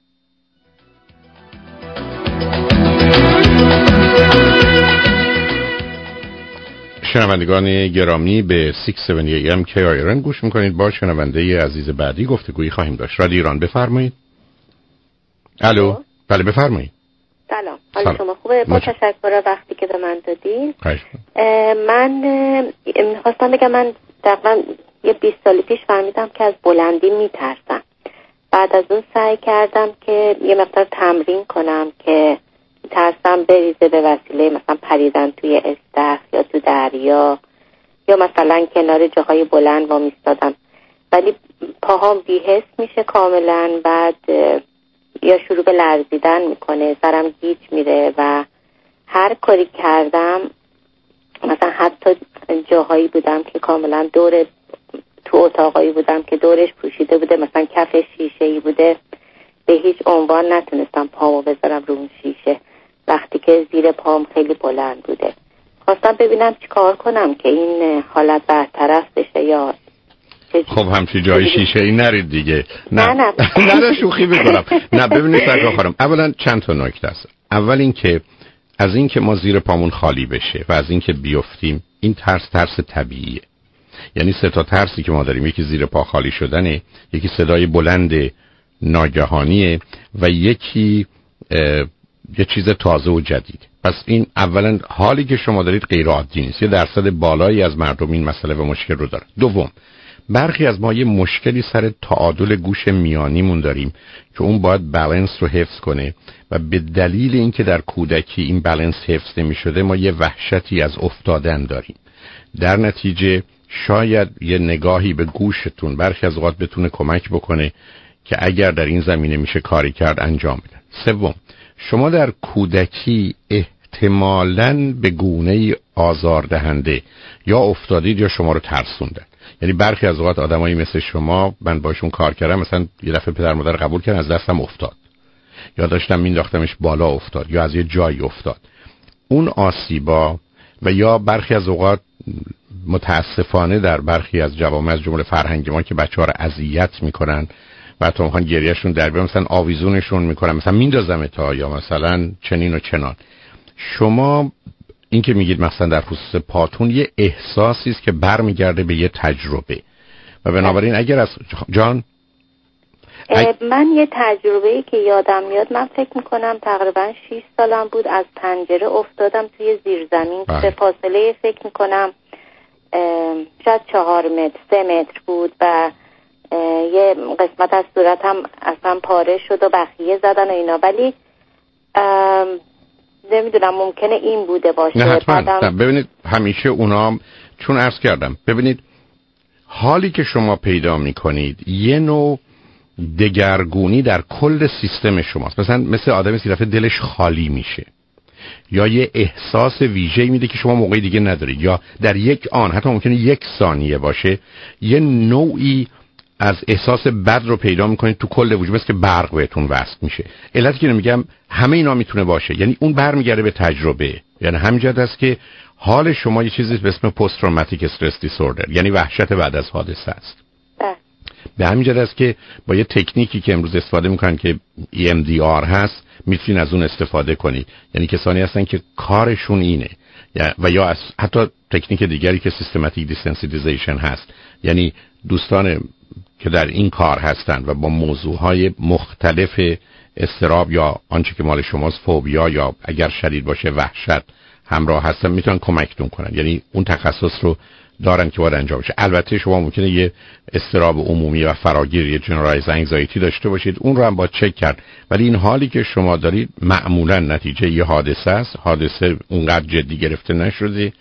شنوندگان گرامی به ششصد و هفتاد ای ام کی آی آر ان گوش میکنید. با شنونده عزیز بعدی گفتگویی خواهیم داشت. رادیو ایران بفرمایید. الو. بله بفرمایید. سلام. حال شما خوبه؟ با تشکر وقتی که به من دادین. من میخواستم بگم من تقریبا یه بیست سال پیش فهمیدم که از بلندی میترسم. بعد از اون سعی کردم که یه مقدار تمرین کنم که ترسم بریزه به وسیله مثلا پریدن توی استخر یا تو دریا یا مثلا کنار جاهای بلند وا میستادم، ولی پاهام بی‌حس میشه کاملا. بعد یا شروع به لرزیدن میکنه، سرم گیج میره و هر کاری کردم، مثلا حتی جاهایی بودم که کاملا دور تو اتاقایی بودم که دورش پوشیده بوده، مثلا کف شیشه‌ای بوده، به هیچ عنوان نتونستم پامو بذارم رو اون شیشه وقتی که زیر پام خیلی بلند بوده. خواستم ببینم چی کار کنم که این حالت برطرف بشه یا خب همچی جای شیشه ای نرید دیگه. نه نه نه نه شوخی میکنم. نه ببینید سرکار خانم، اولا چند تا نکته است. اول این که از این که ما زیر پامون خالی بشه و از این که بیفتیم، این ترس ترس طبیعیه. یعنی سه تا ترسی که ما داریم، یکی زیر پا خالی شدنه، یکی صدای بلند ناگهانیه و یکی یه چیز تازه و جدید. پس این اولا حالی که شما دارید غیر عادی نیست. یه درصد بالایی از مردم این مسئله و مشکل رو داره. دوم، برخی از ما یه مشکلی سر تعادل گوش میانیمون داریم که اون باید بالانس رو حفظ کنه و به دلیل اینکه در کودکی این بالانس حفظ نمی شده ما یه وحشتی از افتادن داریم. در نتیجه شاید یه نگاهی به گوشتون برخی از اوقات بتونه کمک بکنه که اگر در این زمینه میشه کاری کرد انجام بدن. سوم، شما در کودکی احتمالاً به گونه‌ای آزاردهنده یا افتادید یا شما رو ترسوندن. یعنی برخی از اوقات آدمایی مثل شما، من باشون کار کردم، مثلا یه دفعه پدر مادر قبول کردن، از دستم افتاد یا داشتم مینداختمش بالا افتاد یا از یه جایی افتاد. اون آسیبا و یا برخی از اوقات متاسفانه در برخی از جوامع از جمله فرهنگ ما که بچه‌ها رو اذیت میکنن و تا میخوان گریهشون در بیاد، مثلا آویزونشون میکنن، مثلا میندازم تا یا مثلا چنین و چنان. شما این که میگید مثلا در خصوص پاتون یه احساسی است که برمیگرده به یه تجربه و بنابراین اگر از جان اگ... من یه تجربه‌ای که یادم میاد، من فکر میکنم تقریبا شش سالم بود، از پنجره افتادم توی زیرزمین به فاصله فکر میکنم شاید چهار متر سه متر بود و یه قسمت از صورتم اصلا پاره شد و بخیه زدن و اینا، ولی نمیدونم ممکنه این بوده باشه. نه حتما. نه ببینید همیشه اونا، چون عرض کردم، ببینید حالی که شما پیدا میکنید یه نوع دگرگونی در کل سیستم شماست. مثلا مثل آدمی که دفعه دلش خالی میشه یا یه احساس ویژه‌ای میده که شما موقعی دیگه ندارید، یا در یک آن حتی ممکنه یک ثانیه باشه یه نوعی از احساس بد رو پیدا میکنید تو کل وجود، مثل که برق بهتون وصل میشه. علتی که نمیگم همه اینا میتونه باشه، یعنی اون برمیگرده به تجربه. یعنی همینجاست است که حال شما یه چیزی به اسم پست تروماتیک استرس دیسوردر، یعنی وحشت بعد از حادثه است. به همین جهت است که با یه تکنیکی که امروز استفاده میکنن که ای ام دی آر هست میتونین از اون استفاده کنید. یعنی کسانی هستن که کارشون اینه، و یا از حتی تکنیک دیگری که سیستماتیک دیسنسیتیزیشن هست، یعنی دوستان که در این کار هستن و با موضوعهای مختلف اضطراب یا آنچه که مال شماست فوبیا یا اگر شدید باشه وحشت همراه هستن میتونن کمکتون کنن. یعنی اون تخصص رو دارن که باید انجام بشه. البته شما ممکنه یه اضطراب عمومی و فراگیر، یه جنرالایز انگزایتی داشته باشید، اون رو هم باید چک کرد. ولی این حالی که شما دارید معمولا نتیجه یه حادثه است. حادثه اونقدر جدی گرفته نشده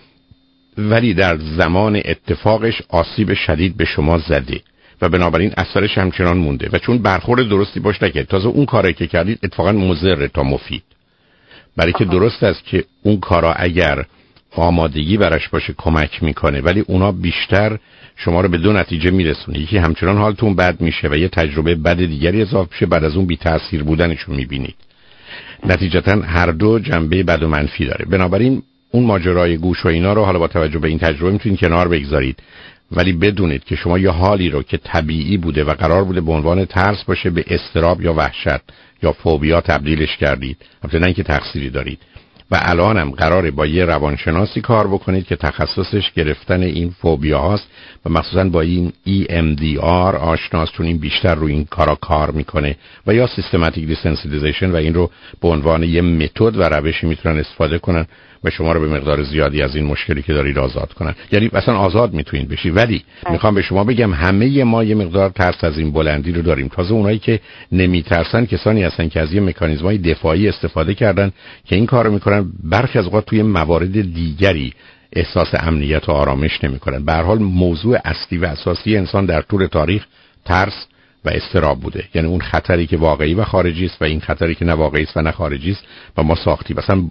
ولی در زمان اتفاقش آسیب شدید به شما زده و بنابراین اثرش همچنان مونده و چون برخورد درستی باش نکردید، تازه اون کاری که کردید اتفاقا مضر تا مفید. برای که درست است که اون کارا اگر آمادگی براش باشه کمک میکنه، ولی اونا بیشتر شما رو به دو نتیجه میرسونه. یکی همچنان حالتون بد میشه و یه تجربه بد دیگری اضافه شه، بعد از اون بی تاثیر بودنشو میبینید. نتیجتا هر دو جنبه بد و منفی داره. بنابراین اون ماجرای گوش و اینا رو حالا با توجه به این تجربه میتونید کنار بگذارید، ولی بدونید که شما یه حالی رو که طبیعی بوده و قرار بوده به عنوان ترس باشه به اضطراب یا وحشت یا فوبیا تبدیلش کردید، البته نه اینکه تقصیری دارید. و الانم قراره با یه روانشناسی کار بکنید که تخصصش گرفتن این فوبیا هاست و مخصوصا با این ای ام دی آر آشناست، چون این بیشتر رو این کارا کار میکنه، و یا سیستماتیک دیسنسیتیزیشن و این رو به عنوان یه متد و روشی میتونن استفاده کنن و شما رو به مقدار زیادی از این مشکلی که دارید آزاد کنن. یعنی مثلا آزاد میتونید بشی. ولی میخوام به شما بگم همه ما یه مقدار ترس از این بلندی رو داریم. تازه اونایی که نمیترسن کسانی هستن که از یه مکانیزمای دفاعی استفاده کردن که این کارو میکنن. برخی از اوقات توی موارد دیگری احساس امنیت و آرامش نمیکنن. به هر حال موضوع اصلی و اساسی انسان در طول تاریخ ترس و اضطراب بوده. یعنی اون خطری که واقعی و خارجی است و این خطری که نه واقعی است و نه خارجی است و ما ساختی. مثلا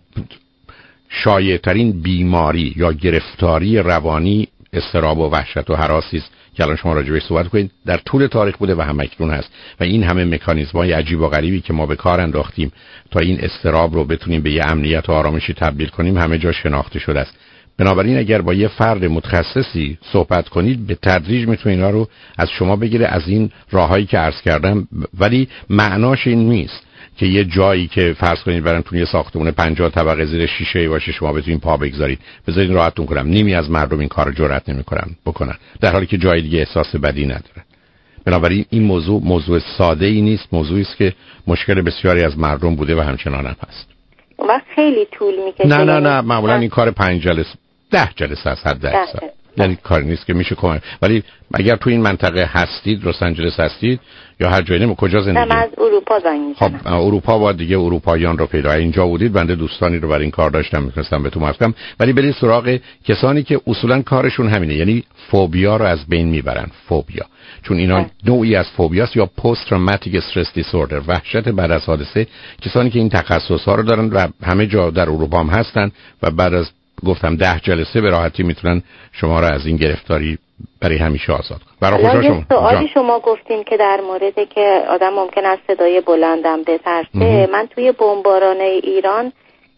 شایع‌ترین بیماری یا گرفتاری روانی اضطراب و وحشت و هراسی است که الان شما راجع بهش صحبت کنید، در طول تاریخ بوده و هم اکنون هست و این همه مکانیزم‌های عجیب و غریبی که ما به کار انداختیم تا این اضطراب رو بتونیم به یه امنیت و آرامشی تبدیل کنیم همه جا شناخته شده است. بنابراین اگر با یه فرد متخصصی صحبت کنید به تدریج میتونه اینا رو از شما بگیره از این راههایی که عرض کردم. ولی معناش این نیست که یه جایی که فرض کنید براتون یه ساختمون پنجاه طبقه زیر شیشه باشه شما بتونید پا بگذارید. بذارید راحتتون کنم، نیمی از مردم این کارو جرئت نمی‌کنن بکنن، در حالی که جای دیگه احساس بدی ندارن. بنابراین این موضوع موضوع ساده‌ای نیست، موضوعی است که مشکل بسیاری از مردم بوده و همچنان هم هست. و خیلی طول می‌کشه. نه نه نه معمولا این کار پنج جلسه ده جلسه است حد اکثر. یعنی کاری نیست که میشه کمک. ولی اگر تو این منطقه هستید، لس آنجلس هستید یا هر جایی، کجا زندگی؟ من از اروپا زنگ میزنم. خب اروپا با دیگه اروپاییان رو پیدا. اینجا بودید بنده دوستانی رو برای این کار داشتم میتونستم بهتون معرفی کنم. ولی برید سراغ کسانی که اصولا کارشون همینه، یعنی فوبیا رو از بین میبرن. فوبیا چون اینا نوعی از فوبیاست یا پست تروماتیک استرس دیسوردر، وحشت بعد از حادثه. کسانی که این تخصص ها رو دارن و همه جا در اروپا هم هستن و بعد از گفتم ده جلسه به راحتی میتونن شما رو از این گرفتاری برای همیشه آزاد کنن. برای خوشا شما سوالی شما گفتین که در مورد که آدم ممکن است صدای بلندم بترسه. من توی بمباران ایران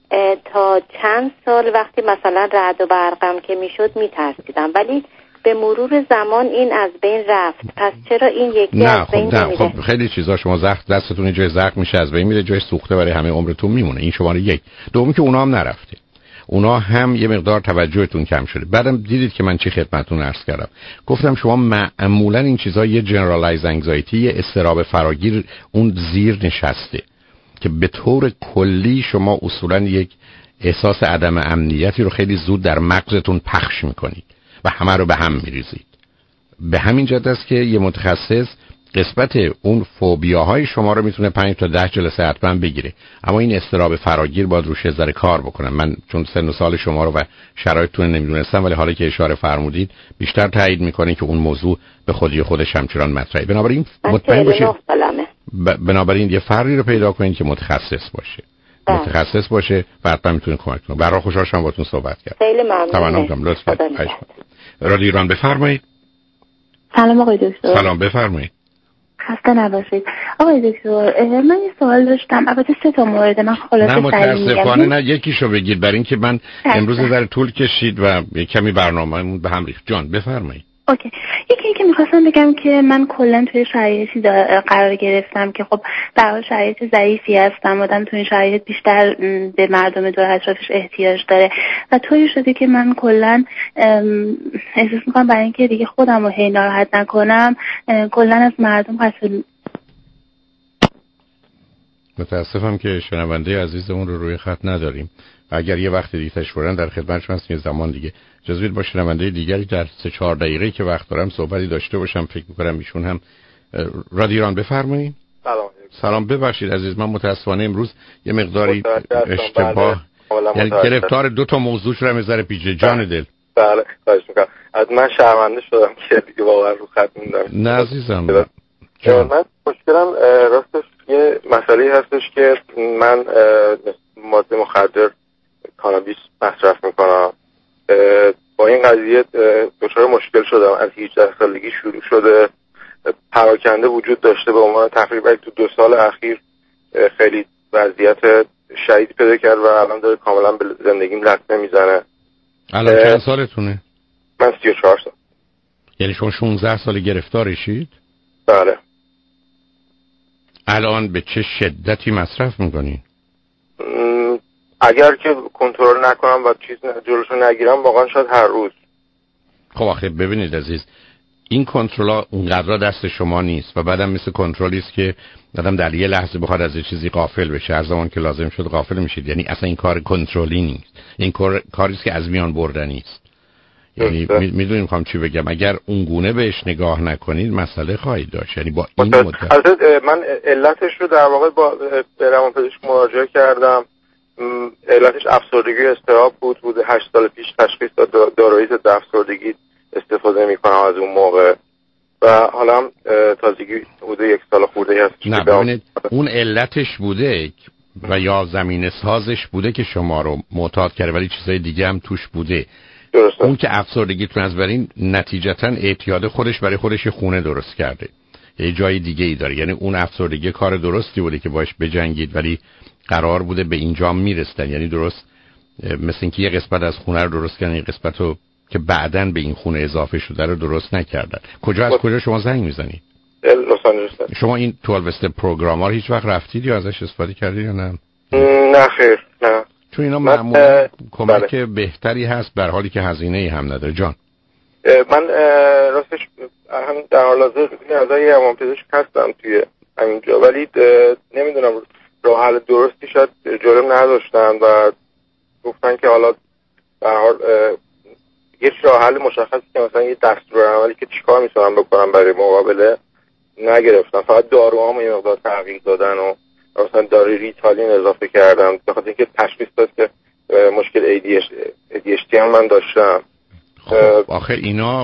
تا چند سال وقتی مثلا رعد و برقم که میشد میترسیدم، ولی به مرور زمان این از بین رفت. پس چرا این یکی نه از بین خب نه نمیره؟ خب خیلی چیزا شما زخم دستتون جای زخم میشه از بین میره، جای سوخته برای همه عمرتون میمونه. این شماره یک. دومی که اونا هم نرفته، اونا هم یه مقدار توجهتون کم شده. بعدم دیدید که من چی خدمتتون عرض کردم، گفتم شما معمولا این چیزا یه جنرالایز انگزایتی، یه اضطراب فراگیر اون زیر نشسته که به طور کلی شما اصولا یک احساس عدم امنیتی رو خیلی زود در مغزتون پخش میکنید و همه رو به هم میریزید. به همین جهت است که یه متخصص قسمت اون فوبیاهای شما رو میتونه پنج تا ده جلسه حتما بگیره، اما این اضطراب فراگیر باید روش ذره کار بکنم. من چون سن و سال شما رو و شرایطتون نمیدونستم، ولی حالا که اشاره فرمودید بیشتر تایید میکنه که اون موضوع به خودی خودش همچنان مطرحه. بنابراین مطمئن باشید ب... بنابراین یه فردی رو پیدا کنید که متخصص باشه. ده. متخصص باشه و حتما میتونه کمک کنه. برای خوشحال شدم باهاتون صحبت کردم. خیلی ممنونم. لطفاً. رادیو ایران بفرمایید. سلام آقای دکتر. سلام بفرمایید. خسته نباشید آقای دکتر. من یه سوال داشتم، البته سه تا مورد. من خلاصه نه متاسفانه نه یکیشو بگید، برای اینکه من امروز در طول کشید و کمی برنامه‌مون به هم ریخت. جان بفرمایید. اوکی. یکی این که میخواستم بگم که من کلا توی شرایطی قرار گرفتم که خب در حال شرایط ضعیفی هستم، آدم توی این شرایط بیشتر به مردم دور اطرافش احتیاج داره و طوری شده که من کلا احساس میکنم برای اینکه دیگه خودم رو هی ناراحت نکنم کلا از مردم قصد. متاسفم که شنونده عزیزمون رو روی خط نداریم. اگر یه وقت دیگه تشورن در خدمتشون هستیم، یه زمان دیگه جزوید با شنونده دیگری در سه چهار دقیقه که وقت دارم صحبتی داشته باشم. فکر می‌کنم ایشون هم رادیو ایران بفرمایید. سلام. سلام ببخشید عزیز، من متاسفانه امروز یه مقداری اشتباه یعنی گرفتار دو تا موضوع شدم، یه ذره پیچیده. جان دل. بله خواهش می‌کنم. از من شرمنده شدم که دیگه واقعا رو خط موندم. نه عزیزم. من مشکلم راستش یه مسئله هستش که من ماده مخدر کانابیس مصرف میکنم. با این قضیه دچار مشکل شدم. از هجده سالگی شروع شده، پراکنده وجود داشته. به عنوان تقریبا تو دو سال اخیر خیلی وضعیت شدید پیدا کرد و الان داره کاملا به زندگیم لطمه میزنه. الان چند سالتونه؟ من سی و چهار سال. یعنی شما شانزده سال گرفتارشید؟ بله. الان به چه شدتی مصرف میکنین؟ اگر که کنترل نکنم و چیز جلوشو نگیرم واقعا شاید هر روز. خب آخه ببینید عزیز، این کنترل اونقدر دست شما نیست و بعدم مثل کنترلی است که آدم در یه لحظه بخواد از چیزی غافل بشه، هر زمان که لازم شد غافل میشید. یعنی اصلا این کار کنترلی نیست، این کار کاری است که از میان بردنی است. یعنی میدونیم میخوام چی بگم، اگر اون گونه بهش نگاه نکنید مسئله خواهید داشت. یعنی با این مدت من علتش رو در واقع با روانپزشک مراجعه کردم. علتش افسردگی اضطراب بود. بود هشت سال پیش تشخیص داد دارویی ضد افسردگی استفاده میکنم از اون موقع و حالا هم تازگی بوده یک سال خورده هست. نه ببینید اون علتش بوده و یا زمینه سازش بوده که شما رو معتاد کرده، ولی چیزای دیگه هم توش بوده. درسته. اون که افسردگیتون از برین نتیجتا اعتیاد خودش برای خودش خونه درست کرده، یه جای دیگه ای داره. یعنی اون افسردگی کار درستی بوده که باش بجنگید، ولی قرار بوده به اینجا میرستن. یعنی درست مثل اینکه یه قسمت از خونه رو درست کردن، یه قسمت رو که بعداً به این خونه اضافه شده رو درست نکردن. کجا از کجا شما زنگ میزنید؟ لس آنجلس. شما این دوازده استپ پروگرام ها رو هیچ وقت رفتید یا ازش استفاده کردید یا نه؟ نه خیر نه. چون اینا معمولا کمک بله. بهتری هست در حالی که هزینه ای هم نداره. جان من راستش هم در حال حاضر نظری روانپزشک هستم توی همین جا، ولی نمیدونم راه حل درستی شاید جلوم نداشتن و گفتن که حالا در حال یه راه حل مشخصی که مثلا یه دستورالعملی که چیکار میتونم بکنم برای مقابله نگرفتم. فقط داروهامو یه مقدار تغییر دادن و مثلا داروی ریتالین اضافه کردم به خاطر اینکه تشخیص داد که مشکل ای دی اچ دی هم من داشتم. خب آخه اینا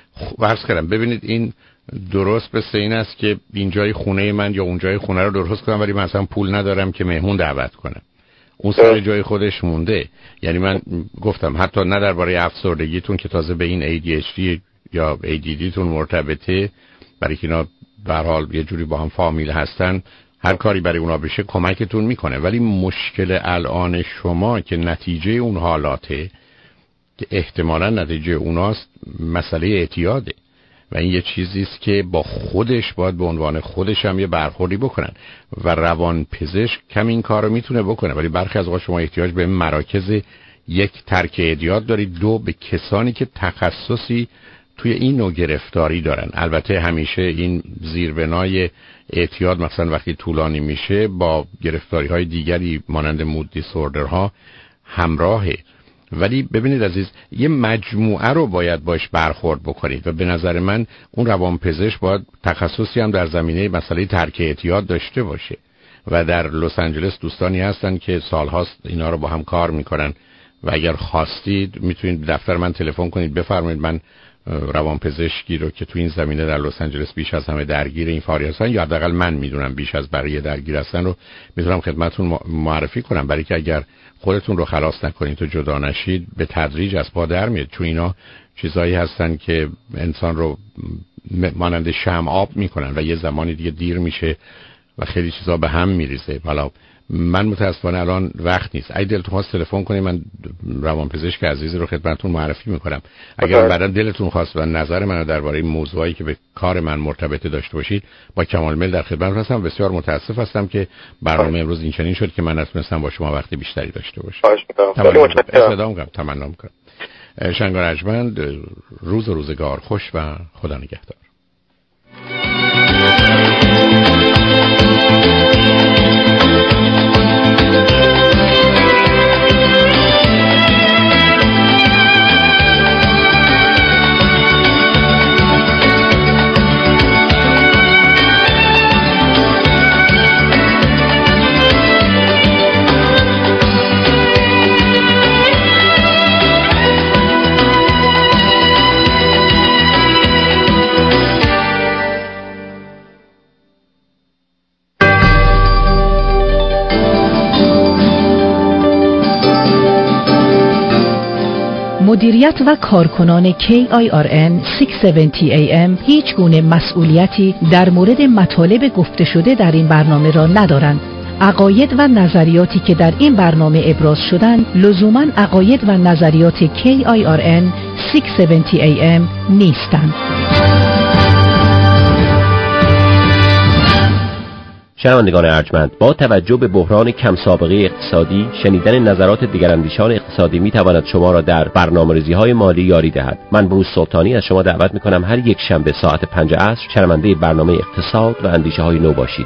فرض کردم ببینید این درست مثل این است که اینجای خونه من یا اونجای خونه رو درست کنم ولی مثلا پول ندارم که مهمون دعوت کنم، اون سر جای خودش مونده. یعنی من گفتم حتی نه درباره افسردگیتون که تازه به این ای دی اچ دی یا ای دی دی تون مرتبطه، برای که اینا به هر حال یه جوری با هم فامیل هستن، هر کاری برای اونا بشه کمکتون میکنه. ولی مشکل الان شما که نتیجه اون حالاته که احتمالاً نتیجه اوناست مسئله اعتیاده و این یه چیزی است که با خودش باید به عنوان خودش هم یه برخوردی بکنن و روان پزشک کم این کار رو میتونه بکنه. ولی برخی از اوقات شما احتیاج به مراکز یک ترک اعتیاد دارید، دو به کسانی که تخصصی توی این نوع گرفتاری دارن. البته همیشه این زیربنای اعتیاد مثلا وقتی طولانی میشه با گرفتاری های دیگری مانند مود دیسوردرها همراهه. ولی ببینید عزیز، یه مجموعه رو باید باش برخورد بکنید و به نظر من اون روانپزشک باید تخصصی هم در زمینه مسئله ترک اعتیاد داشته باشه و در لس آنجلس دوستانی هستن که سالهاست اینا رو با هم کار میکنن و اگر خواستید میتونید دفتر من تلفن کنید بفرمایید من روانپزشکی رو که تو این زمینه در لس آنجلس بیش از همه درگیر این فعالیت هستن یا حداقل من میدونم بیش از بقیه درگیر هستن رو میتونم خدمتتون معرفی کنم، برای که اگر خودتون رو خلاص نکنید و جدا نشید به تدریج از پا در میاد. چون اینا چیزایی هستن که انسان رو مانند شمع آب میکنن و یه زمانی دیگه دیر میشه و خیلی چیزا به هم میریزه. حالا من متاسفانه الان وقت نیست. اگه دلتون خواست تلفن کنید من روانپزشک عزیزی رو خدمتتون معرفی میکنم. اگر بعدا دلتون خواست و نظر منو درباره موضوعی که به کار من مرتبط داشته باشید با کمال میل در خدمتتون هستم. بسیار متاسف هستم که برنامه امروز این چنین شد که من نتونستم با شما وقت بیشتری داشته باشم. تمنا میکنم. تمنا میکنم. شنگ ارجمند، روز و روزگار خوش و خدا نگهدار. مدیریت و کارکنان کی آی آر ان ششصد و هفتاد ای ام هیچ گونه مسئولیتی در مورد مطالب گفته شده در این برنامه را ندارند. عقاید و نظریاتی که در این برنامه ابراز شدند لزوماً عقاید و نظریات کی آی آر ان ششصد و هفتاد ای ام نیستند. شنوندگان ارجمند، با توجه به بحران کم سابقه اقتصادی، شنیدن نظرات دیگراندیشان اقتصادی می تواند شما را در برنامه‌ریزی‌های مالی یاری دهد. من بروز سلطانی از شما دعوت می‌کنم هر یک شنبه ساعت پنج عصر شنونده برنامه اقتصاد و اندیشه‌های نو باشید.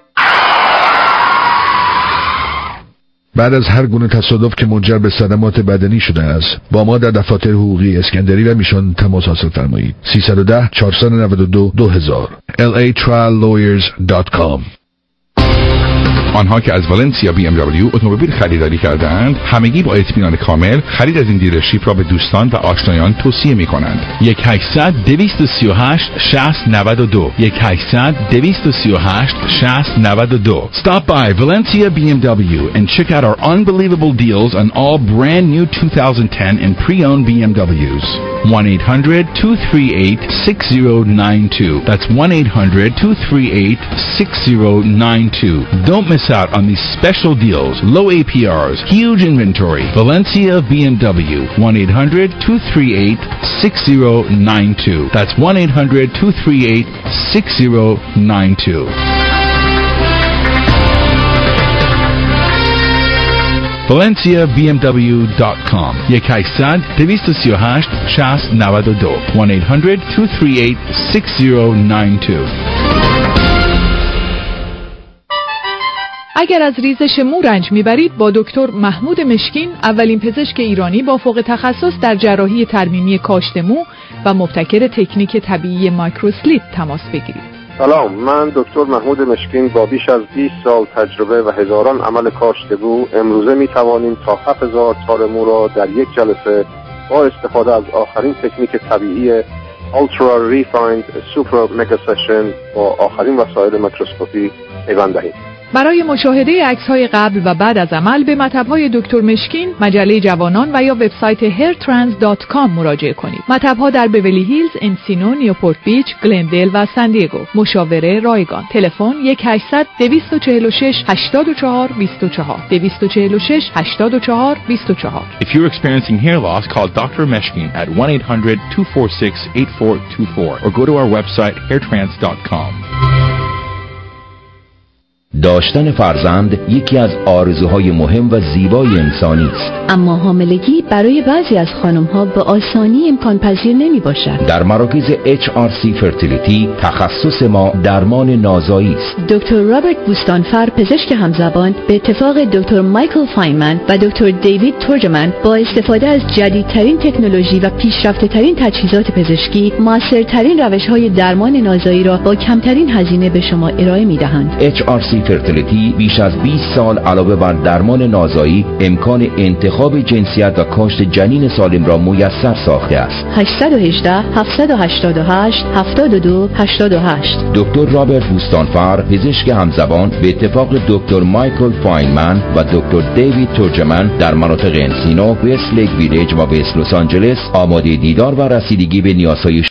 بعد از هر گونه تصادف که منجر به صدمات بدنی شده است، با ما در دفاتر حقوقی اسکندری و میشن تماس حاصل فرمایید. سیصد و ده چهارصد و نود و دو دو هزار ال ای trial lawyers dot com. آنها که از والنسیا بی ام دبلیو اتومبیل خریداری کردند همگی با اطمینان کامل خرید از این دیلرشیپ را به دوستان و آشنایان توصیه می کنند. یک هشتصد دویست و سی و هشت شصت نود و دو یک هشتصد دویست و سی و هشت شصت نود و دو. Stop by Valencia بی ام دبلیو and check out our unbelievable deals on all brand new twenty ten and pre-owned بی ام دبلیوز. one eight hundred two three eight six zero nine two. That's one eight hundred two three eight six zero nine two. Don't miss out on these special deals. Low A P Rs, huge inventory. Valencia B M W. one eight hundred two three eight six zero nine two. That's one eight hundred two three eight six zero nine two. valencia b m w dot com. یک هشتصد دویست و سی و هشت شصت نود و دو. one eight hundred two three eight six zero nine two. اگر از ریزش مو رنج میبرید با دکتر محمود مشکین، اولین پزشک ایرانی با فوق تخصص در جراحی ترمیمی کاشت مو و مبتکر تکنیک طبیعی مایکروسلیپ تماس بگیرید. سلام، من دکتر محمود مشکین با بیش از بیست سال تجربه و هزاران عمل کاشت مو امروزه می توانیم تا هفت هزار تار مو را در یک جلسه با استفاده از آخرین تکنیک طبیعی Ultra Refined Super Mega Session با آخرین وسایل میکروسکوپی پیوند دهیم. برای مشاهده عکس‌های قبل و بعد از عمل به مطب‌های دکتر مشکین، مجله جوانان و یا وبسایت هیر ترانس دات کام مراجعه کنید. مطب‌ها در بیولی هیلز، انسینو، نیوپورت بیچ، گلندل و سان دیگو. مشاوره رایگان. تلفن یک هشتصد دویست و چهل و شش هشتاد و چهار بیست و چهار دویست و چهل و شش هشتاد و چهار بیست و چهار. If you're experiencing hair loss, call doctor Meshkin at one eight hundred two four six eight four two four or go to our website hair trans dot com. داشتن فرزند یکی از آرزوهای مهم و زیبای انسانی است. اما حاملگی برای بعضی از خانم‌ها به آسانی امکان پذیر نمی باشد. در مراکز اچ آر سی فرتیلیتی تخصص ما درمان نازایی است. دکتر رابرت بوستانفر، پزشک همزبان، به اتفاق دکتر مایکل فاینمن و دکتر دیوید تورجمن با استفاده از جدیدترین تکنولوژی و پیشرفته‌ترین تجهیزات پزشکی، موثرترین روش‌های درمان نازایی را با کمترین هزینه به شما ارائه می‌دهند. اچ آر سی فرتیلیتی بیش از بیست سال علاوه بر درمان نازایی امکان انتخاب جنسیت و کاشت جنین سالم را میسر ساخته است. هشت یک هشت هفت هشت هشت هفت دو هشت هشت. دکتر رابرت بوستانفر، پزشک همزبان، به اتفاق دکتر مایکل فاینمن و دکتر دیوید تورجمن در مناطق انسینو، وست لیک ویلیج و وست لس آنجلس آماده دیدار و رسیدگی به نیازهای